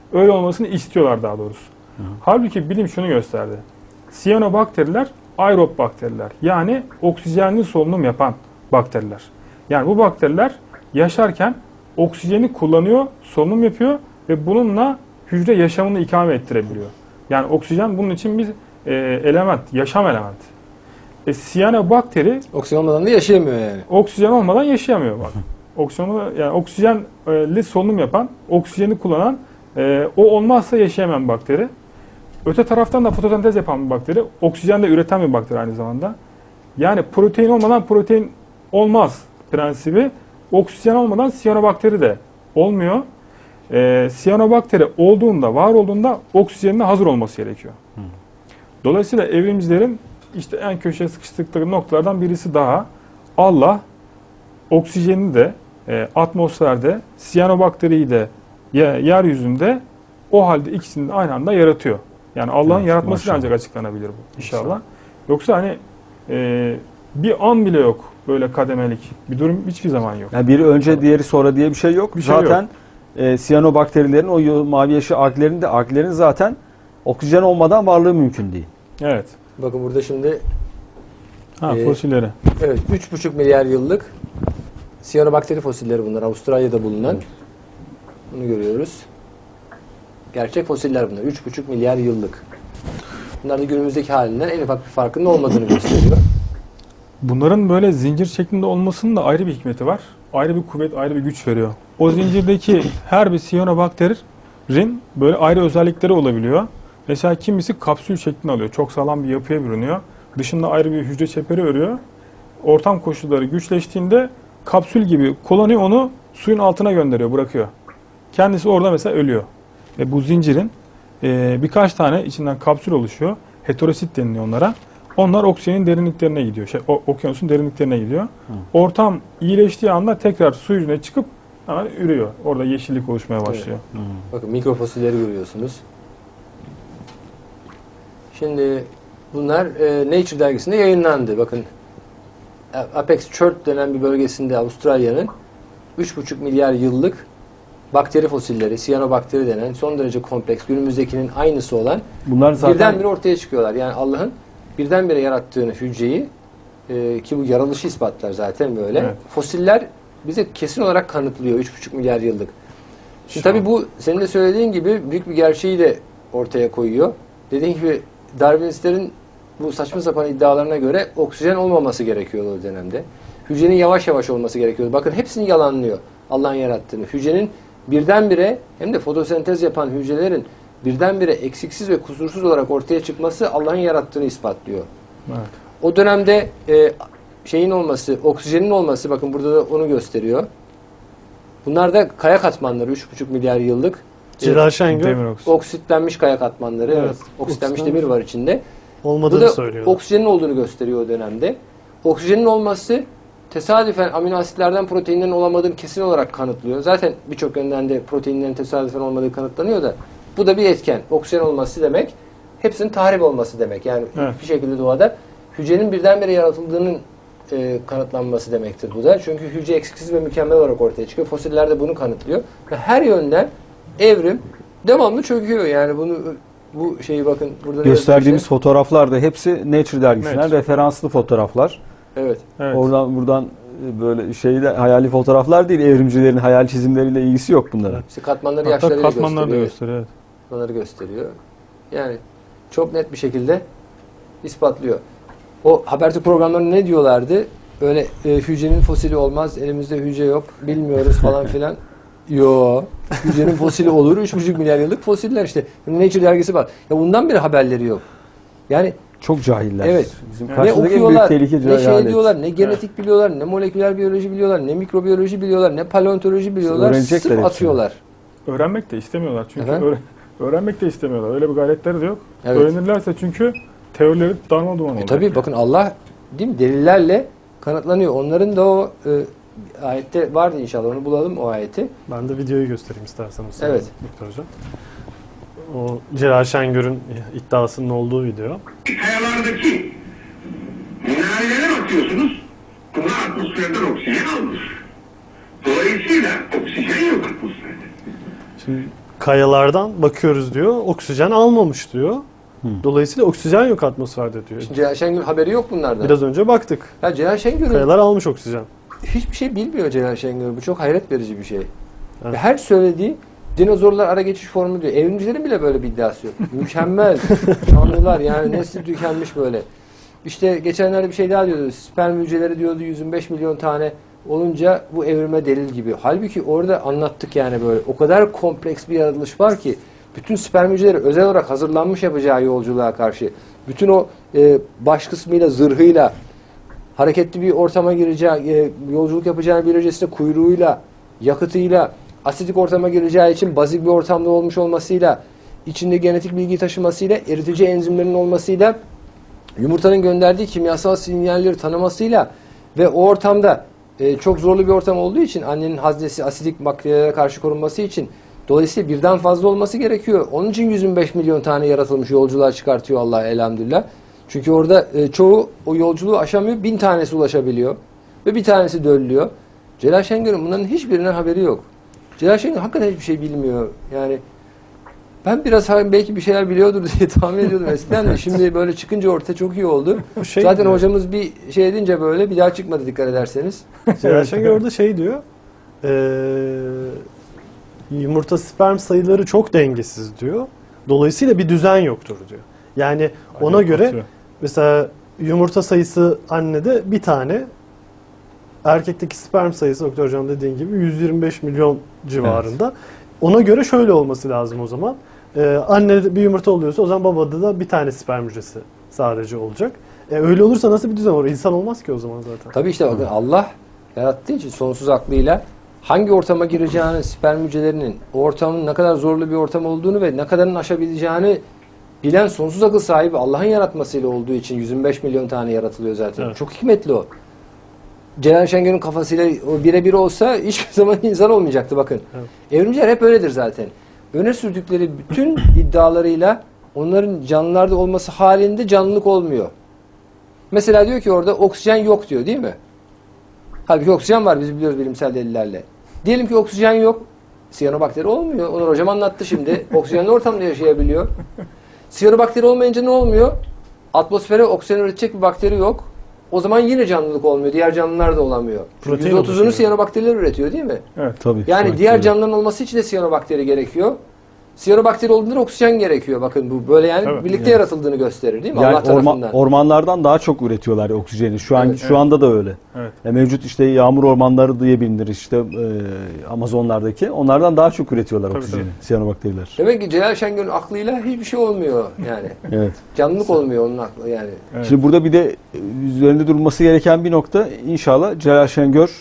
Öyle olmasını istiyorlar daha doğrusu. Hı. Halbuki bilim şunu gösterdi. Siyanobakteriler aerob bakteriler. Yani oksijenli solunum yapan bakteriler. Yani bu bakteriler yaşarken oksijeni kullanıyor, solunum yapıyor ve bununla hücre yaşamını ikame ettirebiliyor. Yani oksijen bunun için bir e, element, yaşam elementi. E, siyanobakteri oksijen olmadan da yaşayamıyor yani. Oksijen olmadan yaşayamıyor bak. Oksijen yani oksijenli solunum yapan, oksijeni kullanan, e, o olmazsa yaşayamayan bakteri. Öte taraftan da fotosentez yapan bir bakteri, oksijen de üreten bir bakteri aynı zamanda. Yani protein olmadan protein olmaz prensibi. Oksijen olmadan siyanobakteri de olmuyor. E, siyanobakteri olduğunda, var olduğunda oksijenin hazır olması gerekiyor. Hmm. Dolayısıyla evrimcilerin işte en köşeye sıkıştıkları noktalardan birisi daha. Allah oksijeni de e, atmosferde, siyanobakteriyi de yeryüzünde o halde ikisini de aynı anda yaratıyor. Yani Allah'ın evet, yaratmasıyla ancak açıklanabilir bu inşallah. İnşallah. Yoksa hani e, bir an bile yok böyle kademelik bir durum hiçbir zaman yok. Yani biri önce diğeri sonra diye bir şey yok. Bir zaten şey yok. E, siyanobakterilerin o mavi yeşil alglerin de alglerin zaten oksijen olmadan varlığı mümkün değil. Evet. Bakın burada şimdi ha, e, fosilleri. Evet, üç buçuk milyar yıllık siyanobakteri fosilleri bunlar. Avustralya'da bulunan. Hı. Bunu görüyoruz. Gerçek fosiller bunlar. üç buçuk milyar yıllık. Bunlar da günümüzdeki halinden en ufak bir farkının olmadığını gösteriyor. Bunların böyle zincir şeklinde olmasının da ayrı bir hikmeti var. Ayrı bir kuvvet, ayrı bir güç veriyor. O zincirdeki her bir siyanobakterin böyle ayrı özellikleri olabiliyor. Mesela kimisi kapsül şeklini alıyor. Çok sağlam bir yapıya bürünüyor. Dışında ayrı bir hücre çeperi örüyor. Ortam koşulları güçleştiğinde kapsül gibi kullanıyor, onu suyun altına gönderiyor, bırakıyor. Kendisi orada mesela ölüyor. Ve bu zincirin e, birkaç tane içinden kapsül oluşuyor. Heterosit deniliyor onlara. Onlar oksijenin derinliklerine gidiyor. Şey, o, okyanusun derinliklerine gidiyor. Hı. Ortam iyileştiği anda tekrar su yüzüne çıkıp hemen ürüyor. Orada yeşillik oluşmaya başlıyor. Evet. Bakın mikrofosilleri görüyorsunuz. Şimdi bunlar e, Nature dergisinde yayınlandı. Bakın Apex Chert denen bir bölgesinde Avustralya'nın üç buçuk milyar yıllık bakteri fosilleri, siyanobakteri denen son derece kompleks, günümüzdekinin aynısı olan bunlar zaten birdenbire ortaya çıkıyorlar. Yani Allah'ın birdenbire yarattığını hücreyi e, ki bu yaratılışı ispatlar zaten böyle. Evet. Fosiller bize kesin olarak kanıtlıyor üç buçuk milyar yıllık. Şimdi tabii bu senin de söylediğin gibi büyük bir gerçeği de ortaya koyuyor. Dediğin gibi Darwinistlerin bu saçma sapan iddialarına göre oksijen olmaması gerekiyordu o dönemde. Hücrenin yavaş yavaş olması gerekiyordu. Bakın hepsini yalanlıyor Allah'ın yarattığını. Hücrenin birdenbire hem de fotosentez yapan hücrelerin birdenbire eksiksiz ve kusursuz olarak ortaya çıkması Allah'ın yarattığını ispatlıyor. Evet. O dönemde e, şeyin olması, oksijenin olması, bakın burada da onu gösteriyor. Bunlar da kaya katmanları üç buçuk milyar yıllık. Celal Şengör. Oksitlenmiş kaya katmanları. Evet. Evet. Oksitlenmiş demir var içinde. Olmadığını Bu da söylüyor. Oksijenin olduğunu gösteriyor o dönemde. Oksijenin olması tesadüfen amino asitlerden proteinlerin olamadığını kesin olarak kanıtlıyor. Zaten birçok yönden de proteinlerin tesadüfen olmadığı kanıtlanıyor da bu da bir etken. Oksijen olması demek hepsinin tahrip olması demek. Yani evet. Bir şekilde doğada hücrenin birdenbire yaratıldığının e, kanıtlanması demektir bu da. Çünkü hücre eksiksiz ve mükemmel olarak ortaya çıkıyor. Fosiller de bunu kanıtlıyor. Ve her yönden evrim devamlı çöküyor. Yani bunu bu şeyi bakın burada gösterdiğimiz şey. Fotoğraflar da hepsi Nature dergisinden evet. referanslı fotoğraflar. Evet. evet. Oradan buradan böyle şeyle hayali fotoğraflar değil, evrimcilerin hayal çizimleriyle ilgisi yok bunlara. İşte katmanları yaşlarıyla katmanları gösteriyor. Da gösteriyor. Evet. Katmanları gösteriyor. Yani çok net bir şekilde ispatlıyor. O Habertürk programlarında ne diyorlardı? Öyle e, hücrenin fosili olmaz, elimizde hücre yok, bilmiyoruz falan filan. Yo, hücrenin fosili olur. üç buçuk milyar yıllık fosiller işte. Nature dergisi var. Ya bundan beri haberleri yok. Yani çok cahiller. Evet. Bizim ne okuyorlar, ne şey diyorlar, ne genetik evet. biliyorlar, ne moleküler biyoloji biliyorlar, ne mikrobiyoloji biliyorlar, ne paleontoloji biliyorlar. Sırf atıyorlar. Öğrenmek de istemiyorlar. Çünkü öğren öğrenmek de istemiyorlar. Öyle bir gayretleri de yok. Evet. Öğrenirlerse çünkü teorileri darmadağın oluyor. E tabii bakın Allah değil mi delillerle kanıtlanıyor. Onların da o e, ayette vardı inşallah. Onu bulalım o ayeti. Ben de videoyu göstereyim isterseniz. Evet. Doktor Hocam. O Celal Şengör'ün iddiasının olduğu video. Kayalardaki minarelere bakıyorsunuz. Bunlar atmosferden oksijen almış. Dolayısıyla oksijen yok atmosferde. Şimdi kayalardan bakıyoruz diyor. Oksijen almamış diyor. Hı. Dolayısıyla oksijen yok atmosferde diyor. Şimdi Celal Şengör haberi yok bunlardan. Biraz önce baktık. Ya Celal Şengör'ün Kayalar almış oksijen. hiçbir şey bilmiyor Celal Şengör. Bu çok hayret verici bir şey. Evet. Ve her söylediği dinozorlar ara geçiş formu diyor. Evrimcilerin bile böyle bir iddiası yok. Mükemmel canlılar yani nesli tükenmiş böyle. İşte geçenlerde bir şey daha diyordu. Sperm hücreleri diyordu yüz yirmi beş milyon tane olunca bu evrime delil gibi. Halbuki orada anlattık yani böyle. O kadar kompleks bir yaratılış var ki bütün sperm hücreleri özel olarak hazırlanmış yapacağı yolculuğa karşı. Bütün o e, baş kısmıyla, zırhıyla, hareketli bir ortama gireceği, e, yolculuk yapacağı bir hücresinde kuyruğuyla, yakıtıyla, asidik ortama gireceği için bazik bir ortamda olmuş olmasıyla, içinde genetik bilgi taşımasıyla, eritici enzimlerin olmasıyla, yumurtanın gönderdiği kimyasal sinyalleri tanımasıyla ve o ortamda e, çok zorlu bir ortam olduğu için annenin haznesi asidik bakterilere karşı korunması için dolayısıyla birden fazla olması gerekiyor. Onun için yüz yirmi beş milyon tane yaratılmış yolculuğa çıkartıyor Allah elhamdülillah. Çünkü orada e, çoğu o yolculuğu aşamıyor. Bin tanesi ulaşabiliyor. Ve bir tanesi döllüyor. Celal Şengör'ün bunların hiçbirinden haberi yok. Celal Şengör hakikaten hiçbir şey bilmiyor. Yani ben biraz belki bir şeyler biliyordur diye tahmin ediyordum eskiden de şimdi böyle çıkınca ortaya çok iyi oldu. Şey Zaten diyor. hocamız bir şey edince böyle bir daha çıkmadı dikkat ederseniz. Celal Şengör orada şey diyor. Eee yumurta sperm sayıları çok dengesiz diyor. Dolayısıyla bir düzen yoktur diyor. Yani ona Aynen, göre atıyor. mesela yumurta sayısı annede bir tane, erkekteki sperm sayısı Doktor Hocam dediğin gibi yüz yirmi beş milyon civarında. Ona göre şöyle olması lazım o zaman. Ee, annede bir yumurta oluyorsa o zaman babada da bir tane sperm hücresi sadece olacak. E, öyle olursa nasıl bir düzen olur? İnsan olmaz ki o zaman zaten. Tabii işte bakın Allah yarattığı için sonsuz aklıyla hangi ortama gireceğini, sperm hücrelerinin o ortamın ne kadar zorlu bir ortam olduğunu ve ne kadarını aşabileceğini bilen sonsuz akıl sahibi Allah'ın yaratmasıyla olduğu için yüz yirmi beş milyon tane yaratılıyor zaten. Evet. Çok hikmetli o. Celal Şengör'ün kafasıyla o birebir olsa hiçbir zaman insan olmayacaktı bakın. Evet. Evrimciler hep öyledir zaten. Öne sürdükleri bütün iddialarıyla onların canlılarda olması halinde canlılık olmuyor. Mesela diyor ki orada oksijen yok diyor değil mi? Halbuki oksijen var biz biliyoruz bilimsel delillerle. Diyelim ki oksijen yok. Siyanobakteri olmuyor. Onur hocam anlattı şimdi. Oksijenli ortamda yaşayabiliyor. Siyanobakteri olmayınca ne olmuyor? Atmosfere oksijen üretecek bir bakteri yok. O zaman yine canlılık olmuyor. Diğer canlılar da olamıyor. Protein yüzde otuzunu oluşuyor. siyanobakteriler üretiyor değil mi? Evet. Tabii. Yani Evet, diğer tabii. canlıların olması için de siyanobakteri gerekiyor. Siyanobakteri olduğunda oksijen gerekiyor. Bakın bu böyle yani Tabii. birlikte Evet. yaratıldığını gösterir değil mi? Yani Allah tarafından. orman, ormanlardan daha çok üretiyorlar oksijeni. Şu an Evet, şu evet. anda da öyle. Evet. E, mevcut işte yağmur ormanları diye bilinir işte e, Amazonlardaki. Onlardan daha çok üretiyorlar Tabii, oksijeni. tabii. Siyanobakteriler. Demek ki Celal Şengör'ün aklıyla hiçbir şey olmuyor yani. Evet. Canlılık olmuyor onun aklı yani. Evet. Şimdi burada bir de üzerinde durulması gereken bir nokta inşallah Celal Şengör,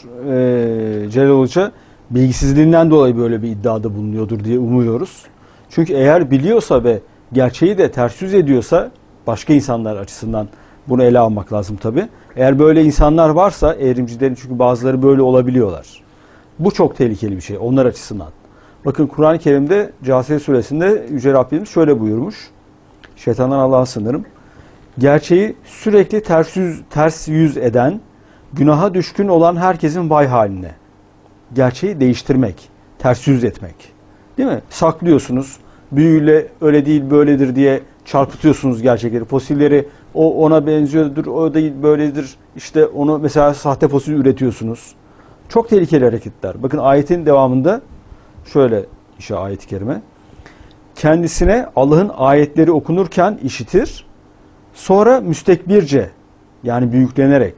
e, Celal Hoca bilgisizliğinden dolayı böyle bir iddiada bulunuyordur diye umuyoruz. Çünkü eğer biliyorsa ve gerçeği de ters yüz ediyorsa başka insanlar açısından bunu ele almak lazım tabii. Eğer böyle insanlar varsa evrimcilerin çünkü bazıları böyle olabiliyorlar. Bu çok tehlikeli bir şey onlar açısından. Bakın Kur'an-ı Kerim'de Câsiye suresinde Yüce Rabbimiz şöyle buyurmuş. Şeytandan Allah'a sığınırım. Gerçeği sürekli ters yüz, ters yüz eden, günaha düşkün olan herkesin vay haline. Gerçeği değiştirmek, ters yüz etmek. Değil mi? Saklıyorsunuz. Büyüyle öyle değil böyledir diye çarpıtıyorsunuz gerçekleri. Fosilleri o ona benziyordur, o değil böyledir. İşte onu mesela sahte fosil üretiyorsunuz. Çok tehlikeli hareketler. Bakın ayetin devamında şöyle işte ayet-i kerime. Kendisine Allah'ın ayetleri okunurken işitir. Sonra müstekbirce yani büyüklenerek,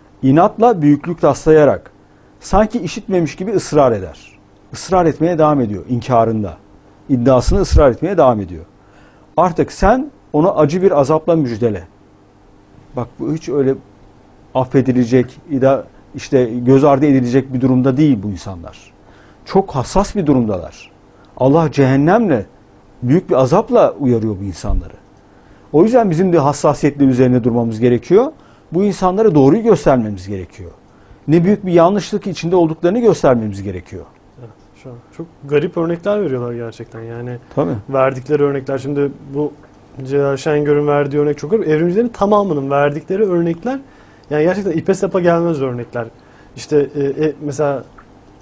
inatla büyüklük taslayarak sanki işitmemiş gibi ısrar eder. Israr etmeye devam ediyor inkarında. İddiasını ısrar etmeye devam ediyor. Artık sen ona acı bir azapla müjdele. Bak bu hiç öyle affedilecek, işte göz ardı edilecek bir durumda değil bu insanlar. Çok hassas bir durumdalar. Allah cehennemle, büyük bir azapla uyarıyor bu insanları. O yüzden bizim de hassasiyetle üzerine durmamız gerekiyor. Bu insanlara doğruyu göstermemiz gerekiyor. Ne büyük bir yanlışlık içinde olduklarını göstermemiz gerekiyor. Evet, şu an çok garip örnekler veriyorlar gerçekten. Yani Tabii. verdikleri örnekler şimdi bu Celal Şengör'ün verdiği örnek çok garip. Evrimcilerin tamamının verdikleri örnekler yani gerçekten ipe sapa gelmez örnekler. İşte e, e, mesela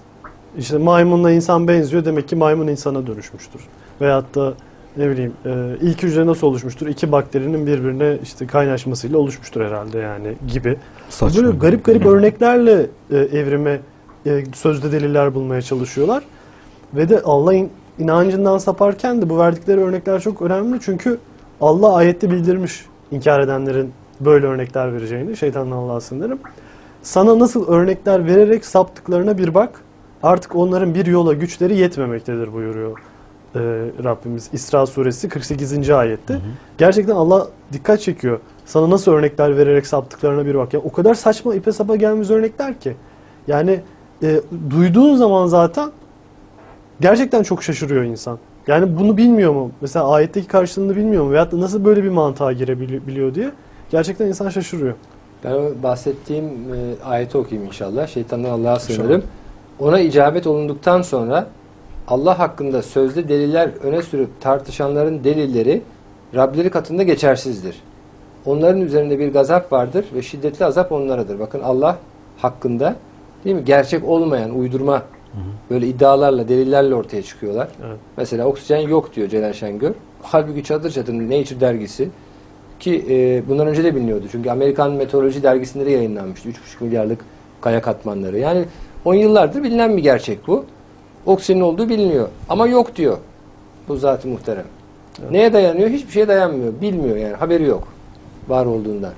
İşte maymunla insan benziyor, demek ki maymun insana dönüşmüştür. Veyahut da ne bileyim e, ilk hücre nasıl oluşmuştur? İki bakterinin birbirine işte kaynaşmasıyla oluşmuştur herhalde yani gibi. Saçma. Böyle garip garip örneklerle e, evrime e, sözde deliller bulmaya çalışıyorlar. Ve de Allah'ın inancından saparken de bu verdikleri örnekler çok önemli. Çünkü Allah ayette bildirmiş inkar edenlerin böyle örnekler vereceğini. Şeytanın Allah'a sığınırım. Sana nasıl örnekler vererek saptıklarına bir bak. Artık onların bir yola güçleri yetmemektedir buyuruyor e, Rabbimiz. İsra suresi kırk sekizinci ayette. Hı hı. Gerçekten Allah dikkat çekiyor. Sana nasıl örnekler vererek saptıklarına bir bak. Ya o kadar saçma, ipe sapa gelmiş örnekler ki. Yani e, duyduğun zaman zaten gerçekten çok şaşırıyor insan. Yani bunu bilmiyor mu? Mesela ayetteki karşılığını bilmiyor mu? Veyahut da nasıl böyle bir mantığa girebiliyor diye. Gerçekten insan şaşırıyor. Ben o bahsettiğim e, ayeti okuyayım inşallah. Şeytandan Allah'a sığınırım. Ona icabet olunduktan sonra Allah hakkında sözde deliller öne sürüp tartışanların delilleri Rableri katında geçersizdir. Onların üzerinde bir gazap vardır ve şiddetli azap onlaradır. Bakın Allah hakkında, değil mi? Gerçek olmayan, uydurma, hı hı, böyle iddialarla, delillerle ortaya çıkıyorlar. Evet. Mesela oksijen yok diyor Celal Şengör. Halbuki çatır çatır Nature dergisi, ki e, bundan önce de biliniyordu. Çünkü Amerikan Meteoroloji dergisinde de yayınlanmıştı. üç buçuk milyarlık kaya katmanları. Yani on yıllardır bilinen bir gerçek bu. Oksijenin olduğu biliniyor. Ama yok diyor bu zat-ı muhterem. Evet. Neye dayanıyor? Hiçbir şeye dayanmıyor. Bilmiyor yani. Haberi yok var olduğundan.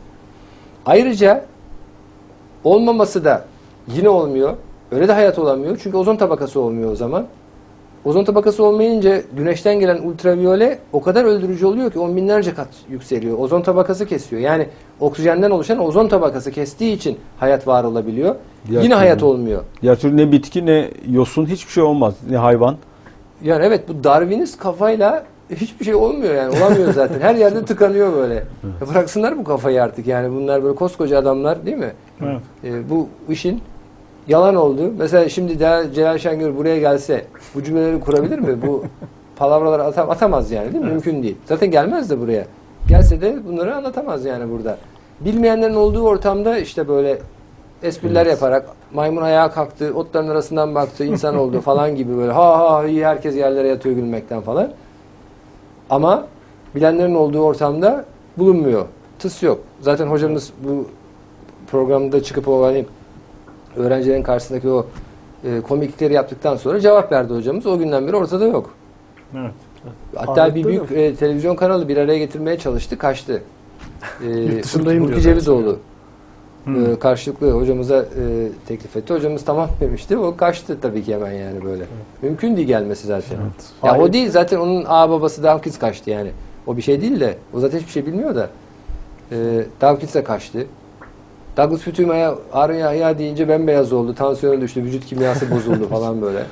Ayrıca olmaması da yine olmuyor. Öyle de hayat olamıyor. Çünkü ozon tabakası olmuyor o zaman. Ozon tabakası olmayınca güneşten gelen ultraviyole o kadar öldürücü oluyor ki on binlerce kat yükseliyor. Ozon tabakası kesiyor. Yani oksijenden oluşan ozon tabakası kestiği için hayat var olabiliyor. Diğer Yine türlü, hayat olmuyor. Diğer türlü ne bitki ne yosun hiçbir şey olmaz. Ne hayvan. Yani evet, bu Darwinist kafayla hiçbir şey olmuyor yani. Olamıyor zaten. Her yerde tıkanıyor böyle. Ya bıraksınlar bu kafayı artık yani. Bunlar böyle koskoca adamlar, değil mi? Evet. Ee, bu işin yalan oldu. Mesela şimdi daha Celal Şengör buraya gelse bu cümleleri kurabilir mi? Bu palavraları atam atamaz yani, değil mi? Evet. Mümkün değil. Zaten gelmez de buraya. Gelse de bunları anlatamaz yani burada. Bilmeyenlerin olduğu ortamda işte böyle espriler, evet, yaparak maymun ayağa kalktı, otların arasından baktı, insan oldu falan gibi böyle ha ha iyi, herkes yerlere yatıyor gülmekten falan. Ama bilenlerin olduğu ortamda bulunmuyor. Tıs yok. Zaten hocamız bu programda çıkıp o hani öğrencilerin karşısındaki o e, komiklikleri yaptıktan sonra cevap verdi hocamız. O günden beri ortada yok. Evet. Hatta Ahmet bir büyük e, televizyon kanalı bir araya getirmeye çalıştı. Kaçtı. E, Hulki Cevizoğlu e, karşılıklı hocamıza e, teklif etti. Hocamız tamam demişti. O kaçtı tabii ki hemen yani böyle. Evet. Mümkün değil gelmesi zaten. Evet. Ya o değil zaten, onun ağ babası Dawkins kaçtı yani. O bir şey değil de. O zaten hiçbir şey bilmiyor da. E, Dawkins de kaçtı. Douglas Fütüma'ya Harun Yahya deyince bembeyaz oldu. Tansiyonu düştü. Vücut kimyası bozuldu falan böyle.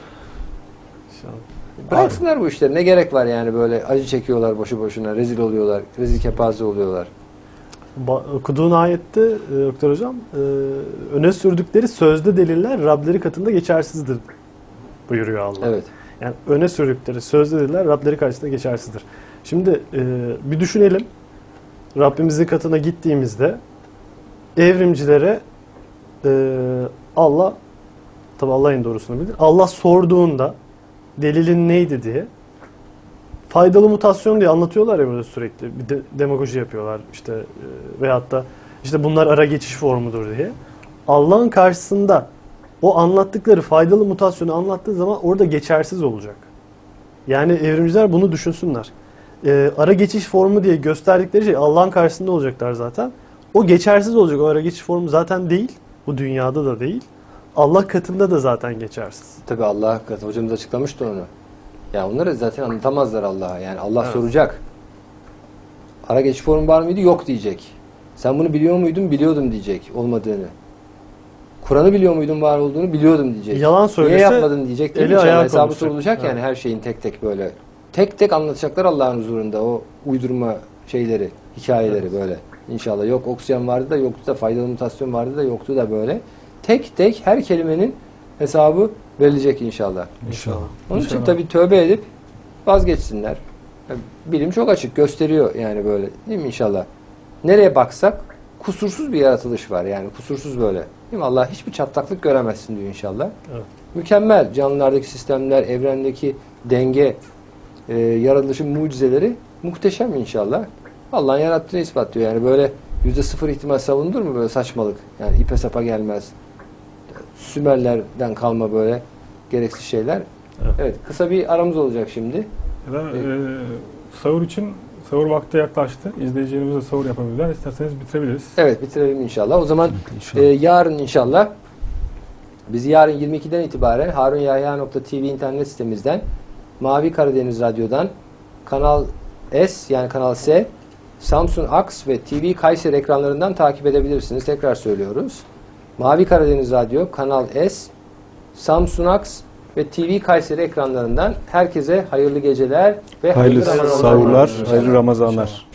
Bıraksınlar bu işleri. Ne gerek var yani böyle acı çekiyorlar boşu boşuna. Rezil oluyorlar. Rezil kepaze oluyorlar. Ba- okuduğun ayette e, Doktor Hocam e, öne sürdükleri sözde deliller Rableri katında geçersizdir buyuruyor Allah. Evet. Yani öne sürdükleri sözde deliller Rableri karşısında geçersizdir. Şimdi e, bir düşünelim. Rabbimizin katına gittiğimizde evrimcilere e, Allah, tabi Allah en doğrusunu bilir, Allah sorduğunda delilin neydi diye faydalı mutasyon diye anlatıyorlar ya böyle sürekli. Bir de, demagoji yapıyorlar işte e, veyahut da işte bunlar ara geçiş formudur diye. Allah'ın karşısında o anlattıkları faydalı mutasyonu anlattığı zaman orada geçersiz olacak. Yani evrimciler bunu düşünsünler. E, ara geçiş formu diye gösterdikleri şey Allah'ın karşısında olacaklar zaten. O geçersiz olacak. O ara geçiş formu zaten değil. Bu dünyada da değil. Allah katında da zaten geçersiz. Tabii Allah katı. Hocamız açıklamıştı onu. Ya onları zaten anlatamazlar Allah'a. Yani Allah evet. soracak. Ara geçiş formu var mıydı? Yok diyecek. Sen bunu biliyor muydun? Biliyordum diyecek olmadığını. Kur'an'ı biliyor muydun var olduğunu? Biliyordum diyecek. Yalan söylese niye yapmadın diyecek. Değil mi? ayağı Hesabı konuşacak. sorulacak yani, evet, her şeyin tek tek böyle. Tek tek anlatacaklar Allah'ın huzurunda o uydurma şeyleri, hikayeleri, evet, böyle. İnşallah. Yok oksijen vardı da yoktu da, faydalı mutasyon vardı da yoktu da böyle. Tek tek her kelimenin hesabı verilecek inşallah. İnşallah. Onun İnşallah. için tabii tövbe edip vazgeçsinler. Bilim çok açık gösteriyor yani böyle, değil mi inşallah? Nereye baksak kusursuz bir yaratılış var. Yani kusursuz böyle. Değil mi? Allah hiçbir çatlaklık göremezsin diyor inşallah. Evet. Mükemmel canlılardaki sistemler, evrendeki denge, e, yaratılışın mucizeleri muhteşem inşallah. Allah'ın yarattığını ispatlıyor. Yani böyle yüzde sıfır ihtimal savunulur mu böyle saçmalık? Yani ipe sapa gelmez. Sümerlerden kalma böyle gereksiz şeyler. Evet. Evet, kısa bir aramız olacak şimdi. Ya da e, sahur için sahur vakti yaklaştı. İzleyicilerimiz de sahur yapabilirler. İsterseniz bitirebiliriz. Evet, bitirelim inşallah. O zaman İnşallah. e, yarın inşallah biz yarın yirmi ikiden itibaren harunyahya nokta tv internet sitemizden, Mavi Karadeniz Radyo'dan, Kanal S yani Kanal S, Samsun Aks ve T V Kayseri ekranlarından takip edebilirsiniz. Tekrar söylüyoruz. Mavi Karadeniz Radyo, Kanal S, Samsun Aks ve T V Kayseri ekranlarından herkese hayırlı geceler ve Hayırlı hayırlı Ramazanlar. sahurlar, hayırlı Ramazanlar.